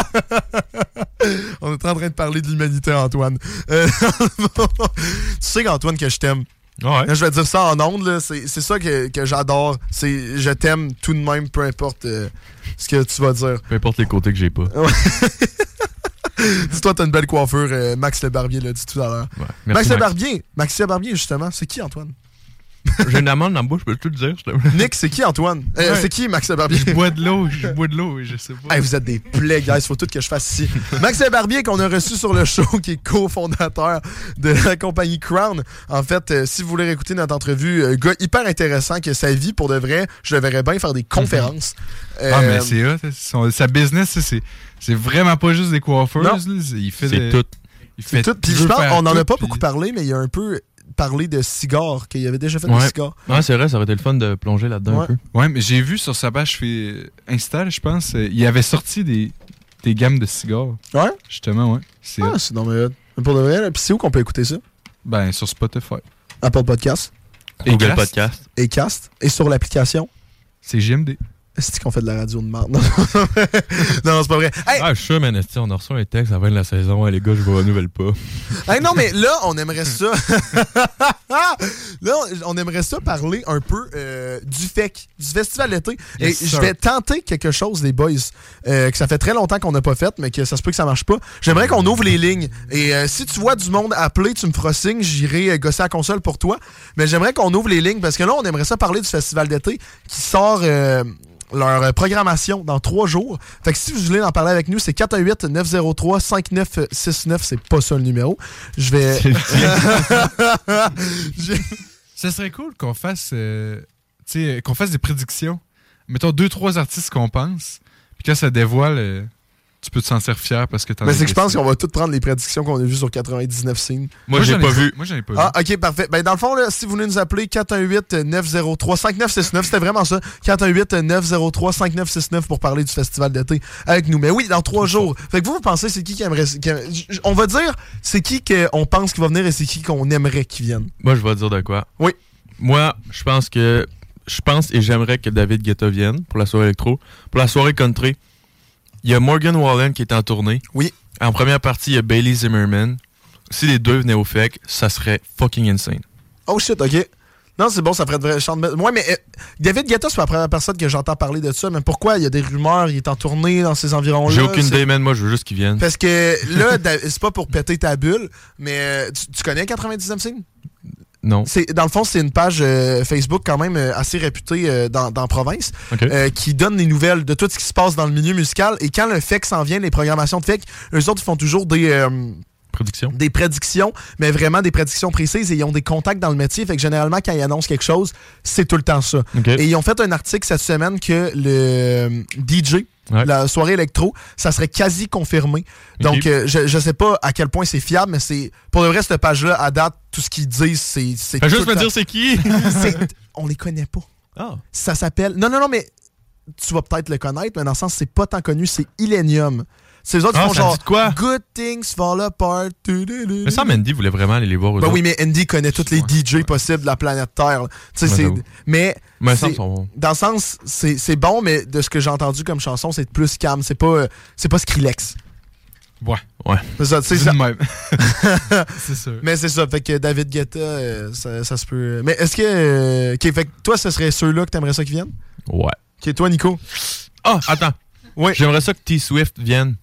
On est en train de parler de l'humanité, Antoine. Euh, tu sais, Antoine, que je t'aime. Ouais. Je vais dire ça en ondes, là. C'est, c'est ça que, que j'adore. C'est je t'aime tout de même, peu importe euh, ce que tu vas dire. Peu importe les côtés que j'ai pas. Ouais. Dis-toi, t'as une belle coiffure. Euh, Max Le Barbier l'a dit tout à l'heure. Ouais. Max Le Max. Barbier. Max Le Barbier, justement. C'est qui, Antoine? J'ai une amande dans la bouche, je peux tout le dire. Nick, c'est qui, Antoine? Euh, ouais. C'est qui, Max Le Barbier? Je bois de l'eau, je bois de l'eau, je sais pas. Hey, vous êtes des plaies, guys. Faut tout que je fasse ici. Max Le Barbier, qu'on a reçu sur le show, qui est cofondateur de la compagnie Crown. En fait, euh, si vous voulez écouter notre entrevue, euh, gars hyper intéressant, que sa vie, pour de vrai, je le verrais bien faire des conférences. Mm-hmm. Ah, euh, mais c'est là, son, sa business, c'est, c'est vraiment pas juste des coiffeuses. Là, il fait c'est des, tout. Il fait tout. Puis je pense, on n'en a pas puis... beaucoup parlé, mais il y a un peu parlé de cigares, qu'il avait déjà fait ouais. des cigares. Ouais, c'est vrai, ça aurait été le fun de plonger là-dedans ouais. un peu. Ouais, mais j'ai vu sur sa page Insta, je pense, euh, il avait sorti des, des gammes de cigares. Ouais? Justement, ouais. C'est ah, c'est non, mais Pour de vrai, là. Puis c'est où qu'on peut écouter ça? Ben, sur Spotify. Apple Podcast. Google Cast. Podcast. Et Cast. Et sur l'application. C'est J M D. C'est qu'on fait de la radio de marde. Non, non c'est pas vrai. Hey! Ah, je suis sûr, man, on a reçu un texte à la fin de la saison. Hey, les gars, je vous renouvelle pas. Hey, non, mais là, on aimerait ça. Là, on aimerait ça parler un peu euh, du F E C, du Festival d'été. Yes, Et sir. je vais tenter quelque chose, les boys, euh, que ça fait très longtemps qu'on n'a pas fait, mais que ça se peut que ça marche pas. J'aimerais qu'on ouvre les lignes. Et euh, si tu vois du monde appeler, tu me feras signe, j'irai euh, gosser la console pour toi. Mais j'aimerais qu'on ouvre les lignes parce que là, on aimerait ça parler du Festival d'été qui sort. Euh, leur programmation dans trois jours. Fait que si vous voulez en parler avec nous, c'est quatre un huit neuf zéro trois cinq neuf six neuf. C'est pas ça le numéro. Je vais... Je... Ça serait cool qu'on fasse, euh, tu sais, qu'on fasse des prédictions. Mettons deux, trois artistes qu'on pense. Puis quand ça dévoile, euh, tu peux te sentir fier parce que t'en as. Mais c'est que je pense décidé. qu'on va toutes prendre les prédictions qu'on a vues sur quatre-vingt-dix-neuf signes. Moi, j'ai j'en ai pas vu. Moi, j'en ai pas Ah, vu. ok, parfait. Ben, dans le fond, là, si vous voulez nous appeler, quatre un huit neuf zéro trois cinq neuf six neuf, c'était vraiment ça. quatre un huit neuf zéro trois cinq neuf six neuf pour parler du festival d'été avec nous. Mais oui, dans trois jours. Fait que vous, vous pensez, c'est qui qui aimerait. Qui aimerait- on va dire, c'est qui qu'on pense qu'il va venir et c'est qui qu'on aimerait qu'il vienne. Moi, je vais te dire de quoi. Oui. Moi, je pense que. Je pense et j'aimerais que David Guetta vienne pour la soirée électro. Pour la soirée country, il y a Morgan Wallen qui est en tournée. Oui. En première partie, il y a Bailey Zimmerman. Si les deux venaient au F E C, ça serait fucking insane. Oh shit, ok. Non, c'est bon, ça ferait de vrai chant de... Ouais, mais euh, David Guetta, c'est pas la première personne que j'entends parler de ça. Mais pourquoi? Il y a des rumeurs, il est en tournée dans ces environs-là. J'ai aucune c'est- idée, man. Moi, je veux juste qu'il vienne. Parce que là, Da- c'est pas pour péter ta bulle, mais euh, tu, tu connais quatre-vingt-dix-neuf signes? Non. C'est, dans le fond, c'est une page euh, Facebook quand même euh, assez réputée euh, dans, dans la province Ok. euh, qui donne des nouvelles de tout ce qui se passe dans le milieu musical. Et quand le F E C s'en vient, les programmations de F E C, eux autres ils font toujours des, euh, Prédiction. des prédictions, mais vraiment des prédictions précises et ils ont des contacts dans le métier. Fait que généralement, quand ils annoncent quelque chose, c'est tout le temps ça. Ok. Et ils ont fait un article cette semaine que le euh, D J, Ouais. la soirée électro, ça serait quasi confirmé. Donc, Ok. euh, je, je sais pas à quel point c'est fiable, mais c'est pour le reste, cette page-là, à date, tout ce qu'ils disent, c'est. c'est Fais tout juste le me temps- dire c'est qui. c'est- On les connaît pas. Ah. Ça s'appelle. Non, non, non, mais tu vas peut-être le connaître, mais dans le sens, c'est pas tant connu, c'est Illenium. C'est eux autres qui Ah, font ça me genre. dit de quoi? Good things fall apart. Mais ça, Mandy voulait vraiment aller les voir. eux Ben autres. oui, mais Andy connaît tous les D J possibles de la planète Terre. là. Tu sais, Ouais, c'est. j'avoue. Mais. Mais c'est- ça me semble bon. Dans le sens, c'est c'est bon, mais de ce que j'ai entendu comme chanson, c'est plus calme. C'est pas, euh, c'est pas Skrillex. Ouais. Ouais. C'est ça, tu sais, C'est ça. le même. C'est sûr. Mais c'est ça, fait que David Guetta, euh, ça, ça se peut. Mais est-ce que. euh, ok, fait que toi, ce serait ceux-là que t'aimerais ça qu'ils viennent? Ouais. Ok, toi, Nico. Ah, attends. Oui. J'aimerais ça que T-Swift vienne.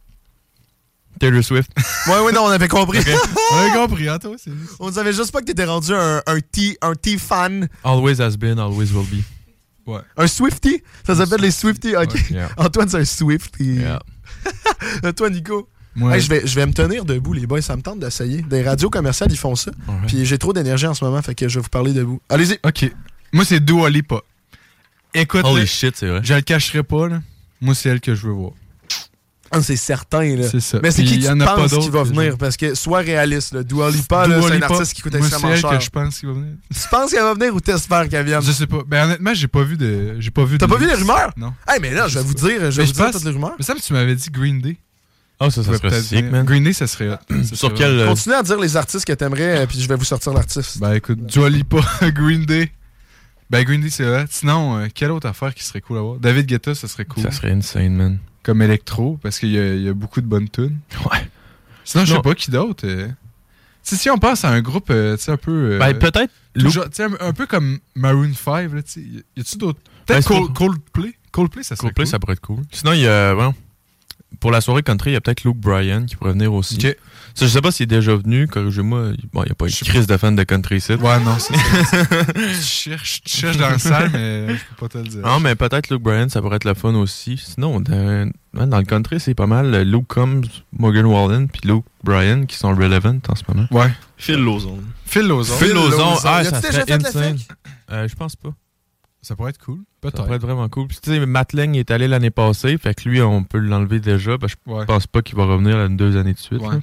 Taylor Swift. Ouais, ouais, non, on avait compris. On avait compris, hein, toi? C'est... On savait juste pas que t'étais rendu un, un T, un T-fan. Always has been, always will be. Ouais. Un Swifty? Ça s'appelle les Swifties, ok. Ouais, yeah. Antoine, c'est un Swifty. Yeah. Toi, Nico. Ouais. Hey, je, vais, je vais me tenir debout, les boys, ça me tente d'essayer. Des radios commerciales, ils font ça. Ouais. Puis j'ai trop d'énergie en ce moment, fait que je vais vous parler debout. Allez-y. OK. Moi, c'est Dua Lipa. Écoute, Holy là, shit, c'est vrai. je le cacherai pas, là. Moi, c'est elle que je veux voir. Ah, c'est certain, là. C'est ça. Mais c'est Puis, qui y tu en a pas penses d'autres qui va que venir? je- Parce que sois réaliste, là. Dua Lipa, là, Dua c'est un Lipa, artiste qui coûte moi, c'est extrêmement elle cher. que je pense qu'il va venir. Tu penses qu'elle va venir ou t'espères qu'elle vienne? Je sais pas. Ben, honnêtement, j'ai pas vu de. J'ai pas vu T'as de pas vu les liste. rumeurs? Non. Hey, mais là, je vais vous dire, je vais Mais vous je dire pense- toutes les rumeurs. Mais ça, tu m'avais dit Green Day. Ah, ça, ça Ouais, serait peut-être sick, bien. man. Green Day, ça serait hot. Ça Sur serait quel. hot. euh, Continue à dire les artistes que t'aimerais, euh, puis je vais vous sortir l'artiste. Ben, écoute, Dua Lipa, Green Day. Ben, Green Day, c'est hot. Sinon, euh, quelle autre affaire qui serait cool à voir? David Guetta, ça serait cool. Ça serait insane, man. Comme électro, parce qu'il y, a- il y a beaucoup de bonnes tunes. Ouais. Sinon, je sais Non. pas qui d'autre. euh. Tu sais, si on pense à un groupe, euh, tu sais, un peu. euh, Ben, peut-être. tout Luke- genre- tu sais, un, un peu comme Maroon cinq, là, tu sais. Y y a-tu d'autres. Ben, Peut-être c'est Cold- pas- Coldplay. Coldplay, ça serait Coldplay, cool. ça pourrait être cool. Sinon, il y a. Bon, pour la soirée country, il y a peut-être Luke Bryan qui pourrait venir aussi. Ok. Ça, je sais pas s'il est déjà venu, corrigez-moi. Bon, il n'y a pas une crise de fan de country ici. Ouais, non, c'est ça. tu, cherches, tu cherches dans le salle, mais je peux pas te le dire. Non, mais peut-être Luke Bryan, ça pourrait être le fun aussi. Sinon, dans, ouais, dans le country, c'est pas mal euh, Luke Combs, Morgan Wallen, puis Luke Bryan qui sont relevant en ce moment. Ouais. Phil Lozon. Phil Lozon. Phil Lozon, Lozon. ah, Y a-tu ça déjà serait fait le insane. F E C? Euh, je pense pas. Ça pourrait être cool. Ça Peut-être. pourrait être vraiment cool. Puis tu sais, Matt Lang est allé l'année passée, fait que lui, on peut l'enlever déjà. Ben, je Ouais. pense pas qu'il va revenir là, une deux années de suite. Ouais. là.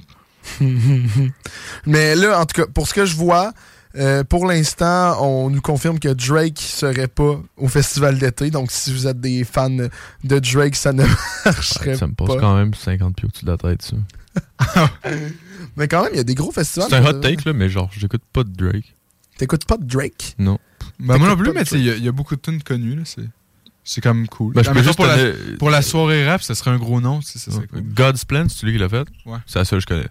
Mais là, en tout cas, pour ce que je vois, euh, pour l'instant, on nous confirme que Drake serait pas au festival d'été. Donc, si vous êtes des fans de Drake, ça ne marcherait Ça me pas. passe quand même cinquante pieds au-dessus de la tête, ça. Mais quand même, il y a des gros festivals. C'est un hot take, là, mais genre, j'écoute pas de Drake. T'écoutes pas de Drake? Non. Ben moi non plus, mais il y, y a beaucoup de tunes connues. Là, c'est... c'est quand même cool. Ben, je peux juste pour, connais... la, pour la soirée rap, ça serait un gros nom. Ça, ça cool. God's Plan, c'est celui qui l'a fait? Ouais. C'est la seule que je connais.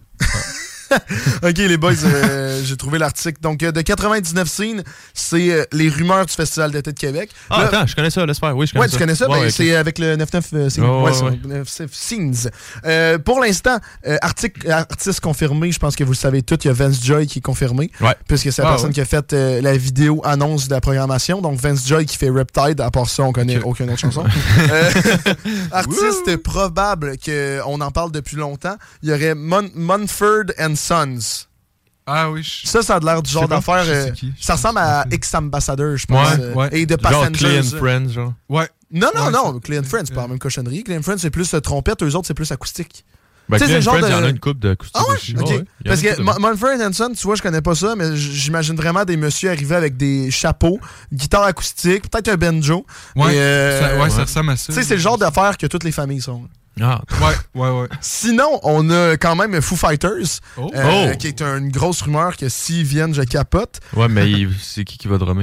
Ok, les boys, euh, j'ai trouvé l'article. Donc, euh, de quatre-vingt-dix-neuf Scene, c'est euh, les rumeurs du Festival d'été de Québec. Ah, là, attends, je connais ça, laisse faire. Oui, je connais ouais, ça. tu connais ça? Ouais, Ben, ouais, c'est okay. avec le neuf-neuf euh, Scene. Oh, ouais, ouais, ouais. neuf-neuf Scenes. Euh, pour l'instant, euh, article, artiste confirmé, je pense que vous le savez tous, il y a Vance Joy qui est confirmé. Ouais. Puisque c'est la ah, personne ouais. qui a fait euh, la vidéo annonce de la programmation. Donc, Vance Joy qui fait Riptide. À part ça, on connaît okay. aucune autre chanson. euh, artiste probable qu'on en parle depuis longtemps. Il y aurait Mon- Munford and Sons. Ah oui. Je... Ça, ça a l'air du genre d'affaire. Euh, ça ressemble à X-Ambassadeur, je pense. Ouais, euh, ouais. Et de Genre Passengers. Clay and Friends, genre. Ouais. Non, non, ouais, non. Clay and Friends, c'est pas la même cochonnerie. Clay and Friends, c'est plus euh, trompette. Eux autres, c'est plus acoustique. Ben, Clay and Friends, il de... y en a une coupe d'acoustique ah ouais? aussi. OK. Oh, ouais. Parce que Munford and Son, tu vois, je connais pas ça, mais j'imagine vraiment des messieurs arriver avec des chapeaux, guitare acoustique, peut-être un banjo. Ouais, et, euh, ça, ouais, ouais. ça ressemble à ça. Tu sais, c'est le genre d'affaires que toutes les familles sont. Ah, ouais, ouais, ouais. Sinon, on a quand même Foo Fighters, oh. Euh, Oh. qui est une grosse rumeur que s'ils viennent, je capote. Ouais, mais il, c'est qui qui va drummer?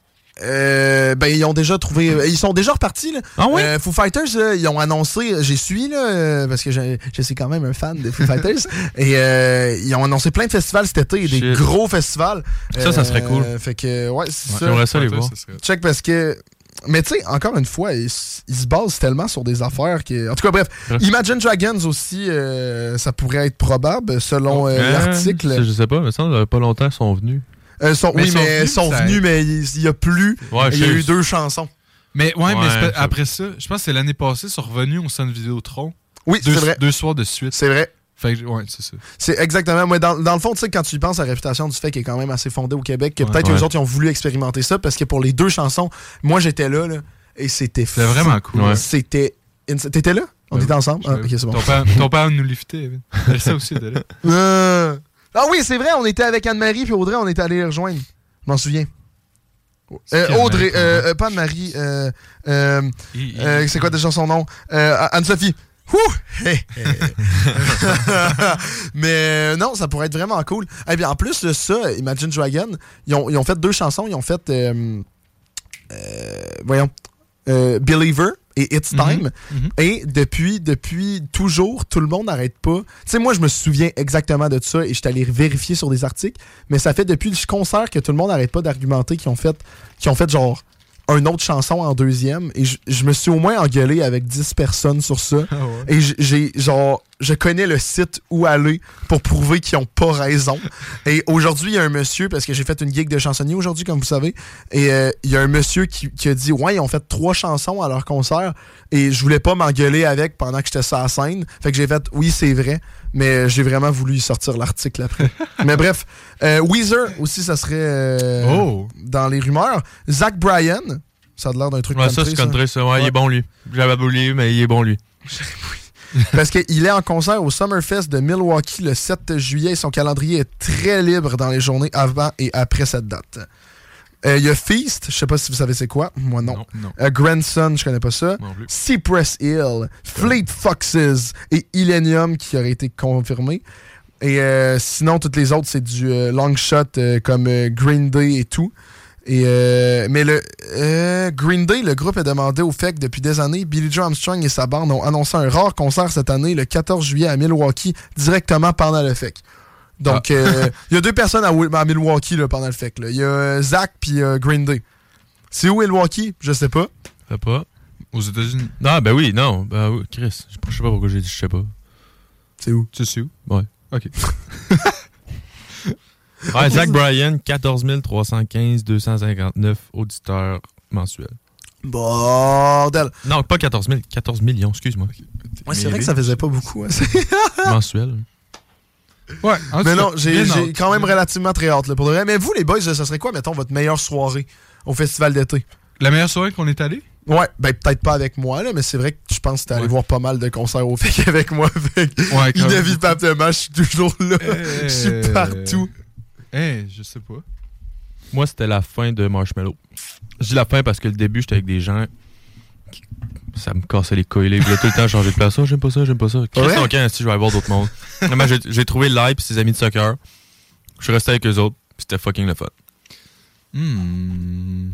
Euh, ben, ils ont déjà trouvé. Ils sont déjà repartis, là. Ah oui? Euh, Foo Fighters, là, ils ont annoncé. J'ai suivi, là, euh, parce que je, je suis quand même un fan des Foo Fighters. Et euh, ils ont annoncé plein de festivals cet été, des Shit. gros festivals. Ça, ça serait cool. Euh, fait que, ouais, c'est Ouais, ça. j'aimerais ça les voir. Check parce que. Mais tu sais, encore une fois, ils, ils se basent tellement sur des affaires que. En tout cas, bref. Bref. Imagine Dragons aussi, euh, ça pourrait être probable, selon euh, Hein? l'article. Ça, je sais pas, mais ça, il y a pas longtemps, ils sont venus. Euh, sont, Mais oui, ils sont mais ils venus, sont ça venus, aide. mais il y a plus. Ouais, il y a je eu sais. deux chansons. Mais ouais, Ouais, mais c'est- ça- après ça, je pense que c'est l'année passée, ils sont revenus au Centre Vidéotron. Oui, deux, c'est vrai. Deux soirs de suite. C'est vrai. Fait que, ouais, c'est ça. C'est exactement. Moi, dans, dans le fond, tu sais, quand tu y penses, la réputation du fait qu'elle est quand même assez fondée au Québec, que Ouais. peut-être Ouais. eux autres, ils ont voulu expérimenter ça, parce que pour les deux chansons, moi, j'étais là, là et c'était fou. C'était vraiment cool. Ouais. C'était. T'étais là? On Ouais. était ensemble? Ah, Ouais. ok, c'est bon. Ton père, ton père nous liftait, Evan. Elle ça aussi, était là. Euh... Ah oui, c'est vrai, on était avec Anne-Marie puis Audrey, on était allés les rejoindre. Je m'en souviens. Euh, qui, Audrey, Anne-Marie, euh, euh, pas Anne-Marie, euh, euh, Il- il- euh, c'est quoi déjà son nom? Euh, Anne-Sophie. Ouh! Hey, hey. Mais euh, non, ça pourrait être vraiment cool. Et bien en plus de ça, Imagine Dragon, ils ont, ils ont fait deux chansons. Ils ont fait, euh, euh, voyons, euh, Believer et It's Time. Mm-hmm. Mm-hmm. Et depuis, depuis toujours, tout le monde n'arrête pas. Tu sais, moi, je me souviens exactement de ça et je suis allé vérifier sur des articles. Mais ça fait depuis le concert que tout le monde n'arrête pas d'argumenter qu'ils ont fait, qu'ils ont fait genre une autre chanson en deuxième. Et je, je me suis au moins engueulé avec dix personnes sur ça. Ah ouais. Et j- j'ai genre, je connais le site où aller pour prouver qu'ils ont pas raison. Et aujourd'hui, il y a un monsieur, parce que j'ai fait une gig de chansonnier aujourd'hui, comme vous savez, et euh, il y a un monsieur qui, qui a dit, ouais, ils ont fait trois chansons à leur concert, et je voulais pas m'engueuler avec pendant que j'étais sur la scène. Fait que j'ai fait, oui, c'est vrai, mais j'ai vraiment voulu sortir l'article après. Mais bref, euh, Weezer aussi, ça serait euh, Oh. dans les rumeurs. Zach Bryan, ça a l'air d'un truc Ouais, country, ça, c'est country, ça. Ouais, Ouais. il est bon, lui. J'avais oublié, mais il est bon, lui. Parce qu'il est en concert au Summerfest de Milwaukee le sept juillet et son calendrier est très libre dans les journées avant et après cette date. Euh, Il y a Feast, je sais pas si vous savez c'est quoi. Moi non. Non, non. Euh, Grandson, je connais pas ça. Non plus. Cypress Hill, Fleet Foxes et Illenium qui auraient été confirmés. Et euh, sinon, toutes les autres, c'est du euh, long shot euh, comme euh, Green Day et tout. Et euh, mais le euh, Green Day, le groupe a demandé au F E C depuis des années. Billy Joe Armstrong et sa bande ont annoncé un rare concert cette année, le quatorze juillet à Milwaukee, directement pendant le F E C. Donc, il Ah. euh, y a deux personnes à, à Milwaukee là, pendant le F E C. Il y a euh, Zach puis euh, Green Day. C'est où Milwaukee? Je sais pas. Je sais pas. Aux États-Unis. Non, ben oui, non. Ben oui, Chris. Je sais pas je sais pas pourquoi j'ai dit je sais pas. C'est où? Tu sais où? Ouais. OK. Ouais, Zach Bryan, quatorze mille trois cent quinze deux cent cinquante-neuf auditeurs mensuels. Bordel! Non, pas quatorze mille, quatorze millions, excuse-moi. Ouais, c'est vrai que ça faisait pas beaucoup. Hein. Mensuel. Ouais. en tout Mais cas, non, j'ai bien j'ai hâte. quand même relativement très hâte là, pour de vrai. Mais vous, les boys, ça serait quoi, mettons, votre meilleure soirée au festival d'été? La meilleure soirée qu'on est allé? Ouais, ben peut-être pas avec moi, là, mais c'est vrai que je pense que t'es allé Ouais. voir pas mal de concerts au F E C avec moi. Fait que Ouais, quand même. inévitablement, je suis toujours là. Je suis Euh, partout. Eh, je sais pas. Moi, c'était la fin de Marshmello. Je dis la fin parce que le début, j'étais avec des gens qui- ça me cassait les couilles. Là. Il voulait tout le temps changer de place. Oh, j'aime pas ça, j'aime pas ça. Qu'est-ce Ouais. que si je vais aller voir d'autres mondes? Vraiment, j'ai, j'ai trouvé Live et ses amis de soccer. Je suis resté avec eux autres. C'était fucking le fun. Hmm.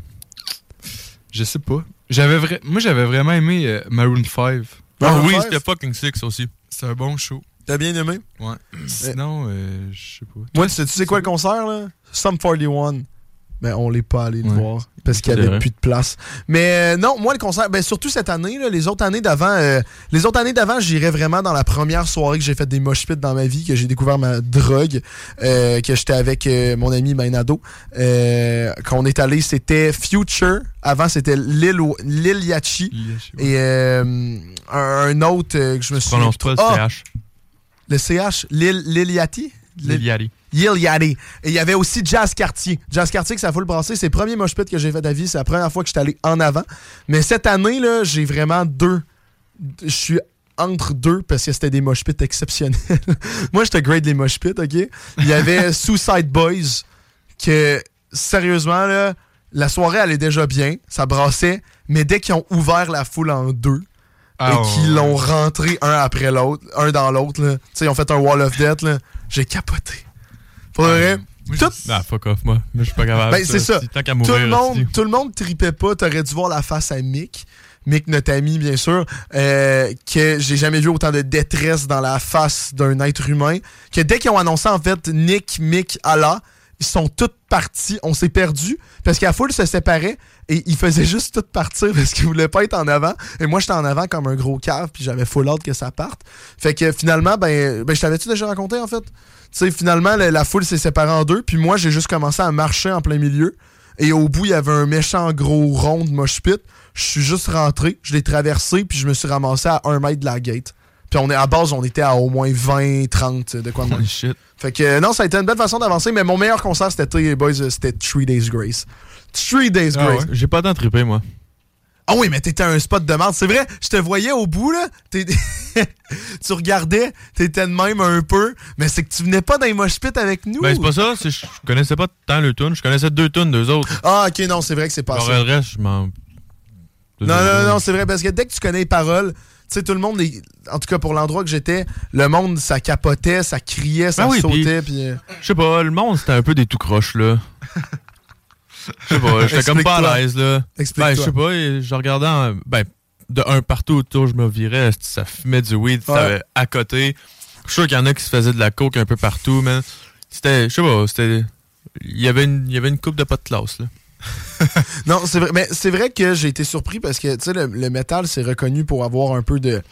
Je sais pas. J'avais vra... Moi, j'avais vraiment aimé euh, Maroon five. Ah Maroon oui, five? c'était fucking six aussi. C'est un bon show. T'as bien aimé? Ouais. Sinon, euh, je sais pas. Moi, tu sais, tu sais quoi le concert, là? Sum quarante et un. Ben, on l'est pas allé le Ouais. voir parce qu'il y C'est avait vrai. plus de place. Mais euh, non, moi, le concert, ben, surtout cette année, là, les autres années d'avant, euh, les autres années d'avant, j'irais vraiment dans la première soirée que j'ai fait des mosh pits dans ma vie, que j'ai découvert ma drogue, euh, que j'étais avec euh, mon ami Maynado. Euh, qu'on est allé, c'était Future. Avant, c'était Lil, Lil Yachty. Yachty, ouais. Et euh, un, un autre euh, que je me Tu suis... prononces pas le Ah! C H. Le C H? Lil, Lil Yachty? Lil Yachty. Yil Yachty. Et il y avait aussi Jazz Cartier. Jazz Cartier, que ça faut le brasser. C'est le premier mosh pit que j'ai fait de vie. C'est la première fois que je suis allé en avant. Mais cette année, là, j'ai vraiment deux. Je suis entre deux parce que c'était des mosh pits exceptionnels. Moi, j'étais grade les mosh pits, OK? Il y avait Suicide Boys que, sérieusement, là, la soirée allait déjà bien. Ça brassait. Mais dès qu'ils ont ouvert la foule en deux, Ah, et qu'ils ouais. l'ont rentré un après l'autre, un dans l'autre, là. Tu sais, ils ont fait un Wall of Death, là. J'ai capoté. Pour vrai, tout... Ah, fuck off, moi. Moi, je suis pas capable. Ben, c'est ça. Si, tant qu'à Tout mourir, le monde, aussi. tout le monde tripait pas. T'aurais dû voir la face à Mick. Mick, notre ami, bien sûr, euh, que j'ai jamais vu autant de détresse dans la face d'un être humain. Que dès qu'ils ont annoncé, en fait, Nick, Mick, Allah, ils sont tous partis. On s'est perdus parce que la foule se séparait et ils faisaient juste tout partir parce qu'ils voulaient pas être en avant. Et moi, j'étais en avant comme un gros cave puis j'avais full hâte que ça parte. Fait que finalement, ben, ben je t'avais-tu déjà raconté, en fait? Tu sais, finalement, la, la foule s'est séparée en deux, puis moi, j'ai juste commencé à marcher en plein milieu. Et au bout, il y avait un méchant gros rond de mosh pit. Je suis juste rentré, je l'ai traversé, puis je me suis ramassé à un mètre de la gate. Puis on est à base, on était à au moins vingt, trente, de quoi de moins. Shit. Fait que non, ça a été une belle façon d'avancer, mais mon meilleur concert, c'était, les boys, c'était Three Days Grace. Three Days Ah Grace. ouais? J'ai pas tant trippé, moi. Ah oui, mais t'étais un spot de merde. C'est vrai, je te voyais au bout, là. T'es- tu regardais, t'étais de même un peu, mais c'est que tu venais pas dans les mosh pits avec nous. Ben, c'est pas ça. c'est- Je connaissais pas tant le tune. Je connaissais deux tunes, deux autres. Ah, ok, non, c'est vrai que c'est pas Alors, ça. le reste, je m'en. Non, non, non, c'est vrai, parce que dès que tu connais les paroles, tu sais, tout le monde, les- en tout cas pour l'endroit que j'étais, le monde, ça capotait, ça criait, ça Ben oui, sautait, puis- puis... euh, Je sais pas, le monde, c'était un peu des tout croches, là. Je sais pas, j'étais comme pas à l'aise, là. Explique-toi. Ben, je sais pas, et je regardais, en- ben, de un partout autour, je me virais, ça fumait du weed, Ouais. c'était à côté. Je suis sûr qu'il y en a qui se faisaient de la coke un peu partout, man. C'était, je sais pas, c'était... Il y avait une, il y avait une coupe de pas de classe, là. Non, c'est vrai, mais c'est vrai que j'ai été surpris parce que, tu sais, le, le métal, c'est reconnu pour avoir un peu de...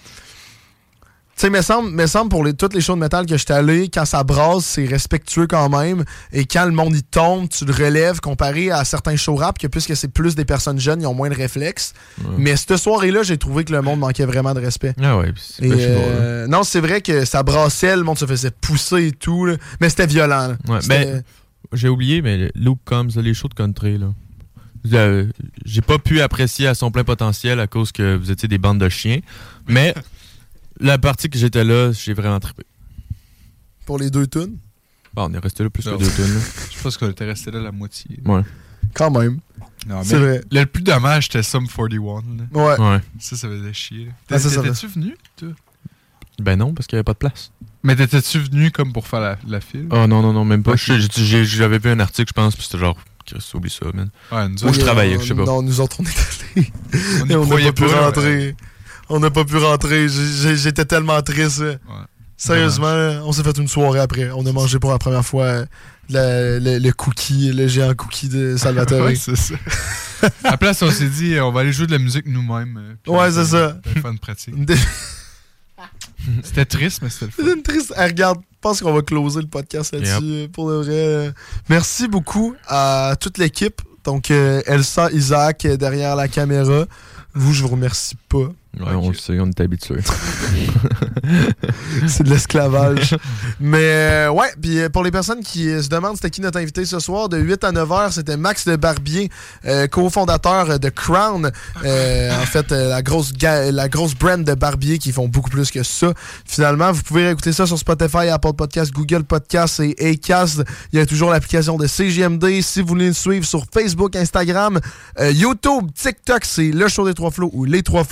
Tu sais, me semble, me semble pour les, toutes les shows de métal que j'étais allé, quand ça brasse, c'est respectueux quand même. Et quand le monde y tombe, tu le relèves comparé à certains shows rap, que puisque c'est plus des personnes jeunes, ils ont moins de réflexes. Ouais. Mais cette soirée-là, j'ai trouvé que le monde manquait vraiment de respect. Ah ouais, pis c'est Et pas chiant, euh, non, c'est vrai que ça brassait, le monde se faisait pousser et tout, là. Mais c'était violent. Là. Ouais, C'était- ben, j'ai oublié, mais le Luke Combs, là, les shows de country, là. Euh, j'ai pas pu apprécier à son plein potentiel à cause que vous étiez des bandes de chiens. Mais la partie que j'étais là, j'ai vraiment trippé. Pour les deux tunes? Bon, on est resté là plus Non. que deux tonnes. Je pense qu'on était resté là la moitié. Ouais. Quand même. Non, C'est mais vrai. Le plus dommage, c'était Sum quarante et un. là. Ouais. Ouais. Ça, ça faisait chier. là. Ah, ça, ça T'étais-tu venu, toi? Ben non, parce qu'il n'y avait pas de place. Mais t'étais-tu venu comme pour faire la, la file? Oh non, non, non, même pas. Ok. J'ai- j'ai- J'avais vu un article, je pense, puis c'était genre, Chris, oublie ça, man. Ouais, nous Ou autres, je travaillais, je sais pas. Non, nous autres, on est allés. on Et y on n'a croyait pas pu pas, rentrer. On n'a pas pu rentrer. J'ai- j'ai- J'étais tellement triste. là. Sérieusement, là, on s'est fait une soirée après. On a mangé pour la première fois euh, la- le, le cookie, le géant cookie de Salvatore. Ouais, c'est ça. À la place, on s'est dit, on va aller jouer de la musique nous-mêmes. euh, puis Ouais, on c'est va- ça. on va faire une pratique. Une dé- C'était triste, mais c'était le fun. C'est une triste. Ah, regarde, je pense qu'on va closer le podcast là-dessus Yep. euh, pour le vrai. euh. Merci beaucoup à toute l'équipe. Donc, euh, Elsa, Isaac euh, derrière la caméra. Vous, je vous remercie pas. Ouais, on le sait, on est habitué. C'est de l'esclavage. Mais euh, ouais, puis euh, pour les personnes qui euh, se demandent c'était qui notre invité ce soir, de huit à neuf heures, c'était Max de Barbier, euh, cofondateur euh, de Crown. Euh, en fait, euh, la grosse ga- la grosse brand de Barbier qui font beaucoup plus que ça. Finalement, vous pouvez écouter ça sur Spotify, Apple Podcasts, Google Podcasts et Acast. Il y a toujours l'application de C G M D. Si vous voulez nous suivre sur Facebook, Instagram, euh, YouTube, TikTok, c'est le show des trois flots ou les trois flots.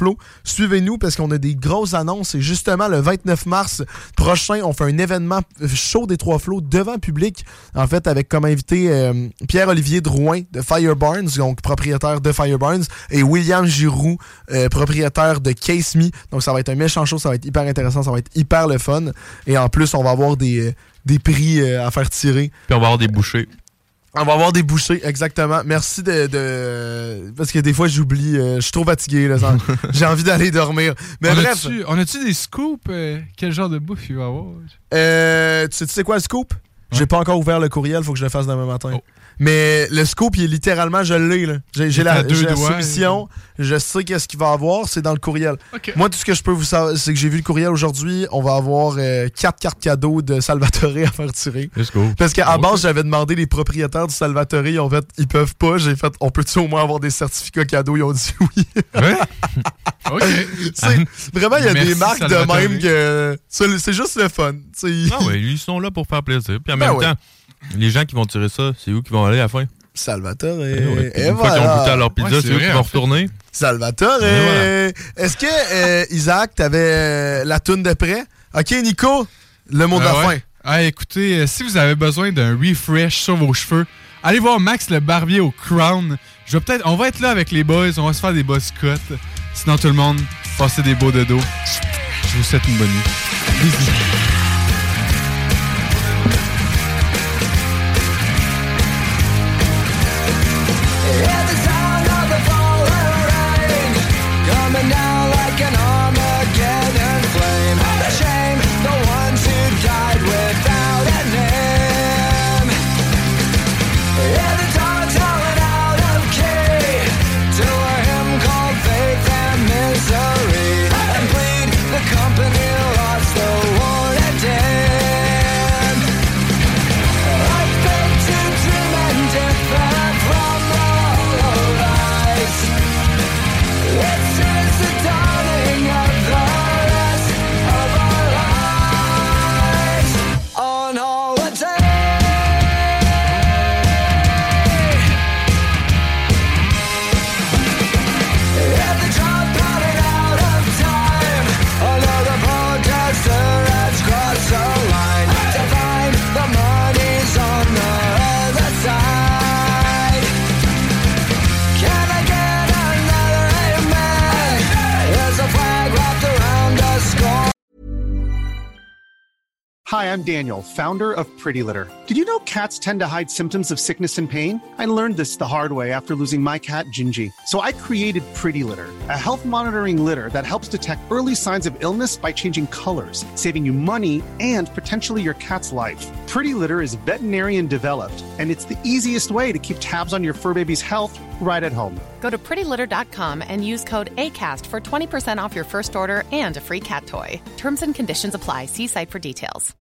suivez-nous parce qu'on a des grosses annonces. Et justement, le vingt-neuf mars prochain, on fait un événement chaud des Trois Flots devant public, en fait, avec comme invité euh, Pierre-Olivier Drouin de Fireburns, donc propriétaire de Fireburns, et William Giroux, euh, propriétaire de Case Me. Donc, ça va être un méchant show, ça va être hyper intéressant, ça va être hyper le fun. Et en plus, on va avoir des, des prix euh, à faire tirer. Puis on va avoir des bouchées. On va avoir des bouchées, exactement. Merci de... de... Parce que des fois, j'oublie. Euh, je suis trop fatigué. Là, j'ai envie d'aller dormir. Mais on bref. A-tu, on a-tu des scoops? Euh, quel genre de bouffe il va y avoir? Euh, tu, sais, tu sais quoi, le scoop? Ouais. J'ai pas encore ouvert le courriel. Faut que je le fasse demain matin. Oh. Mais le scoop, il est littéralement, je l'ai. Là. J'ai, j'ai la, j'ai la soumission. Et... Je sais qu'est-ce qu'il va avoir. C'est dans le courriel. Okay. Moi, tout ce que je peux vous savoir, c'est que j'ai vu le courriel aujourd'hui. On va avoir euh, quatre cartes cadeaux de Salvatore à faire tirer. Let's go. Parce qu'à okay. base, j'avais demandé les propriétaires du Salvatore. Ils ont fait, ils peuvent pas. J'ai fait, on peut-tu au moins avoir des certificats cadeaux? Ils ont dit oui. Ouais. OK. Vraiment, il y a Merci des marques Salvatore. De même que. C'est, c'est juste le fun. T'sais. Ah ouais, ils sont là pour faire plaisir. Puis en ben même ouais. temps, les gens qui vont tirer ça, c'est où qui vont aller à la fin? Salvatore. Et, ouais. et une voilà. fois qu'ils ont goûté à leur pizza, ouais, c'est, c'est eux qui vont retourner. Salvatore. Voilà. Est-ce que, euh, Isaac, t'avais euh, la toune de près? OK, Nico, le mot de euh, la ouais. fin. Ah, écoutez, euh, si vous avez besoin d'un refresh sur vos cheveux, allez voir Max le barbier au Crown. Je vais peut-être, on va être là avec les boys, on va se faire des buzz cuts. Sinon, tout le monde, passez des beaux dodos. Je vous souhaite une bonne nuit. Bisous. Hi, I'm Daniel, founder of Pretty Litter. Did you know cats tend to hide symptoms of sickness and pain? I learned this the hard way after losing my cat, Gingy. So I created Pretty Litter, a health monitoring litter that helps detect early signs of illness by changing colors, saving you money and potentially your cat's life. Pretty Litter is veterinarian developed, and it's the easiest way to keep tabs on your fur baby's health right at home. Go to pretty litter dot com and use code ACAST for twenty percent off your first order and a free cat toy. Terms and conditions apply. See site for details.